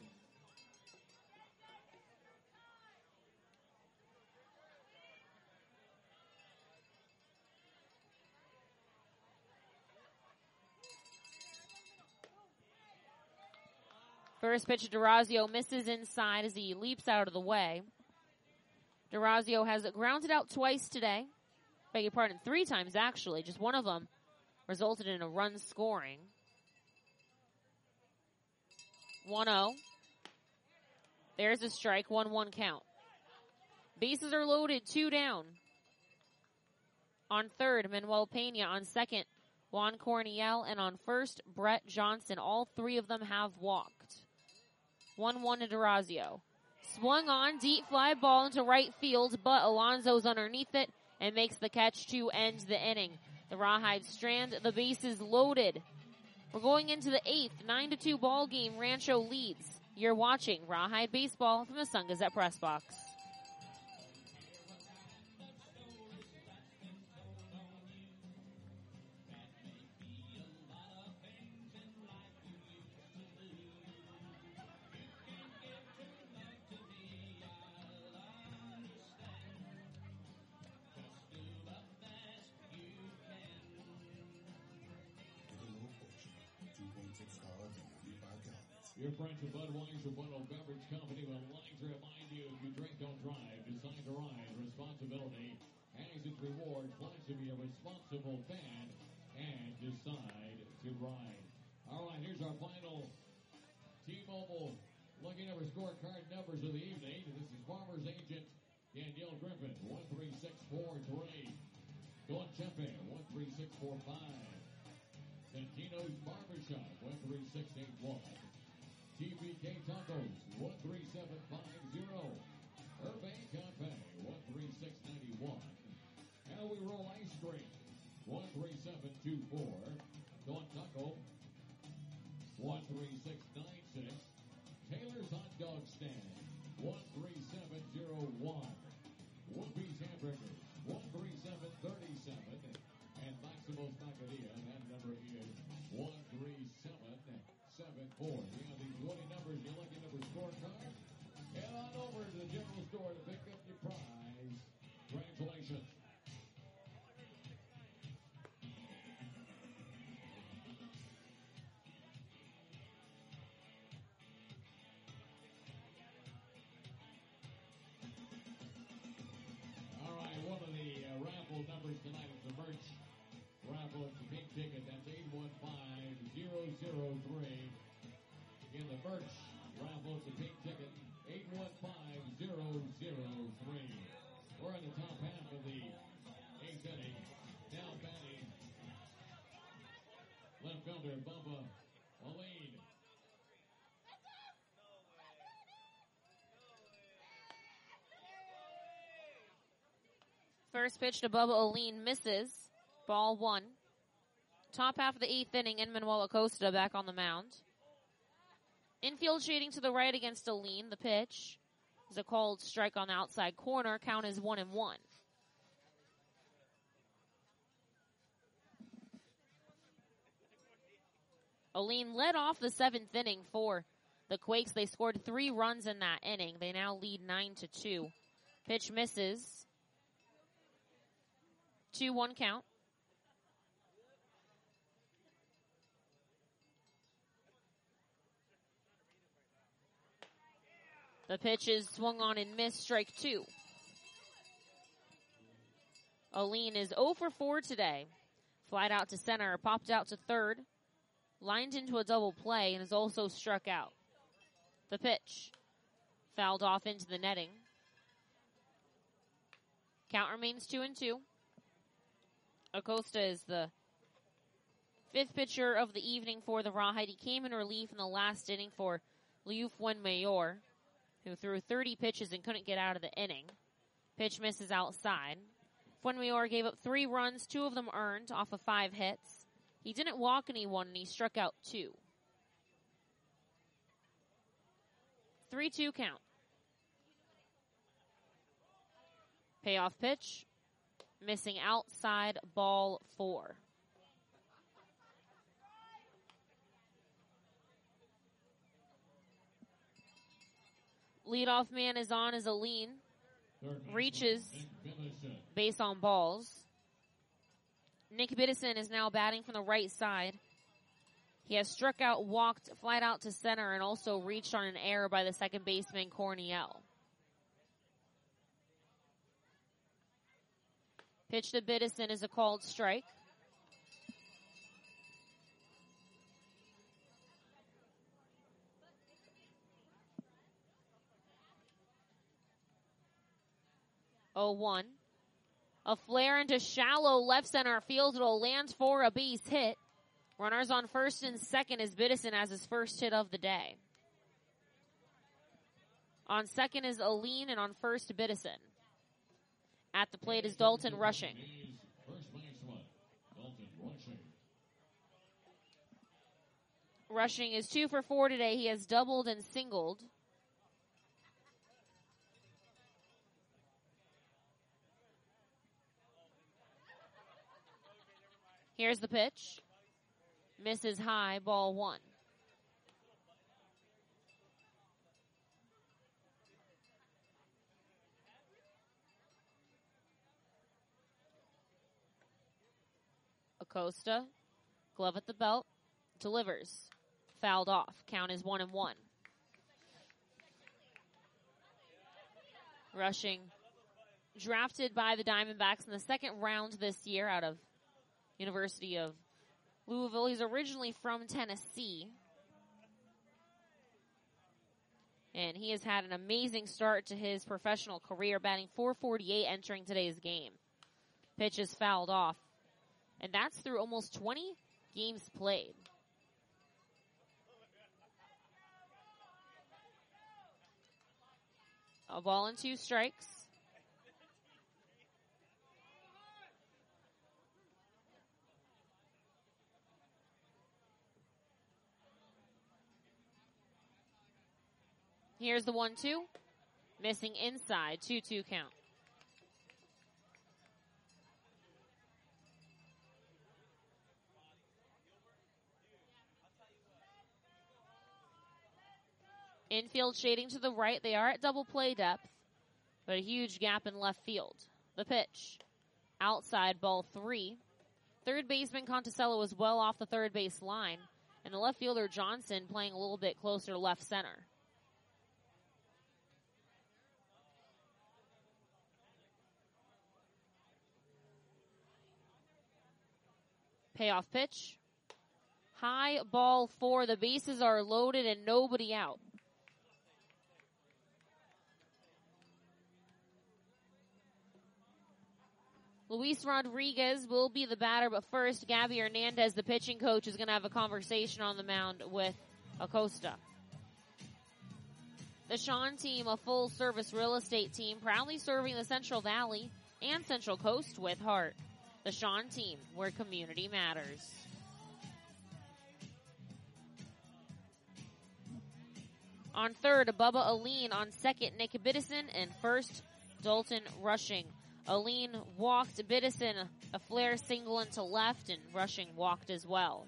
First pitch, DeRazio misses inside as he leaps out of the way. DeRazio has grounded out twice today. Beg your pardon, three times actually. Just one of them resulted in a run scoring. one oh. There's a strike, one one count. Bases are loaded, two down. On third, Manuel Pena. On second, Juan Corniel. And on first, Brett Johnson. All three of them have walked. one one to DeRazio. Swung on, deep fly ball into right field, but Alonso's underneath it and makes the catch to end the inning. The Rawhide strand, the bases loaded. We're going into the eighth, nine to two ball game. Rancho leads. You're watching Rawhide Baseball from the Sun Gazette Press Box. Your friends at Budweiser Bottled Beverage Company would like to remind you, if you drink, don't drive. Decide to ride. Responsibility has its reward. Pledge to be a responsible fan and decide to ride. All right, here's our final T-Mobile looking over scorecard numbers of the evening. This is Farmers Agent Danielle Griffin, one three six four three. Don Chepe, one three six four five. Santino's Barbershop, one three six eight one. T B K Tacos, one three seven five zero. Urban Cafe, one three six nine one. How We Roll Ice Cream, one three seven two four. Don Taco, one three six nine six. Taylor's Hot Dog Stand, one three seven zero one. Whoopi's Hamburgers, one three seven three seven. And Maximo's Taqueria, that number is one three seven seven four. You have these twenty numbers, you're looking over scorecard. Head on over to the general store to pick up your prize. Congratulations. All right, one of the uh, raffle numbers tonight is the merch raffle. It's a pink ticket. That's eight one five zero zero three. In the merch raffle, it's a pink ticket. eight one five zero zero three. We're in the top half of the eighth inning. Now batting left fielder Bubba Aline. First pitch to Bubba Aline misses. Ball one. Top half of the eighth inning, and Manuel Acosta back on the mound. Infield shading to the right against Aline. The pitch is a called strike on the outside corner. Count is one and one. Aline led off the seventh inning for the Quakes. They scored three runs in that inning. They now lead nine to two. Pitch misses. two one count. The pitch is swung on and missed, strike two. Aline is zero for four today. Flied out to center, popped out to third, lined into a double play, and is also struck out. The pitch fouled off into the netting. Count remains two and two. Acosta is the fifth pitcher of the evening for the Rawhide. He came in relief in the last inning for Liu Fuenmayor, who threw thirty pitches and couldn't get out of the inning. Pitch misses outside. Fuenmayor gave up three runs, two of them earned off of five hits. He didn't walk anyone, and he struck out two. three two count. Payoff pitch, missing outside, ball four. Leadoff man is on as Aline reaches base on balls. Nick Biddison is now batting from the right side. He has struck out, walked, flied out to center, and also reached on an error by the second baseman, Corniel. Pitch to Biddison is a called strike. oh one. A flare into shallow left center field. It'll land for a base hit. Runners on first and second as Biddison has his first hit of the day. On second is Aline, and on first, Biddison. At the plate is Dalton Rushing. First baseman, Dalton Rushing. Rushing is two for four today. He has doubled and singled. Here's the pitch. Misses high, ball one. Acosta, glove at the belt, delivers. Fouled off. Count is one and one. Rushing, drafted by the Diamondbacks in the second round this year out of University of Louisville. He's originally from Tennessee. And he has had an amazing start to his professional career, batting four forty-eight entering today's game. Pitch is fouled off. And that's through almost twenty games played. A ball and two strikes. Here's the one two. Missing inside. two two count. Infield shading to the right. They are at double play depth, but a huge gap in left field. The pitch. Outside, ball three. Third baseman Conticello is well off the third base line, and the left fielder Johnson playing a little bit closer to left center. Payoff pitch. High, ball four. The bases are loaded and nobody out. Luis Rodriguez will be the batter, but first, Gabby Hernandez, the pitching coach, is going to have a conversation on the mound with Acosta. The Sean team, a full-service real estate team, proudly serving the Central Valley and Central Coast with heart. The Sean team, where community matters. On third, Bubba Aline. On second, Nick Biddison. And first, Dalton Rushing. Aline walked Biddison, a flare single into left, and Rushing walked as well.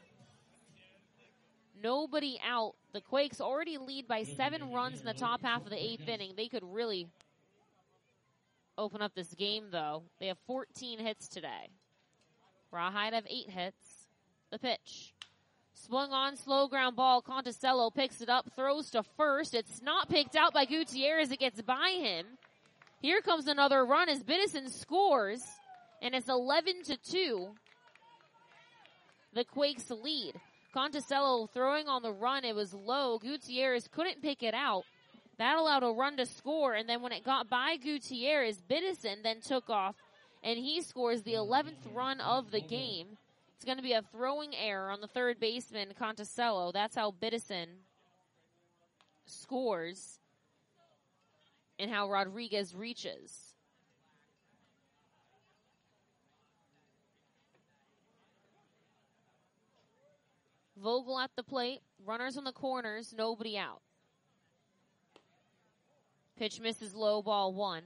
Nobody out. The Quakes already lead by seven runs in the top half of the eighth inning. They could really open up this game, though. They have fourteen hits today. Rawhide have eight hits. The pitch. Swung on, slow ground ball. Conticello picks it up, throws to first. It's not picked out by Gutierrez. It gets by him. Here comes another run as Biddison scores, and it's eleven to two. The Quakes lead. Conticello throwing on the run. It was low. Gutierrez couldn't pick it out. That allowed a run to score, and then when it got by Gutierrez, Biddison then took off, and he scores the eleventh run of the game. It's going to be a throwing error on the third baseman, Conticello. That's how Biddison scores and how Rodriguez reaches. Vogel at the plate. Runners on the corners. Nobody out. Pitch misses low, ball one.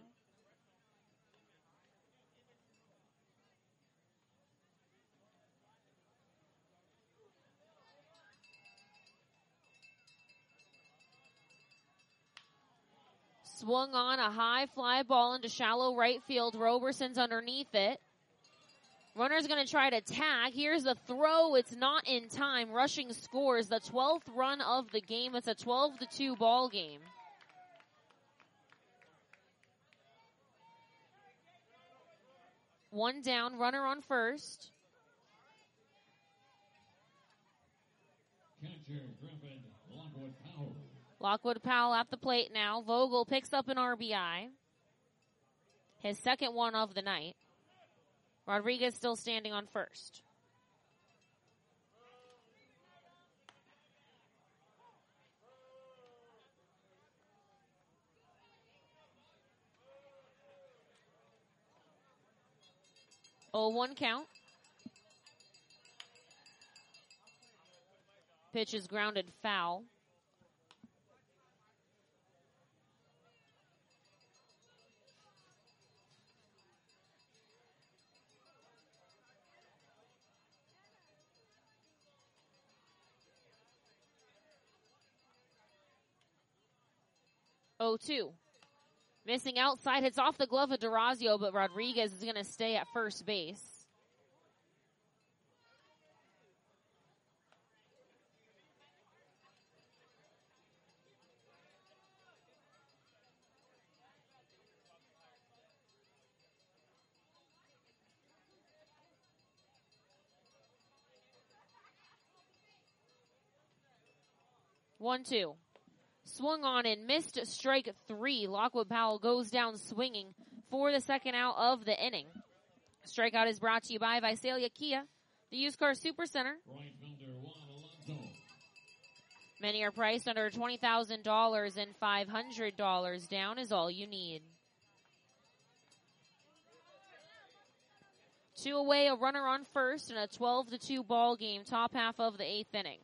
Swung on a high fly ball into shallow right field. Roberson's underneath it. Runner's going to try to tag. Here's the throw. It's not in time. Rushing scores the twelfth run of the game. It's a twelve to two ball game. One down, runner on first. Catcher Griffin, Lockwood Powell. Lockwood Powell at the plate now. Vogel picks up an R B I. His second one of the night. Rodriguez still standing on first. oh one count. Pitch is grounded foul. oh two. Missing outside, hits off the glove of Durazio, but Rodriguez is going to stay at first base. one two. Swung on and missed strike three. Lockwood Powell goes down swinging for the second out of the inning. Strikeout is brought to you by Visalia Kia, the used car supercenter. Right fielder Juan Alonso. Many are priced under twenty thousand dollars, and five hundred dollars down is all you need. Two away, a runner on first, and a twelve to two ball game, top half of the eighth inning.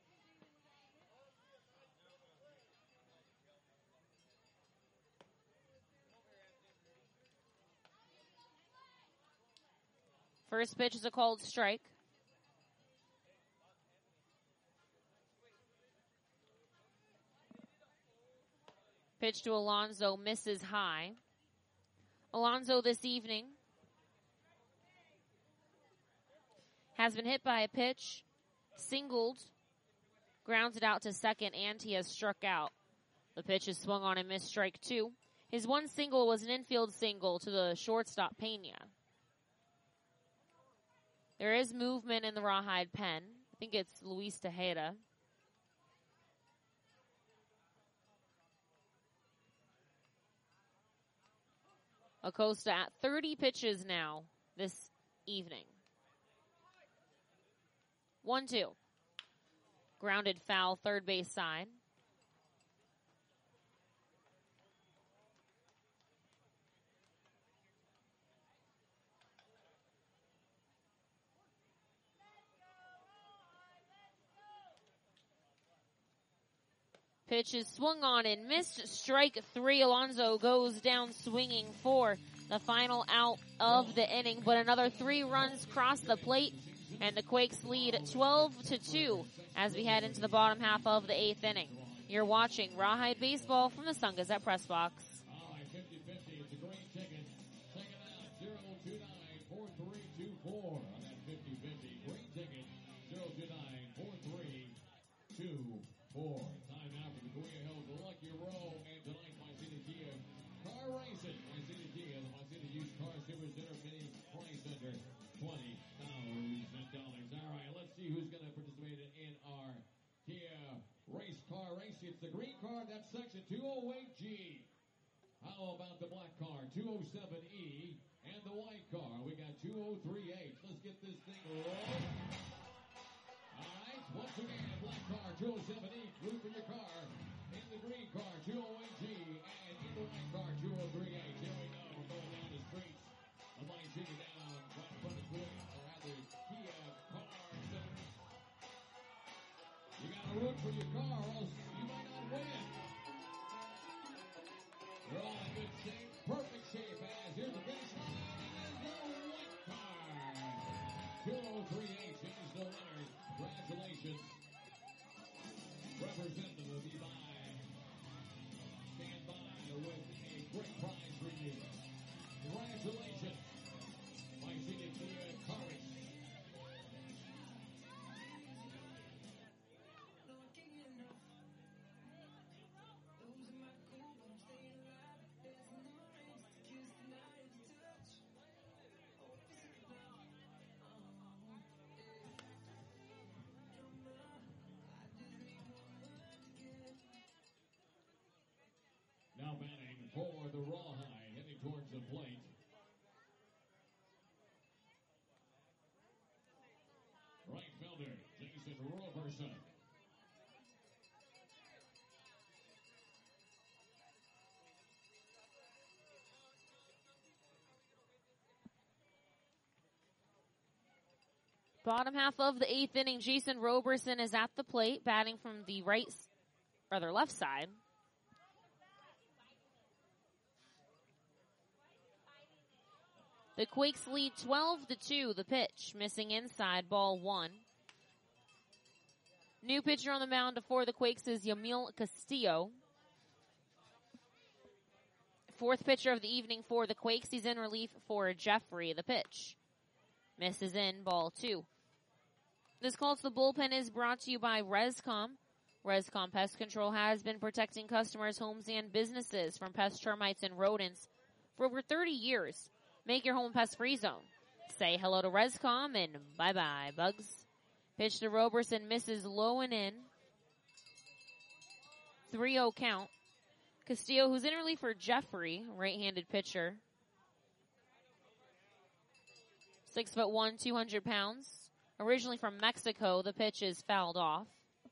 First pitch is a called strike. Pitch to Alonso, misses high. Alonso this evening has been hit by a pitch, singled, grounds it out to second, and he has struck out. The pitch is swung on and missed strike two. His one single was an infield single to the shortstop Pena. There is movement in the Rawhide pen. I think it's Luis Tejeda. Acosta at thirty pitches now this evening. one two. Grounded foul, third base side. Pitch is swung on and missed. Strike three. Alonso goes down swinging for the final out of the inning. But another three runs cross the plate, and the Quakes lead twelve to two as we head into the bottom half of the eighth inning. You're watching Rawhide Baseball from the Sun Gazette Press Box. All right, fifty fifty. It's a green ticket. Second out, zero two nine four three two four on that fifty fifty. Green ticket, zero two nine four three twenty dollars. All right, let's see who's going to participate in our Kia race car race. It's the green car, that's section two oh eight G. How about the black car, two oh seven E, and the white car? We got two oh three H. Let's get this thing rolling. All right, once again, black car, two oh seven E, blue for your car. In the green car, two oh eight G, and in the white car, two oh three H. Here we go, we're going down the streets. I'm like taking down right in front of Quinn, or rather, Kia Car Center. You got to root for your car, or else you might not win. They're all in good shape, perfect shape, as here's the finish line, and there's the white car. two oh three H is the winner. Congratulations. Representative of Eli. Stand by with a great prize for you. Congratulations. My senior Kia Courage. Now batting for the Rawhide, heading towards the plate. Right fielder, Jason Roberson. Bottom half of the eighth inning, Jason Roberson is at the plate, batting from the right, rather left side. The Quakes lead twelve to two. The pitch, missing inside, ball one. New pitcher on the mound for the Quakes is Yamil Castillo. Fourth pitcher of the evening for the Quakes. He's in relief for Jeffrey. The pitch misses in, ball two. This call to the bullpen is brought to you by Rescom. Rescom Pest Control has been protecting customers' homes and businesses from pest, termites, and rodents for over thirty years. Make your home pest-free zone. Say hello to Rescom and bye-bye, bugs. Pitch to Roberson, misses low and in. three oh count. Castillo, who's in relief for Jeffrey, right-handed pitcher. Six foot one, two hundred pounds. Originally from Mexico, the pitch is fouled off.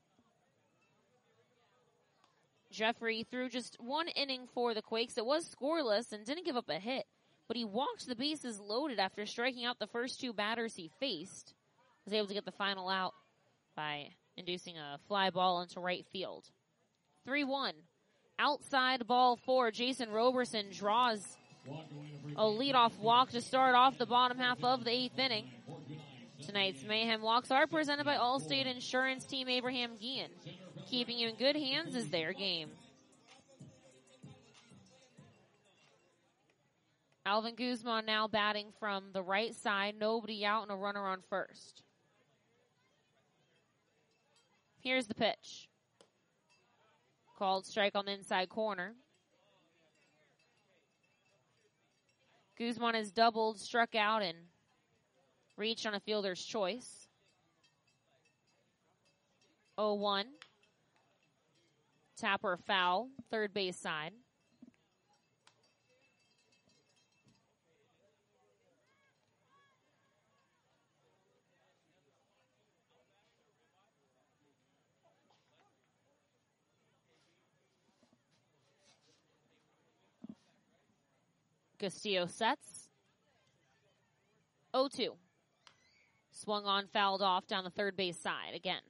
Jeffrey threw just one inning for the Quakes. It was scoreless and didn't give up a hit, but he walked the bases loaded after striking out the first two batters he faced. Was able to get the final out by inducing a fly ball into right field. three one. Outside ball four. Jason Roberson draws a leadoff walk to start off the bottom half of the eighth inning. Tonight's Mayhem walks are presented by Allstate Insurance Team Abraham Guillen. Keeping you in good hands is their game. Alvin Guzman now batting from the right side. Nobody out and a runner on first. Here's the pitch. Called strike on the inside corner. Guzman has doubled, struck out, and reached on a fielder's choice. oh one. Tapper foul, third base side. Castillo sets. oh two. Swung on, fouled off down the third base side again.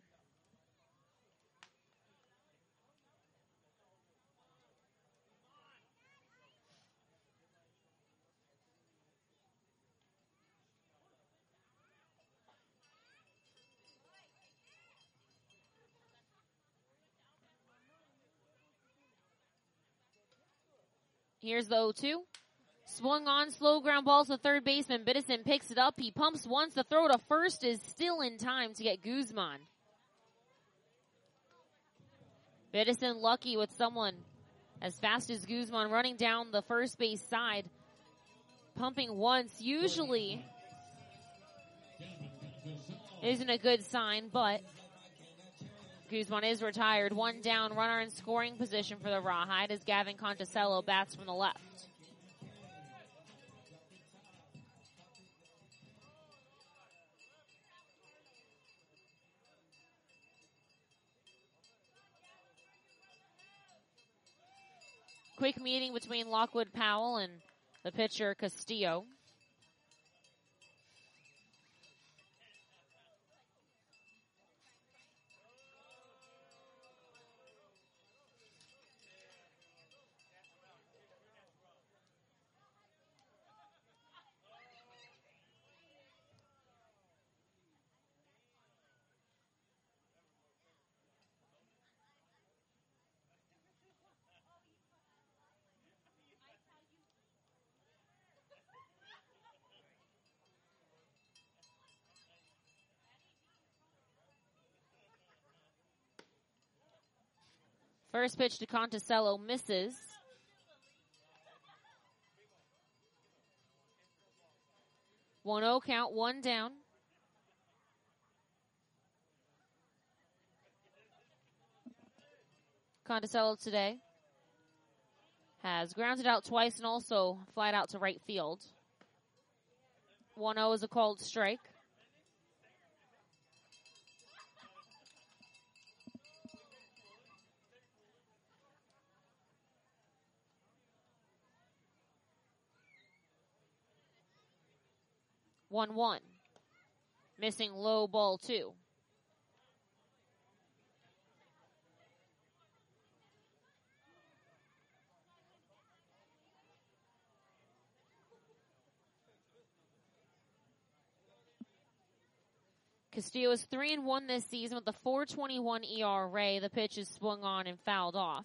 Here's the oh two. Swung on, slow ground ball to the third baseman. Biddison picks it up. He pumps once. The throw to first is still in time to get Guzman. Biddison lucky with someone as fast as Guzman running down the first base side. Pumping once. Usually isn't a good sign, but Guzman is retired. One down, runner in scoring position for the Rawhide as Gavin Conticello bats from the left. Quick meeting between Lockwood Powell and the pitcher Castillo. First pitch to Conticello misses. one oh count, one down. Conticello today has grounded out twice and also flied out to right field. one oh is a called strike. one one. Missing low ball two. Castillo is three and one this season with a four twenty-one E R A. The pitch is swung on and fouled off.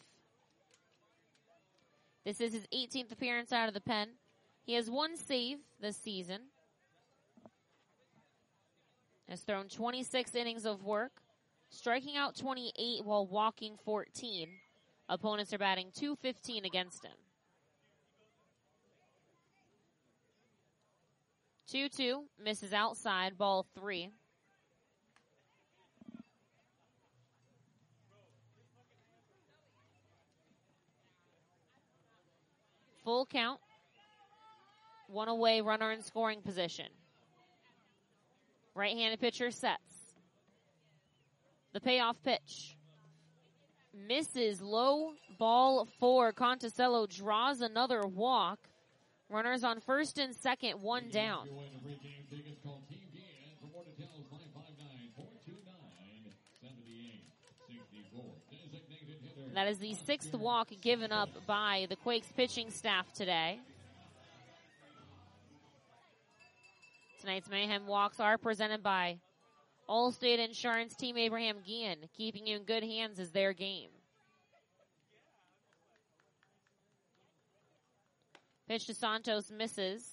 This is his eighteenth appearance out of the pen. He has one save this season. Has thrown twenty-six innings of work, striking out twenty-eight while walking fourteen. Opponents are batting two fifteen against him. two two, misses outside, ball three. Full count. One away, runner in scoring position. Right-handed pitcher sets. The payoff pitch. Misses low, ball four. Conticello draws another walk. Runners on first and second, one down. That is the sixth walk given up by the Quakes pitching staff today. Tonight's Mayhem walks are presented by Allstate Insurance. Team Abraham Guillen. Keeping you in good hands is their game. Pitch to Santos misses.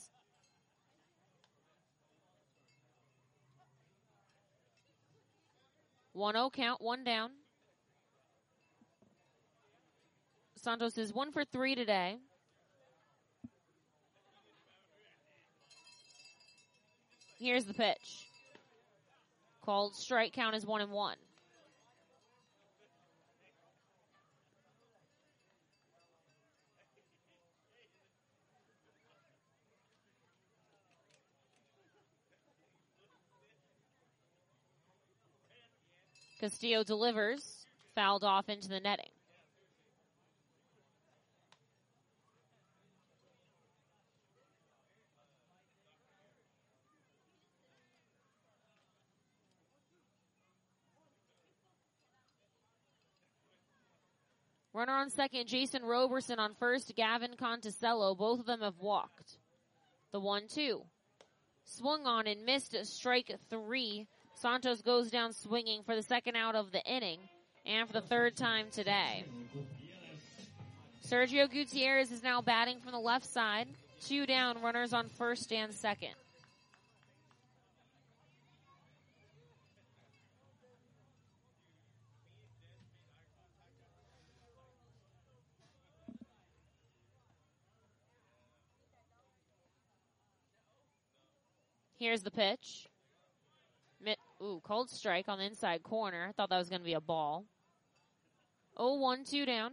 one oh count, one down. Santos is one for three today. Here's the pitch. Called strike, count is one and one. Castillo delivers, fouled off into the netting. Runner on second, Jason Roberson on first, Gavin Conticello. Both of them have walked. The one two. Swung on and missed strike three. Santos goes down swinging for the second out of the inning and for the third time today. Sergio Gutierrez is now batting from the left side. Two down, runners on first and second. Here's the pitch. Ooh, called strike on the inside corner. Thought that was going to be a ball. oh one, two down.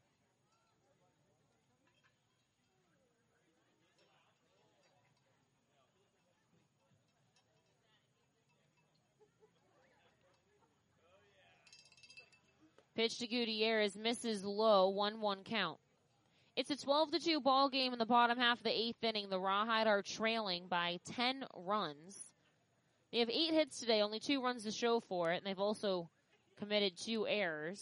Pitch to Gutierrez, misses low, one one count. It's a twelve to two ball game in the bottom half of the eighth inning. The Rawhide are trailing by ten runs. They have eight hits today, only two runs to show for it, and they've also committed two errors.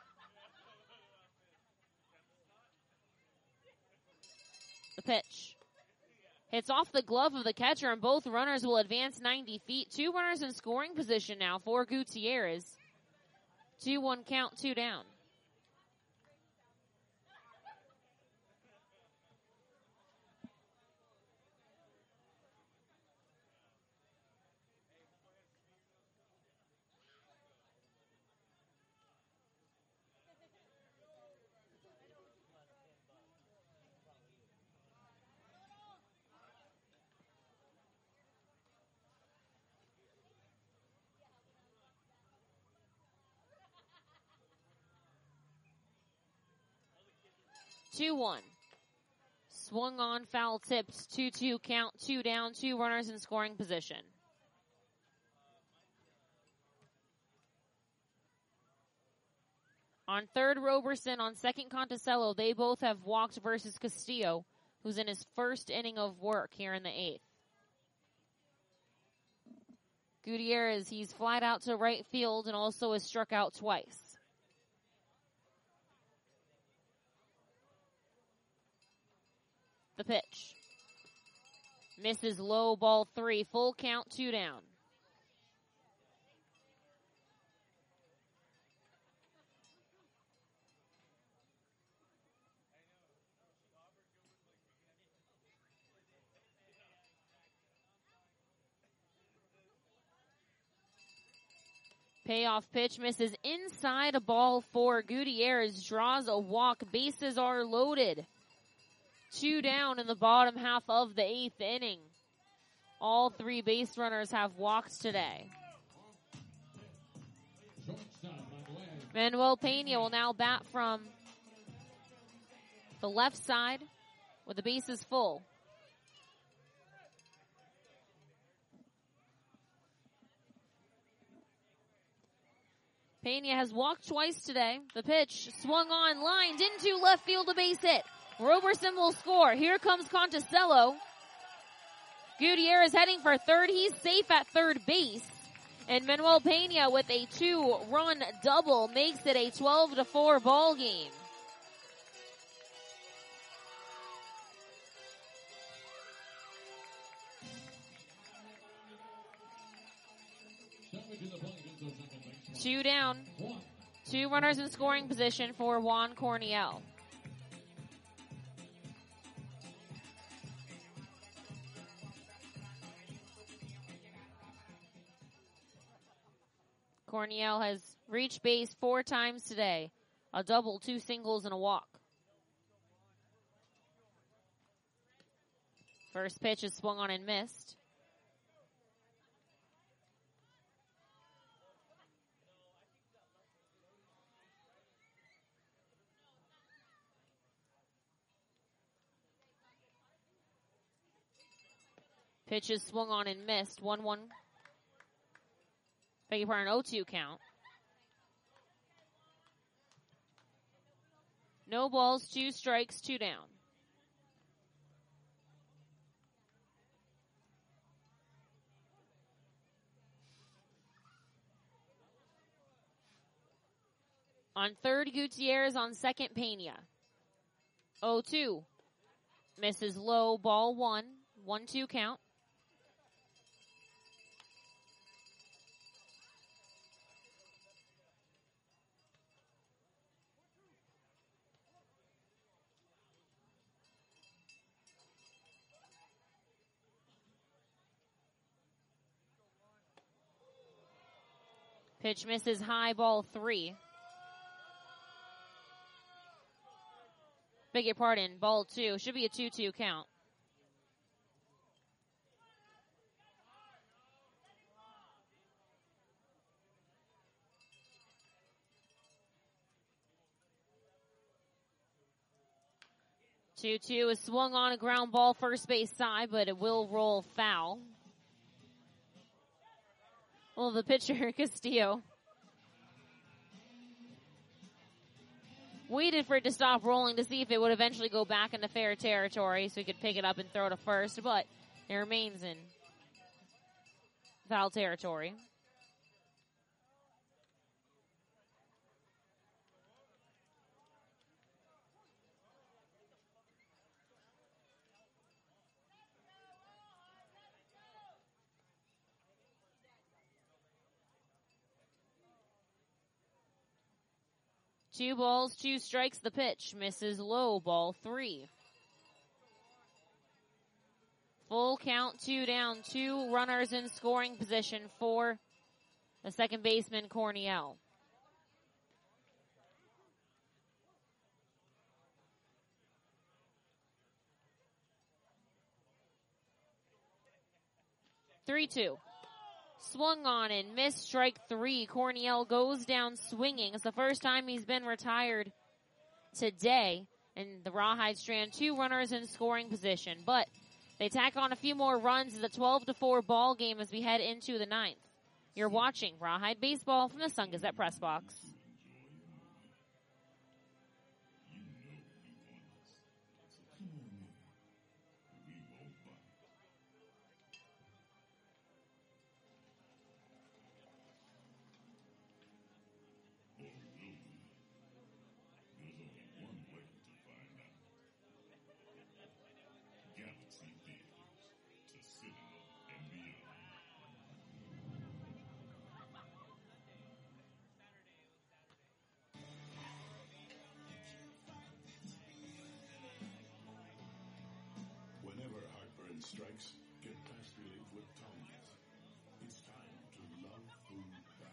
The pitch. Hits off the glove of the catcher, and both runners will advance ninety feet. Two runners in scoring position now for Gutierrez. two one count, two down. two one. Swung on, foul tipped, two two count, two down, two runners in scoring position. On third, Roberson. On second, Conticello. They both have walked versus Castillo, who's in his first inning of work here in the eighth. Gutierrez, he's flied out to right field and also has struck out twice. The pitch. Misses low, ball three. Full count, two down. Payoff pitch misses inside, a ball four. Gutierrez draws a walk. Bases are loaded. Two down in the bottom half of the eighth inning. All three base runners have walked today. Manuel Pena will now bat from the left side with the bases full. Pena has walked twice today. The pitch swung on, lined into left field, a base hit. Roberson will score. Here comes Conticello. Gutierrez heading for third. He's safe at third base. And Manuel Pena with a two-run double makes it a twelve to four ball game. Two down. Two runners in scoring position for Juan Corniel. Corniel has reached base four times today. A double, two singles, and a walk. First pitch is swung on and missed. Pitch is swung on and missed. one one. Beg your pardon, oh two count. No balls, two strikes, two down. On third, Gutierrez. On second, Pena. oh two. Misses low, ball one. one two count. Pitch misses high, ball three. Beg your pardon, ball two. Should be a two two count. two two is swung on a ground ball first base side, but it will roll foul. Well, the pitcher, Castillo, waited for it to stop rolling to see if it would eventually go back into fair territory so he could pick it up and throw to first, but it remains in foul territory. Two balls, two strikes, the pitch. Misses low, ball three. Full count, two down, two runners in scoring position for the second baseman, Corniel. three two. Swung on and missed, strike three. Corniel goes down swinging. It's the first time he's been retired today. And the Rawhide strand two runners in scoring position. But they tack on a few more runs. It's a twelve to four ball game as we head into the ninth. You're watching Rawhide Baseball from the Sun Gazette Press Box. Strikes, get fast relief with Tums. It's time to love food back.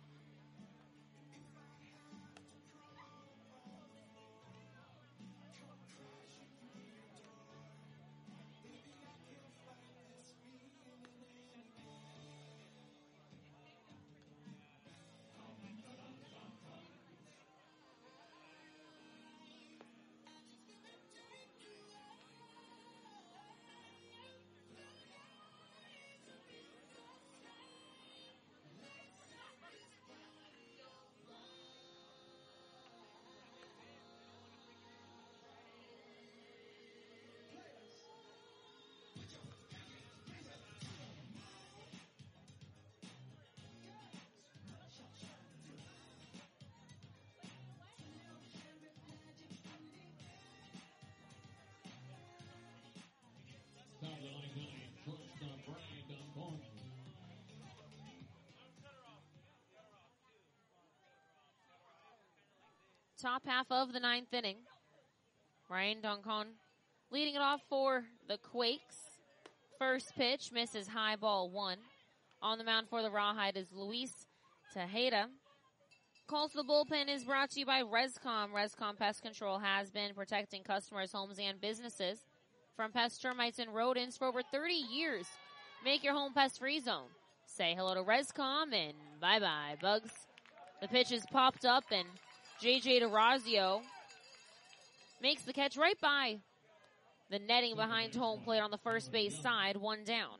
Top half of the ninth inning. Ryan Doncon leading it off for the Quakes. First pitch misses high, ball one. On the mound for the Rawhide is Luis Tejeda. Call to the bullpen is brought to you by Rescom. Rescom Pest Control has been protecting customers' homes and businesses from pests, termites, and rodents for over thirty years. Make your home pest-free zone. Say hello to Rescom and bye-bye, bugs. The pitch is popped up and J J DeRazio makes the catch right by the netting behind home plate on the first base side, one down.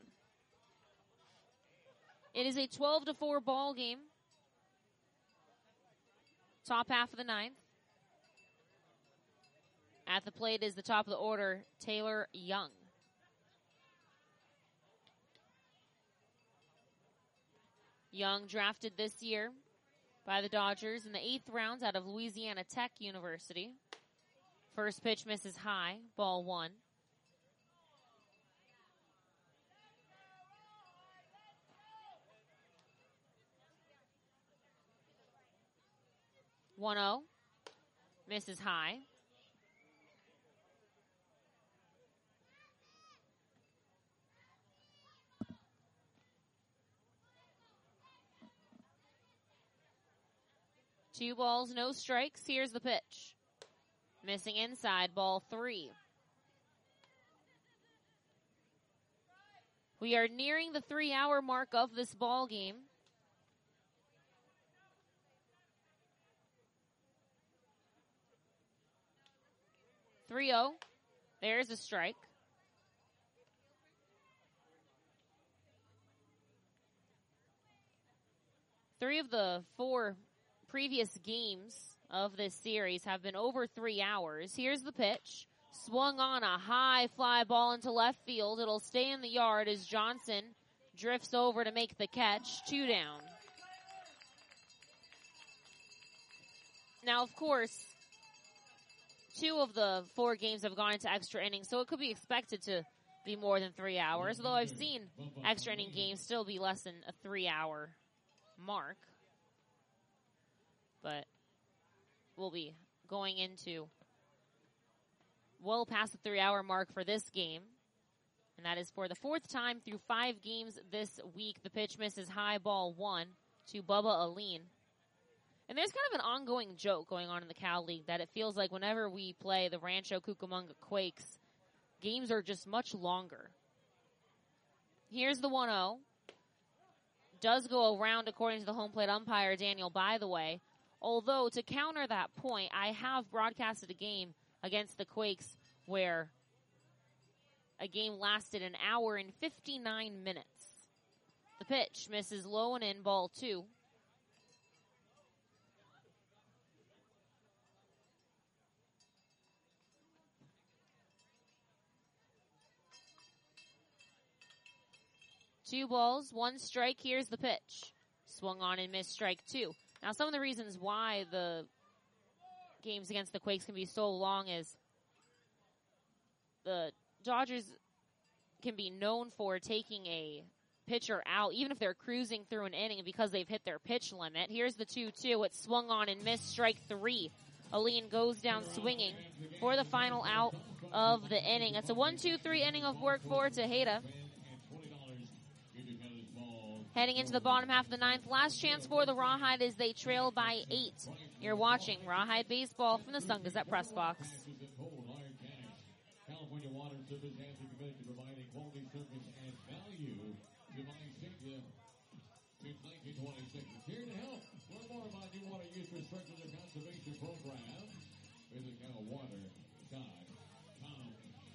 It is a twelve to four ball game. Top half of the ninth. At the plate is the top of the order, Taylor Young. Young drafted this year by the Dodgers in the eighth round out of Louisiana Tech University. First pitch misses high, ball one. one oh, misses high. Two balls, no strikes. Here's the pitch. Missing inside, ball three. We are nearing the three-hour mark of this ball game. three oh. There's a strike. Three of the four previous games of this series have been over three hours. Here's the pitch. Swung on a high fly ball into left field. It'll stay in the yard as Johnson drifts over to make the catch. Two down. Now, of course, two of the four games have gone into extra innings, so it could be expected to be more than three hours, although I've seen extra inning games still be less than a three-hour mark. But we'll be going into well past the three-hour mark for this game. And that is for the fourth time through five games this week. The pitch misses high, ball one to Bubba Aline. And there's kind of an ongoing joke going on in the Cal League that it feels like whenever we play the Rancho Cucamonga Quakes, games are just much longer. Here's the one oh. Does go around according to the home plate umpire, Daniel, by the way. Although, to counter that point, I have broadcasted a game against the Quakes where a game lasted an hour and fifty-nine minutes. The pitch misses low and in, ball two. Two balls, one strike. Here's the pitch. Swung on and missed, strike two. Now, some of the reasons why the games against the Quakes can be so long is the Dodgers can be known for taking a pitcher out, even if they're cruising through an inning because they've hit their pitch limit. Here's the two two. It's swung on and missed, strike three. Aline goes down swinging for the final out of the inning. It's a one two three inning of work for Tejeda. Heading into the bottom half of the ninth. Last chance for the Rawhide as they trail by eight. You're watching Rawhide Baseball from the Sun Gazette Press Box. California Water Service has committed to providing quality service and value to my Cynthia since nineteen twenty-six. Here to help. Learn more about new water use restrictions and conservation program. Visit cal water dot com.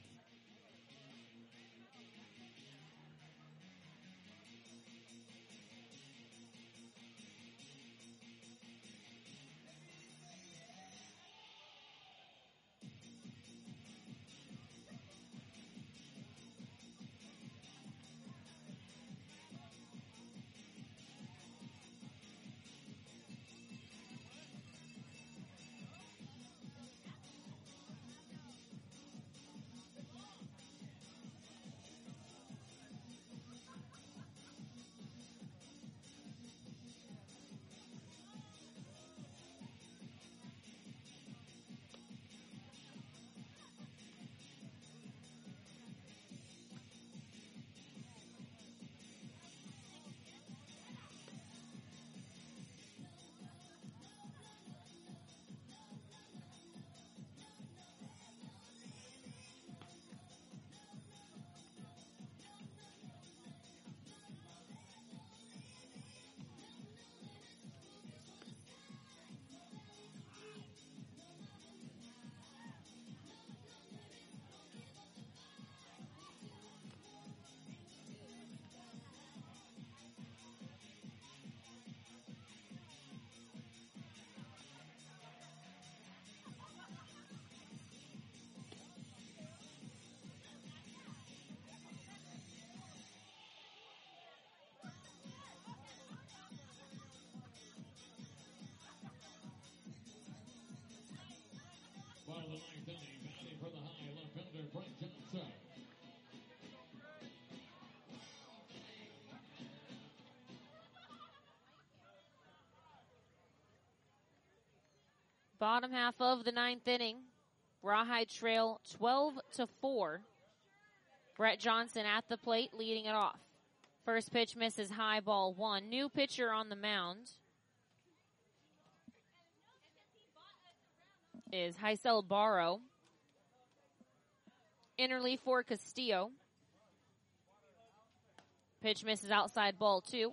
Bottom of the ninth inning, batting for the high left fielder, Brett Johnson. Bottom half of the ninth inning. Rawhide trail twelve to four. Brett Johnson at the plate leading it off. First pitch misses high, ball one. New pitcher on the mound is Heisel Barrow. Interleaf for Castillo. Pitch misses outside, ball two.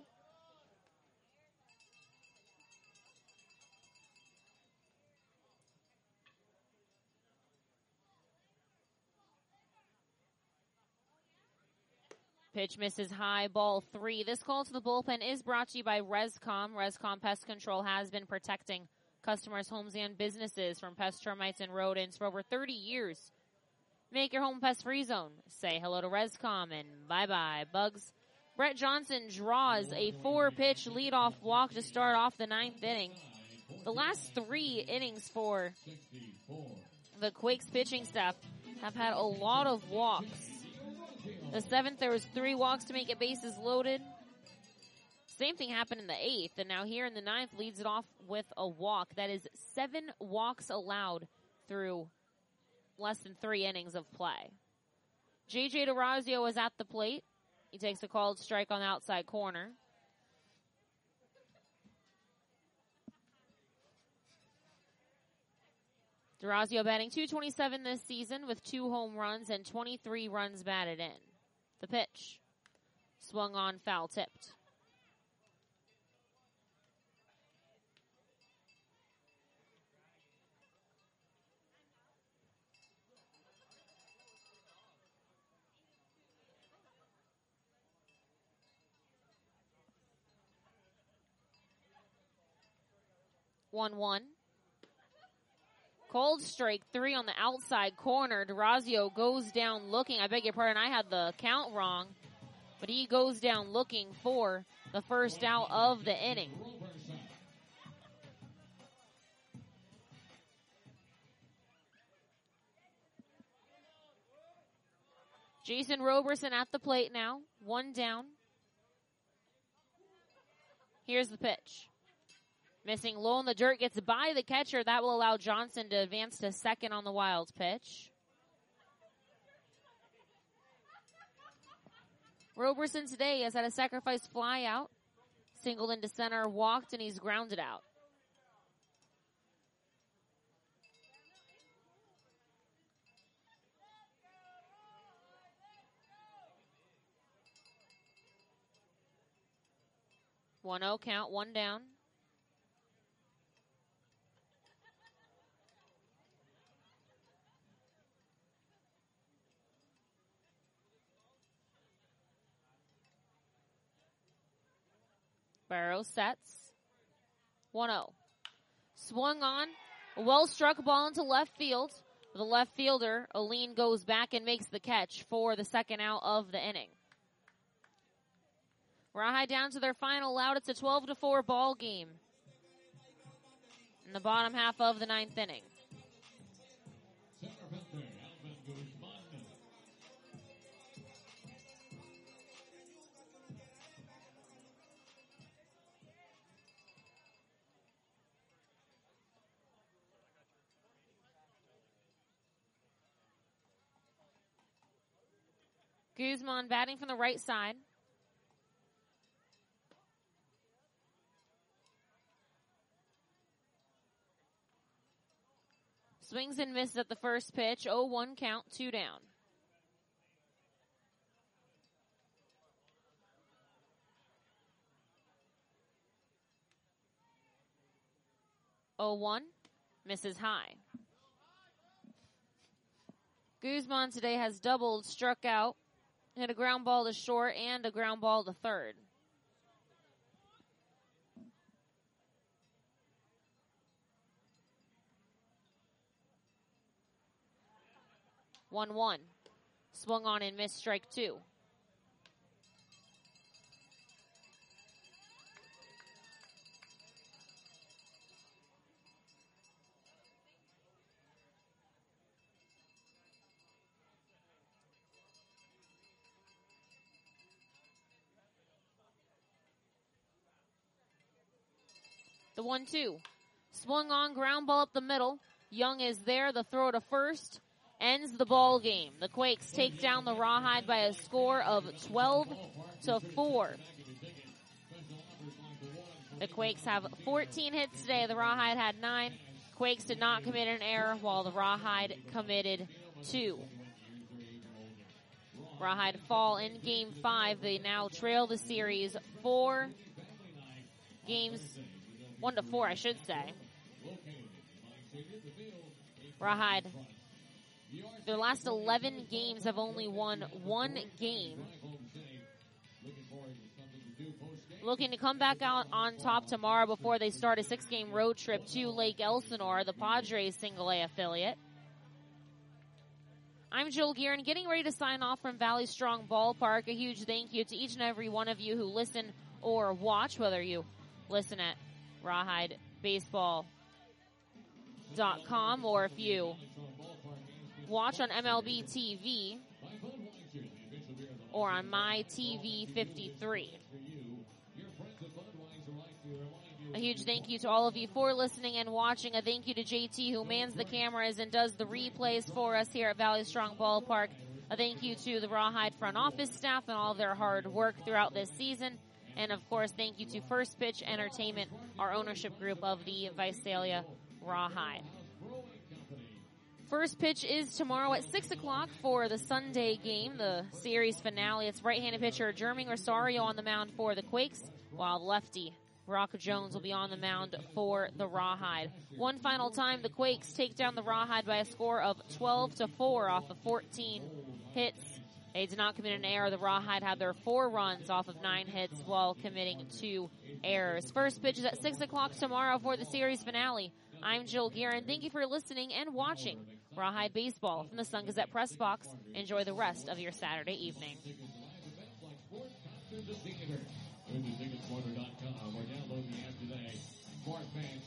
Pitch misses high, ball three. This call to the bullpen is brought to you by Rescom. Rescom Pest Control has been protecting customers' homes and businesses from pest, termites, and rodents for over thirty years. Make your home pest-free zone. Say hello to Rescom and bye-bye, bugs. Brett Johnson draws a four-pitch leadoff walk to start off the ninth inning. The last three innings for the Quakes pitching staff have had a lot of walks. The seventh, there was three walks to make it bases loaded. Same thing happened in the eighth, and now here in the ninth leads it off with a walk. That is seven walks allowed through less than three innings of play. J J DeRazio is at the plate. He takes a called strike on the outside corner. DeRazio batting two twenty-seven this season with two home runs and twenty-three runs batted in. The pitch. Swung on, foul tipped. one one. Cold strike three on the outside corner. DeRazio goes down looking. I beg your pardon, I had the count wrong. But he goes down looking for the first out of the inning. Jason Roberson at the plate now. One down. Here's the pitch. Missing low in the dirt, gets by the catcher. That will allow Johnson to advance to second on the Wild's pitch. Roberson today has had a sacrifice fly out. Singled into center, walked, and he's grounded out. one oh count, one down. Barrow sets. one oh. Swung on. A well-struck ball into left field. The left fielder, Aline, goes back and makes the catch for the second out of the inning. Rawhide down to their final out. It's a twelve to four ball game in the bottom half of the ninth inning. Guzman batting from the right side. Swings and misses at the first pitch. oh one count, two down. oh one, misses high. Guzman today has doubled, struck out. Hit a ground ball to short and a ground ball to third. one one. Swung on and missed, strike two. The one two. Swung on, ground ball up the middle. Young is there. The throw to first ends the ball game. The Quakes take down the Rawhide by a score of twelve to four. The Quakes have fourteen hits today. The Rawhide had nine. Quakes did not commit an error, while the Rawhide committed two. Rawhide fall in game five. They now trail the series four games. One to four, I should say. Rawhide, their last eleven games have only won one game. looking to come back out on top tomorrow before they start a six-game road trip to Lake Elsinore, the Padres single A affiliate. I'm Jill Guerin, getting ready to sign off from Valley Strong Ballpark. A huge thank you to each and every one of you who listen or watch, whether you listen at rawhide baseball dot com or if you watch on M L B T V or on My T V fifty-three. A huge thank you to all of you for listening and watching. A thank you to J T, who mans the cameras and does the replays for us here at Valley Strong Ballpark. A thank you to the Rawhide front office staff and all of their hard work throughout this season. And of course, thank you to First Pitch Entertainment, our ownership group of the Visalia Rawhide. First pitch is tomorrow at six o'clock for the Sunday game, the series finale. It's right-handed pitcher Jerming Rosario on the mound for the Quakes, while lefty Rock Jones will be on the mound for the Rawhide. One final time, the Quakes take down the Rawhide by a score of twelve to four off of fourteen hits. They did not commit an error. The Rawhide had their four runs off of nine hits while committing two errors. First pitch is at six o'clock tomorrow for the series finale. I'm Jill Guerin. Thank you for listening and watching Rawhide Baseball from the Sun Gazette Press Box. Enjoy the rest of your Saturday evening. Visit tickets corner dot com or download the app today. Smart fans.